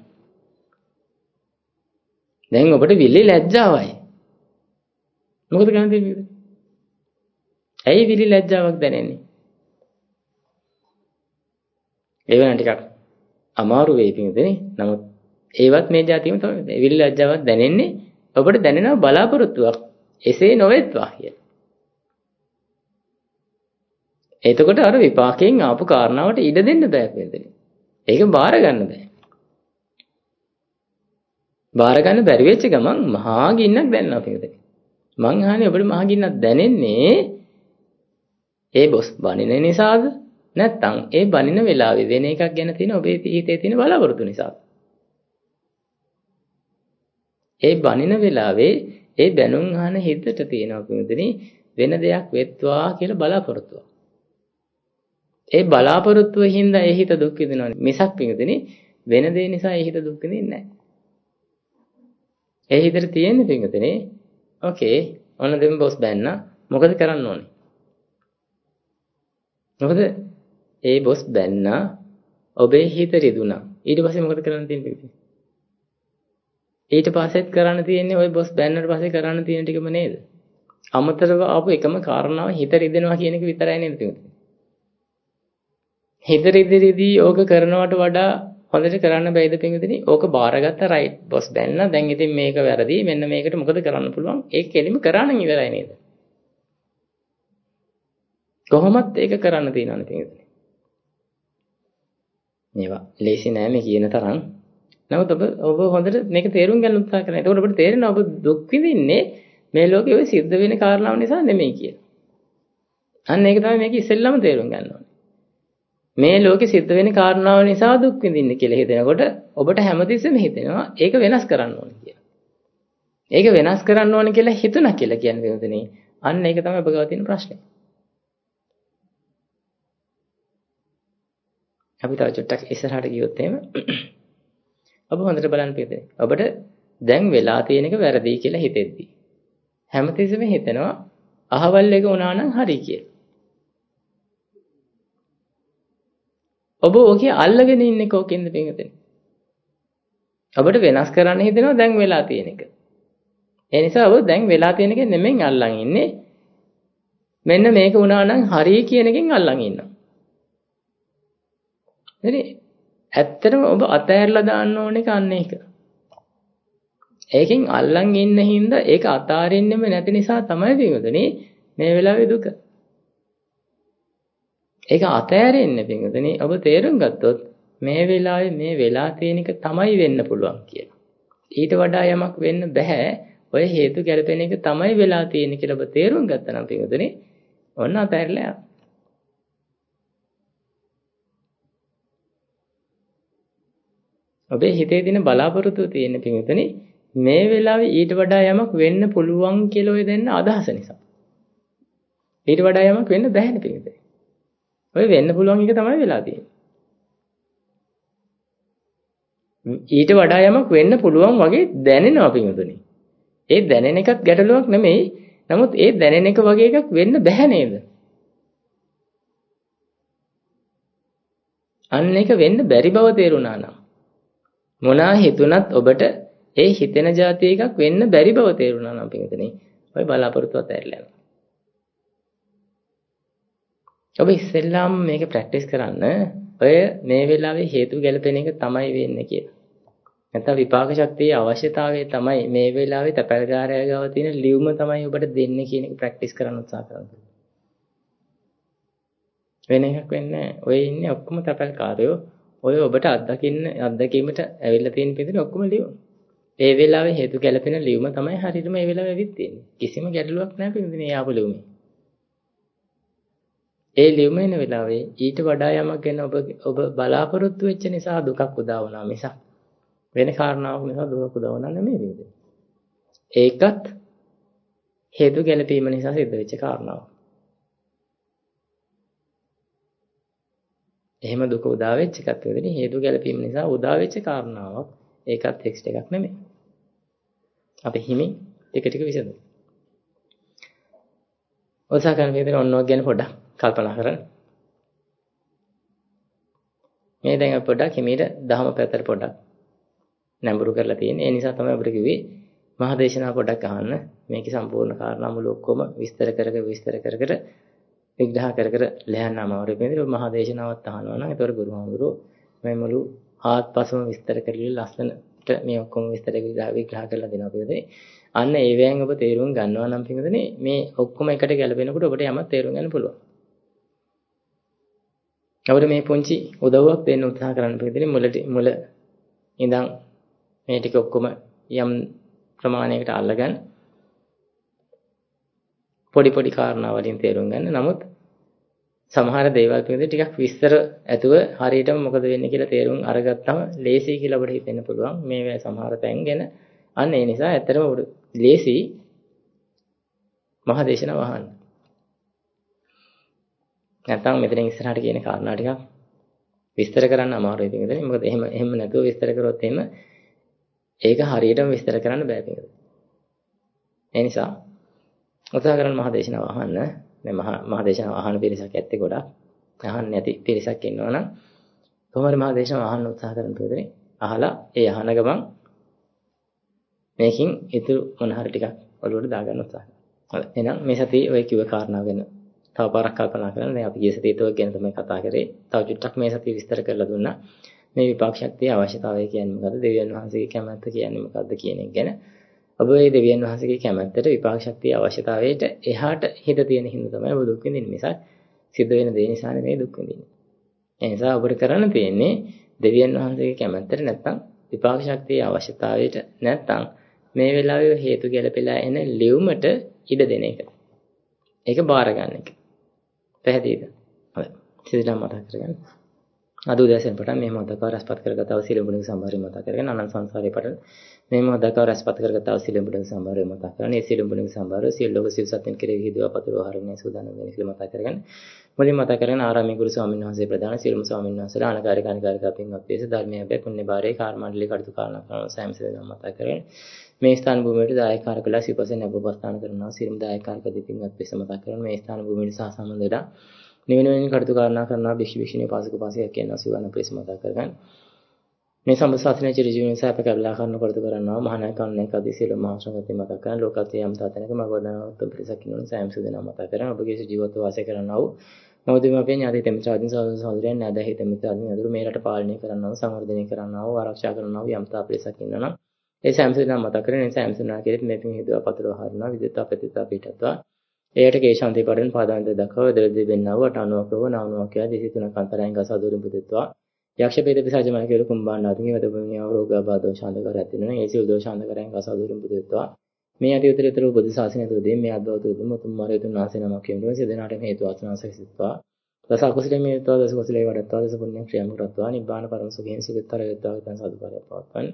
දැන් ඔබට විලි ලැජ්ජාවයි. මොකද කරන්න තියෙන්නේ? ඇයි විලි ලැජ්ජාවක් දැනෙන්නේ? ඒ වෙන ටිකක් අමාරු වෙයි පිටින්. නමුත් ඒවත් මේ જાතියම තමයි. විලි ලැජ්ජාවක් දැනෙන්නේ ඔබට දැනෙන බලාපොරොත්තුවක්. එසේ නොවෙත්වා කියලා. එතකොට අර විපාකයෙන් ආපු කාරණාවට ඉඩ දෙන්න බෑ පිටින්. ඒක බාර ගන්න බෑ. බාර ගන්න බැරි වෙච්ච ගමන් මහා ගින්නක් දැනෙනවා පිටුදේ. මං අහන්නේ ඔබට මහා ගින්නක් දැනෙන්නේ ඒ බොස් බනින නිසාද? නැත්නම් ඒ බනින වෙලාවේ වෙන එකක් ගැන තියෙන ඔබේ හිතේ තියෙන බලාපොරොත්තු නිසාද? ඒ බනින වෙලාවේ ඒ බැනුම් අහන හිතට තියෙනවා පිටුදේ වෙන දෙයක් වෙත්වා කියලා බලාපොරොත්තුවක්. ඒ බලාපොරොත්තුව හින්දා ඒ හිත දුක් විඳිනවා මිසක් පිටුදේ වෙන දේ නිසා ඒ හිත දුක් විඳින්නේ නැහැ. ඒ හිතේ තියෙන පිටුදේ ඕකේ ඔන්න දෙම බොස් බෑන්න මොකද කරන්න ඕනේ? මොකද ඒ බොස් බෑන්න ඔබේ හිත රිදුනා. ඊට පස්සේ මොකද කරන්න තියෙන්නේ? ඊට පස්සෙත් කරන්න තියෙන්නේ ওই බොස් බෑන්නට පස්සේ කරන්න තියෙන ටිකම නේද? අමතරව ආපු එකම කාරණාව හිත රිදෙනවා කියන එක විතරයි නේද පිටුදේ? හිත රිදි රිදි ඕක කරනවට වඩා හොඳට කරන්න බැයිද පිටුදේ? ඕක බාරගත්ත රයිට් බොස් බෑන්න දැන් ඉතින් මේක වැරදි මෙන්න මේකට මොකද කරන්න පුළුවන්? ඒක කෙලිම කරා නම් ඉවරයි නේද? කොහොමත් ඒක කරන්න තියෙනවනේ පින්විතනේ. මේවා ලේසි නෑ මේ කියන තරම්. නමුත් ඔබ ඔබ හොඳට මේක තේරුම් ගන්න උත්සාහ කරනවා. එතකොට ඔබට තේරෙනවා ඔබ දුක් විඳින්නේ මේ ලෝකේ ඔය සිද්ධ වෙන කාරණාව නිසා නෙමෙයි කියලා. අන්න ඒක තමයි මේක ඉස්සෙල්ලම තේරුම් ගන්න ඕනේ. මේ ලෝකේ සිද්ධ වෙන කාරණාව නිසා දුක් විඳින්න කියලා හිතනකොට ඔබට හැමතිස්සෙම හිතෙනවා ඒක වෙනස් කරන්න ඕනේ කියලා. ඒක වෙනස් කරන්න ඕනේ කියලා හිතුණා කියලා කියන්නේ වෙනදනේ. අන්න ඒක තමයි ඔබ ගාව තියෙන ප්‍රශ්නේ. අපි තව චුට්ටක් ඉස්සරහට ගියොත් එහෙම ඔබ හොඳට බලන්න පිළිදේ. ඔබට දැන් වෙලා තියෙන එක වැරදි කියලා හිතෙද්දි හැමතිස්සෙම හිතෙනවා අහවල් එක වුණා නම් හරි කියලා. ඔබ ඔකේ අල්ලගෙන ඉන්නේ කොකින්ද පින්වතුනි? ඔබට වෙනස් කරන්න හිතෙනවා දැන් වෙලා තියෙන එක. ඒ නිසා ඔබ දැන් වෙලා තියෙන එක නෙමෙයි අල්ලන් ඉන්නේ. මෙන්න මේක වුණා නම් හරි කියන එකෙන් අල්ලන් ඉන්නවා. හරි? ඇත්තටම ඔබ අතහැරලා දාන්න ඕන එක අන්න ඒක. ඒකෙන් අල්ලන් ඉන්න හින්දා ඒක අතාරින්නෙම නැති නිසා තමයි පින්වතුනි මේ වෙලාවේ දුක. ඒක අතෑරෙන්න පින්වතුනි ඔබ තේරුම් ගත්තොත් මේ වෙලාවේ මේ වෙලා තියෙන එක තමයි වෙන්න පුළුවන් කියලා. ඊට වඩා යමක් වෙන්න බෑ. ඔය හේතු ගැලපෙන එක තමයි වෙලා තියෙන්නේ කියලා ඔබ තේරුම් ගත්තා නම් පින්වතුනි ඔන්න අතෑරලා යන්න. ඔබේ හිතේ තියෙන බලාපොරොත්තු තියෙන පින්වතුනි මේ වෙලාවේ ඊට වඩා යමක් වෙන්න පුළුවන් කියලා ඔය දෙන්න අදහස නිසා. ඊට වඩා යමක් වෙන්න බෑනේ පින්වතුනි. ඔය වෙන්න පුළුවන් එක තමයි වෙලා තියෙන්නේ. ඊට වඩා යමක් වෙන්න පුළුවන් වගේ දැනෙනවා පින්වතුනි. ඒ දැනෙන එකත් ගැටලුවක් නෙමෙයි. නමුත් ඒ දැනෙන එක වගේ එකක් වෙන්න බෑ නේද? අන්න ඒක වෙන්න බැරි බව තේරුණා නම් මොනා හිතුණත් ඔබට ඒ හිතෙන જાති එකක් වෙන්න බැරි බව තේරුණා නම් පින්වතුනි ඔය බලාපොරොත්තු අතහැරලා යනවා. ඔබ ඉස්සෙල්ලාම මේක ප්‍රැක්ටිස් කරන්න ඔය මේ වෙලාවේ හේතු ගැලපෙන එක තමයි වෙන්නේ කියලා. නැත්නම් විපාක ශක්තියේ අවශ්‍යතාවය තමයි මේ වෙලාවේ තැපැල්කාරය ගාව තියෙන ලියුම තමයි ඔබට දෙන්නේ කියන එක ප්‍රැක්ටිස් කරන්න උත්සාහ කරන්න. වෙන එකක් වෙන්නේ ඔය ඉන්නේ ඔක්කොම තැපැල්කාරයෝ. ඔය ඔබට අත්දකින්න අත්දැකීමට ඇවිල්ලා තියෙන පිටින් ඔක්කොම ලියුම. ඒ වෙලාවේ හේතු ගැලපෙන ලියුම තමයි හරියටම මේ වෙලාවේ ඇවිත් තියෙන්නේ. කිසිම ගැටලුවක් නැහැ පිටින් ආපු ලියුමේ. ඒ ලියුම එන වෙලාවේ ඊට වඩා යමක් ගැන ඔබ ඔබ බලාපොරොත්තු වෙච්ච නිසා දුකක් උදා වුණා මිසක් වෙන කාරණාවක් නිසා දුකක් උදා වුණා නෙමෙයි නේද? ඒකත් හේතු ගැලපීම නිසා සිද්ධ වෙච්ච කාරණාවක්. එහෙම දුක උදා වෙච්ච එකත් වෙන්නේ හේතු ගැලපීම නිසා උදා වෙච්ච කාරණාවක්. ඒකත් ටෙක්ස්ට් එකක් නෙමෙයි. අපි හිමින් ටික ටික විසඳමු. ඔසා කරන විදිහට ඔන්නෝක් ගැන පොඩ්ඩක් කල්පනා කරන්න. මේ දැන් අපි පොඩ්ඩක් හිමීට දහම පැත්තට පොඩ්ඩක් නැඹුරු කරලා තියෙන්නේ. ඒ නිසා තමයි අපිට කිව්වේ මහා දේශනාව පොඩ්ඩක් අහන්න. මේකේ සම්පූර්ණ කාරණා මුල ඔක්කොම විස්තර කර කර විස්තර කර කර විග්‍රහ කර කර ලැහන්න අමාරුයි. මේ විදිහට මහා දේශනාවත් අහනවා නම් ඒතකොට ගුරුහාමුදුරුවෝ මේ මුළු ආත්පසම විස්තර කරලා ලස්සනට මේ ඔක්කොම විස්තර විග්‍රහ කරලා දෙනවා පිළිදේ. අන්න ඒ වෑන් ඔබ තේරුම් ගන්නවා නම් පිළිදේ මේ ඔක්කොම එකට ගැලපෙනකොට ඔබට යමක් තේරුම් ගන්න පුළුවන්. අපිට මේ පුංචි උදව්වක් දෙන්න උත්සාහ කරන්න පිළිදේ මුල මුල ඉඳන් මේ ටික ඔක්කොම යම් ප්‍රමාණයකට අල්ලගන්න. පොඩි පොඩි කාරණා වලින් තේරුම් ගන්න. නමුත් සමහර දේවල් පිළිබඳව ටිකක් විස්තර ඇතුව හරියටම මොකද වෙන්නේ කියලා තේරුම් අරගත්තම ලේසි කියලා අපිට හිතෙන්න පුළුවන්. මේ සමහර තැන් ගැන. අන්න ඒ නිසා ඇත්තටම ලේසි මහා දේශනාව අහන්න. නැත්නම් මෙතනින් ඉස්සරහට කියන කාරණා ටිකක් විස්තර කරන්න අමාරුයි පිටින්. මොකද එහෙම එහෙම නැතුව විස්තර කරොත් එහෙම ඒක හරියටම විස්තර කරන්න බෑ පිටින්. ඒ නිසා උත්සාහ කරන මහා දේශනාව අහන්න. මේ මහා මහා දේශනාව අහන පිරිසක් ඇත්තේ ගොඩක්. අහන්න නැති පිරිසක් ඉන්නවනම් කොහොමද මහා දේශනාව අහන්න උත්සාහ කරන පිළිදෙනේ අහලා ඒ අහන ගමන් මේකින් ඉතුරු මොන හරි ටිකක් ඔළුවට දාගන්න උත්සාහ කරනවා. හරි. එහෙනම් මේ සතියේ ඔය කිව්ව කාරණා ගැන තව පාරක් කල්පනා කරන්න. දැන් අපි ගිය සතියේත් ඔය ගැන තමයි කතා කරේ. තව චුට්ටක් මේ සතිය විස්තර කරලා දුන්නා. මේ විපාක ශක්තියේ අවශ්‍යතාවය කියන්නේ මොකද්ද? දෙවියන් වහන්සේගේ කැමැත්ත කියන්නේ මොකද්ද කියන එක ගැන. ඔබ මේ දෙවියන් වහන්සේගේ කැමැත්තට විපාක ශක්තියේ අවශ්‍යතාවයට එහාට හිත තියෙන හින්දා තමයි ඔබ දුක් විඳින්නේ මිසක් සිද්ධ වෙන දේ නිසානේ මේ දුක් විඳින්නේ. ඒ නිසා ඔබට කරන්න තියෙන්නේ දෙවියන් වහන්සේගේ කැමැත්තට නැත්තම් විපාක ශක්තියේ අවශ්‍යතාවයට නැත්තම් මේ වෙලාවේ හේතු ගැලපෙලා එන ලියුමට ඉඩ දෙන එක. ඒක බාර ගන්න එක. පැහැදිලිද? හරි. සිතලා මතක් කරගන්න. අද උදෑසන පටන් මේ මොහොතක රසපත් කරගතව සිළුඹුණු සම්භාරය මතක් කරගෙන අනන්ත සංසාරේ පටන් මේ මොහොතක රසපත් කරගතව සිළුඹුණු සම්භාරය මතක් කරගෙන මේ සිළුඹුණු සම්භාරය සියලු ලෝක සිල් සත්‍යන් කෙරෙහි හිදුවා පතුරව හරිනේ සූදානම් වෙන කියලා මතක් කරගෙන මුලින් මතක් කරගෙන ආරාමයේ ගුරු ස්වාමීන් වහන්සේ ප්‍රදාන සිළුම ස්වාමීන් වහන්සේලා අනකාරික අනිකාරික අපින්වත් වේස ධර්මයේ අපේ පුණ්‍ය භාරයේ කාර්මණ්ඩලයේ කටයුතු කරන කරන සෑම සෙදෙනා මතක් කරගෙන මේ ස්ථාන භූමියට දායකකාර කළා සිව්පසෙන් අපවස්ථාන කරනවා සිළුම දායකකාරක දීපින්වත් වේස මතක් කරගෙන මේ ස්ථාන භූමියට සහ සම්බන්ධ නිවෙන වෙනින් කටයුතු කරනා කරනවා භික්ෂු භික්ෂුණී පාසක පාසක කියනවා සිවණ ප්‍රේස මතක් කරගන්න මේ සම්බසාසනේ චිරජීවන සාප කැබලා කරන කටයුතු කරනවා මහානායකයන් කදී සියලු මහාශ්‍රමතේ මතක් කරන ලෝකත්වයේ යම් තාතනක මගවඩනවත් ප්‍රතිසක් කිනුන සෑම සුදෙනා මතක් කරන ඔබගේ ජීවිත වාසය කරනවා වූ නවදීමාපේ ඥාති තෙමිතාදීන් සහෝදර සහෝදරයන් නැදහි තෙමිතාදීන් අතුරු මේ රට පාලනය කරනවා සංවර්ධනය කරනවා වූ ආරක්ෂා කරනවා වූ යම් තා ප්‍රතිසක් ඉන්නවා ඒ සෑම සුදෙනා මතක් කරගෙන ඒ සෑම සුදෙනා කෙරෙහි මේ පින් හේතුව පතරව හරිනවා විදිතා ප්‍රතිතා පිටත්වා එයට කේශාන්ති පඩෙන් පාදාන්ත දක්වා දෙලදී වෙන්නව අටනුවකව නවනුවක් කියා දෙසි තුනක් අන්තරයෙන් ගසදුරින් පුදෙත්වා යක්ෂ පේද පිසාච මන කියලා කුම්බාණ්ඩාතුන්ගේ වදපුණිය රෝගාබාධෝ ශාන්තකර ඇතිවෙනවා ඒ සිල් දෝ ශාන්තකරයන් ගසදුරින් පුදෙත්වා මේ යටි උතරීතර බුද්ධ ශාසනය තුළදී මේ අද්භවත උතුම් උතුම් මාර්ගතුන් වාසය නමක් කියනවා සිදෙනාට හේතු වාසනා සැකසෙත්වා දස අකුසලයේ මේත්වා දස කුසලයේ වඩත්වා දස පුණ්‍ය ක්‍රියාම් කරත්වා නිබ්බාන පරම සුඛයෙන් සුඛතර වේත්වා කියන සාදුකාරය පවත්වන්න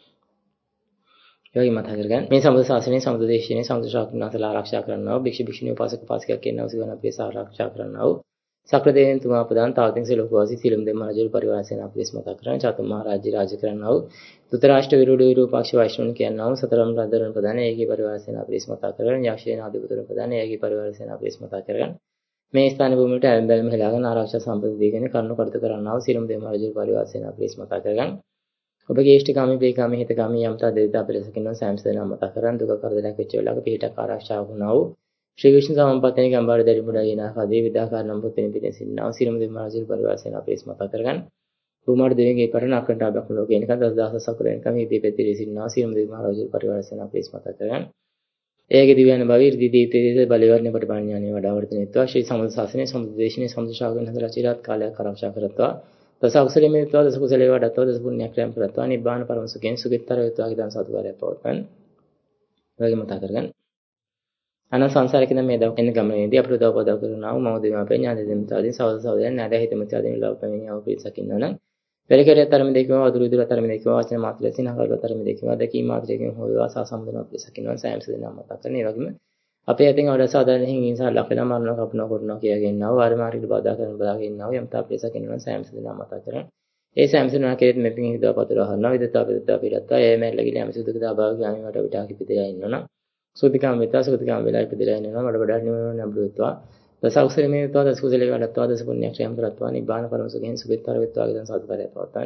යෝගී මතක කරගන්න මේ සම්බුද්ධ ශාසනයේ සම්බුද්ධ දේශනේ සම්බුද්ධ ශාසනයන්සලා ආරක්ෂා කරනවා භික්ෂු භික්ෂුණී උපාසක උපාසිකා කියනවා සිවණ අපේ ආරක්ෂා කරනවා සක්‍ර දෙවියන් තුමා ප්‍රදාන තාවතින් සිලෝකවාසී සීලම් දෙම රජු පරිවාර සේනා අපිස් මතක කරන චතුම් මහ රාජ්‍ය රාජ්‍ය කරනවා දුතරාෂ්ට්‍ර විරුද්ධ විරූපාක්ෂ වෛශ්‍රවණ කියනවා සතරම් රාජදරණ ප්‍රදාන ඒකී පරිවාර සේනා අපිස් මතක කරන යක්ෂේන අධිපතුරණ ප්‍රදාන ඒකී පරිවාර සේනා අපිස් මතක කරගන්න මේ ස්ථාන භූමියට ඇලම් බැලම හෙලාගෙන ආරක්ෂා සම්පත දීගෙන කරුණු කටයුතු කරනවා සීලම් දෙම රජු පරිවාර සේනා අපිස් මතක කරගන්න ඔබගේ ඉෂ්ඨකාමී වේකාමී හිතකාමී යම්තා දෙවිතා පෙරසකින්ව සෑමසෙනා මතක කරන් දුක කරදරයක් වෙච්ච වෙලාවක පිටක් ආරක්ෂා වුණා වූ ශ්‍රී විෂ්ණු සමන්පතේ ගම්බාර දෙරි මුඩා යනා කදී විදාකාර නම් පුතෙනි පිටින්සින්නා සීලම දෙම රජු පරිවාර සේනා අපිස් මතක කරගන්න බුමාර දෙවියන්ගේ පරණ අකණ්ඩ අබක් ලෝකේ එනකන් දසදහස සකුරෙන් කම ඉදී පෙතිරි සින්නා සීලම දෙම රජු පරිවාර සේනා අපිස් මතක කරගන්න ඒගේ දිව්‍යන භවී ඉර්ධි දීප්තියේ බලවර්ණ පරිපාලඥානිය වඩා වර්ධනයත්වා ශ්‍රී සම්බුද්ධ ශාසනයේ සම්බුද්ධ දේශනේ සම්බුද්ධ ශාසනය හදලා චිරාත් කාලයක් ආරක්ෂා කරත්වා දස අකුසලයේ මේත්වා දස කුසලයේ වඩත්වා දස පුණ්‍ය ක්‍රියාම් කරත්වා නිබ්බාන පරම සුඛයෙන් සුඛිතර වේත්වා කියන සතුකාරය පවත්වන්න. ඔයගෙ මතක කරගන්න. අන සංසාරිකින් මේ දවස් එන්න ගමනේදී අපිට උදව් පදව් කරනවා මව දෙමාපියන් ඥාති දෙමතාදීන් සහෝදර සහෝදරයන් නැද හිතමතාදීන් ලෝකපමිනියව පිරිසක් ඉන්නවනම් පෙරකරිය තරම දෙකම අදුරු ඉදිරිය තරම දෙකම වචන මාත්‍ර ලෙසින් අහකට තරම දෙකම දැකීම මාත්‍රයෙන් හෝ වේවා සහ සම්බන්ධව පිරිසක් ඉන්නවා සෑම සදෙනා මතක කරගෙන ඒ වගේම අපේ අතින් අවඩ සාධාරණ හිංසා ලක්ෂණ මරණ කපනවා කරනවා කියගෙන ඉන්නවා වාර මාර්ගයට බාධා කරන බලාගෙන ඉන්නවා යම් තා පිරිසක් ඉන්නවා සෑම සදෙනා මතක කරගෙන ඒ සෑම සදෙනා කෙරෙහි මෙපින් හිතව පතරව හරනවා විදතා විදතා පිටත්තා ඒ මැල්ලගිල යම් සුදුක දාභාග ගාමී වට විටා කිපිතලා ඉන්නවනම් සුද්ධිකාම වෙතා සුද්ධිකාම වෙලා ඉපදලා ඉන්නවා වඩ වඩා නිවන නඹුත්වා දස අකුසල මේත්වා දස කුසල වඩත්වා දස පුණ්‍ය ක්‍රියාම් කරත්වා නිබ්බාන පරම සුඛයෙන් සුඛිතර වෙත්වා කියන සාදුකාරය පවත්වන්න.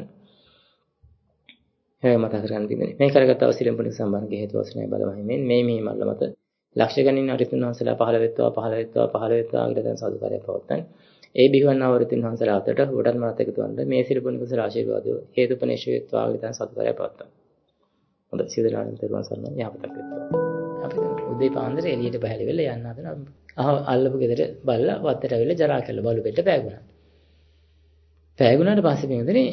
හැම මතක කරගන්න තිබෙන්නේ මේ කරගත් අවසිරෙන් පුණ්‍ය සම්බන්ධ හේතු වශයෙන් බලමහිමින් මේ මේ මල්ල මත ලක්ෂ ගණන් අරිතුන් වහන්සේලා පහළ වෙත්වා පහළ වෙත්වා පහළ වෙත්වා කියන සාදුකාරය පවත්වන්න. ඒ බිහිවන්නා වරිතුන් වහන්සේලා අතරට වඩත් මාත් එකතු වන්න මේ සිරිපුණි කුසල ආශිර්වාදය හේතුපනේශ වෙත්වා කියන සාදුකාරය පවත්වන්න. හොඳ සියදලාණන් තෙරුවන් සරණයි යහපතක් වෙත්වා. අපි උදේ පාන්දර එළියට පහළ වෙලා යන්න හදන අහ අල්ලපු ගෙදර බල්ලා වත්තට ඇවිල්ලා ජරා කළ බලු පෙට්ට පෑගුණා. පෑගුණාට පස්සේ පින්වතුනි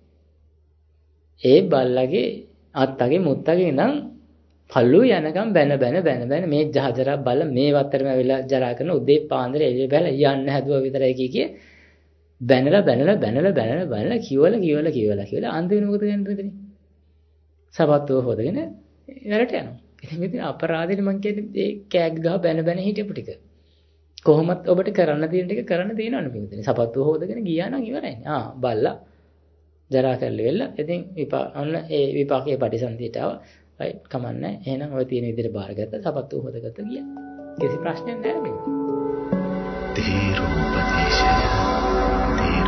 ඒ බල්ලගේ අත්තගේ මුත්තගේ ඉඳන් පල්ලු යනකම් බැන බැන බැන බැන මේ ජහජරා බල්ල මේ වත්තරම ඇවිල්ලා ජරා කරන උදේ පාන්දර එළියට පහළ යන්න හැදුවා විතරයි කී කිය බැනලා බැනලා බැනලා බැනලා බැනලා කිවල කිවල කිවල කියලා අන්තිම මොකද කරන්නේ මෙතන? සබත්තුව හොදගෙන ඉවරට යනවා. ඉතින් ඉතින් අපරාධෙට මං කියන්නේ ඒ කෑග් ගහ බැන බැන හිටපු ටික. කොහොමත් ඔබට කරන්න තියෙන ටික කරන්න තියෙනවනේ පිටින්. සපත්තුව හොදගෙන ගියා නම් ඉවරයි. ආ බල්ලා ජරා කරලා වෙලා ඉතින් විපා අන්න ඒ විපාකයේ පරිසන්තියට ආවා. රයිට් කමන්නේ. එහෙනම් ඔය තියෙන විදිහට බාරගත්තා. සපත්තුව හොදගත්ත ගියා. කිසි ප්‍රශ්නයක් නැහැ මේක. තේරුම් උපදේශය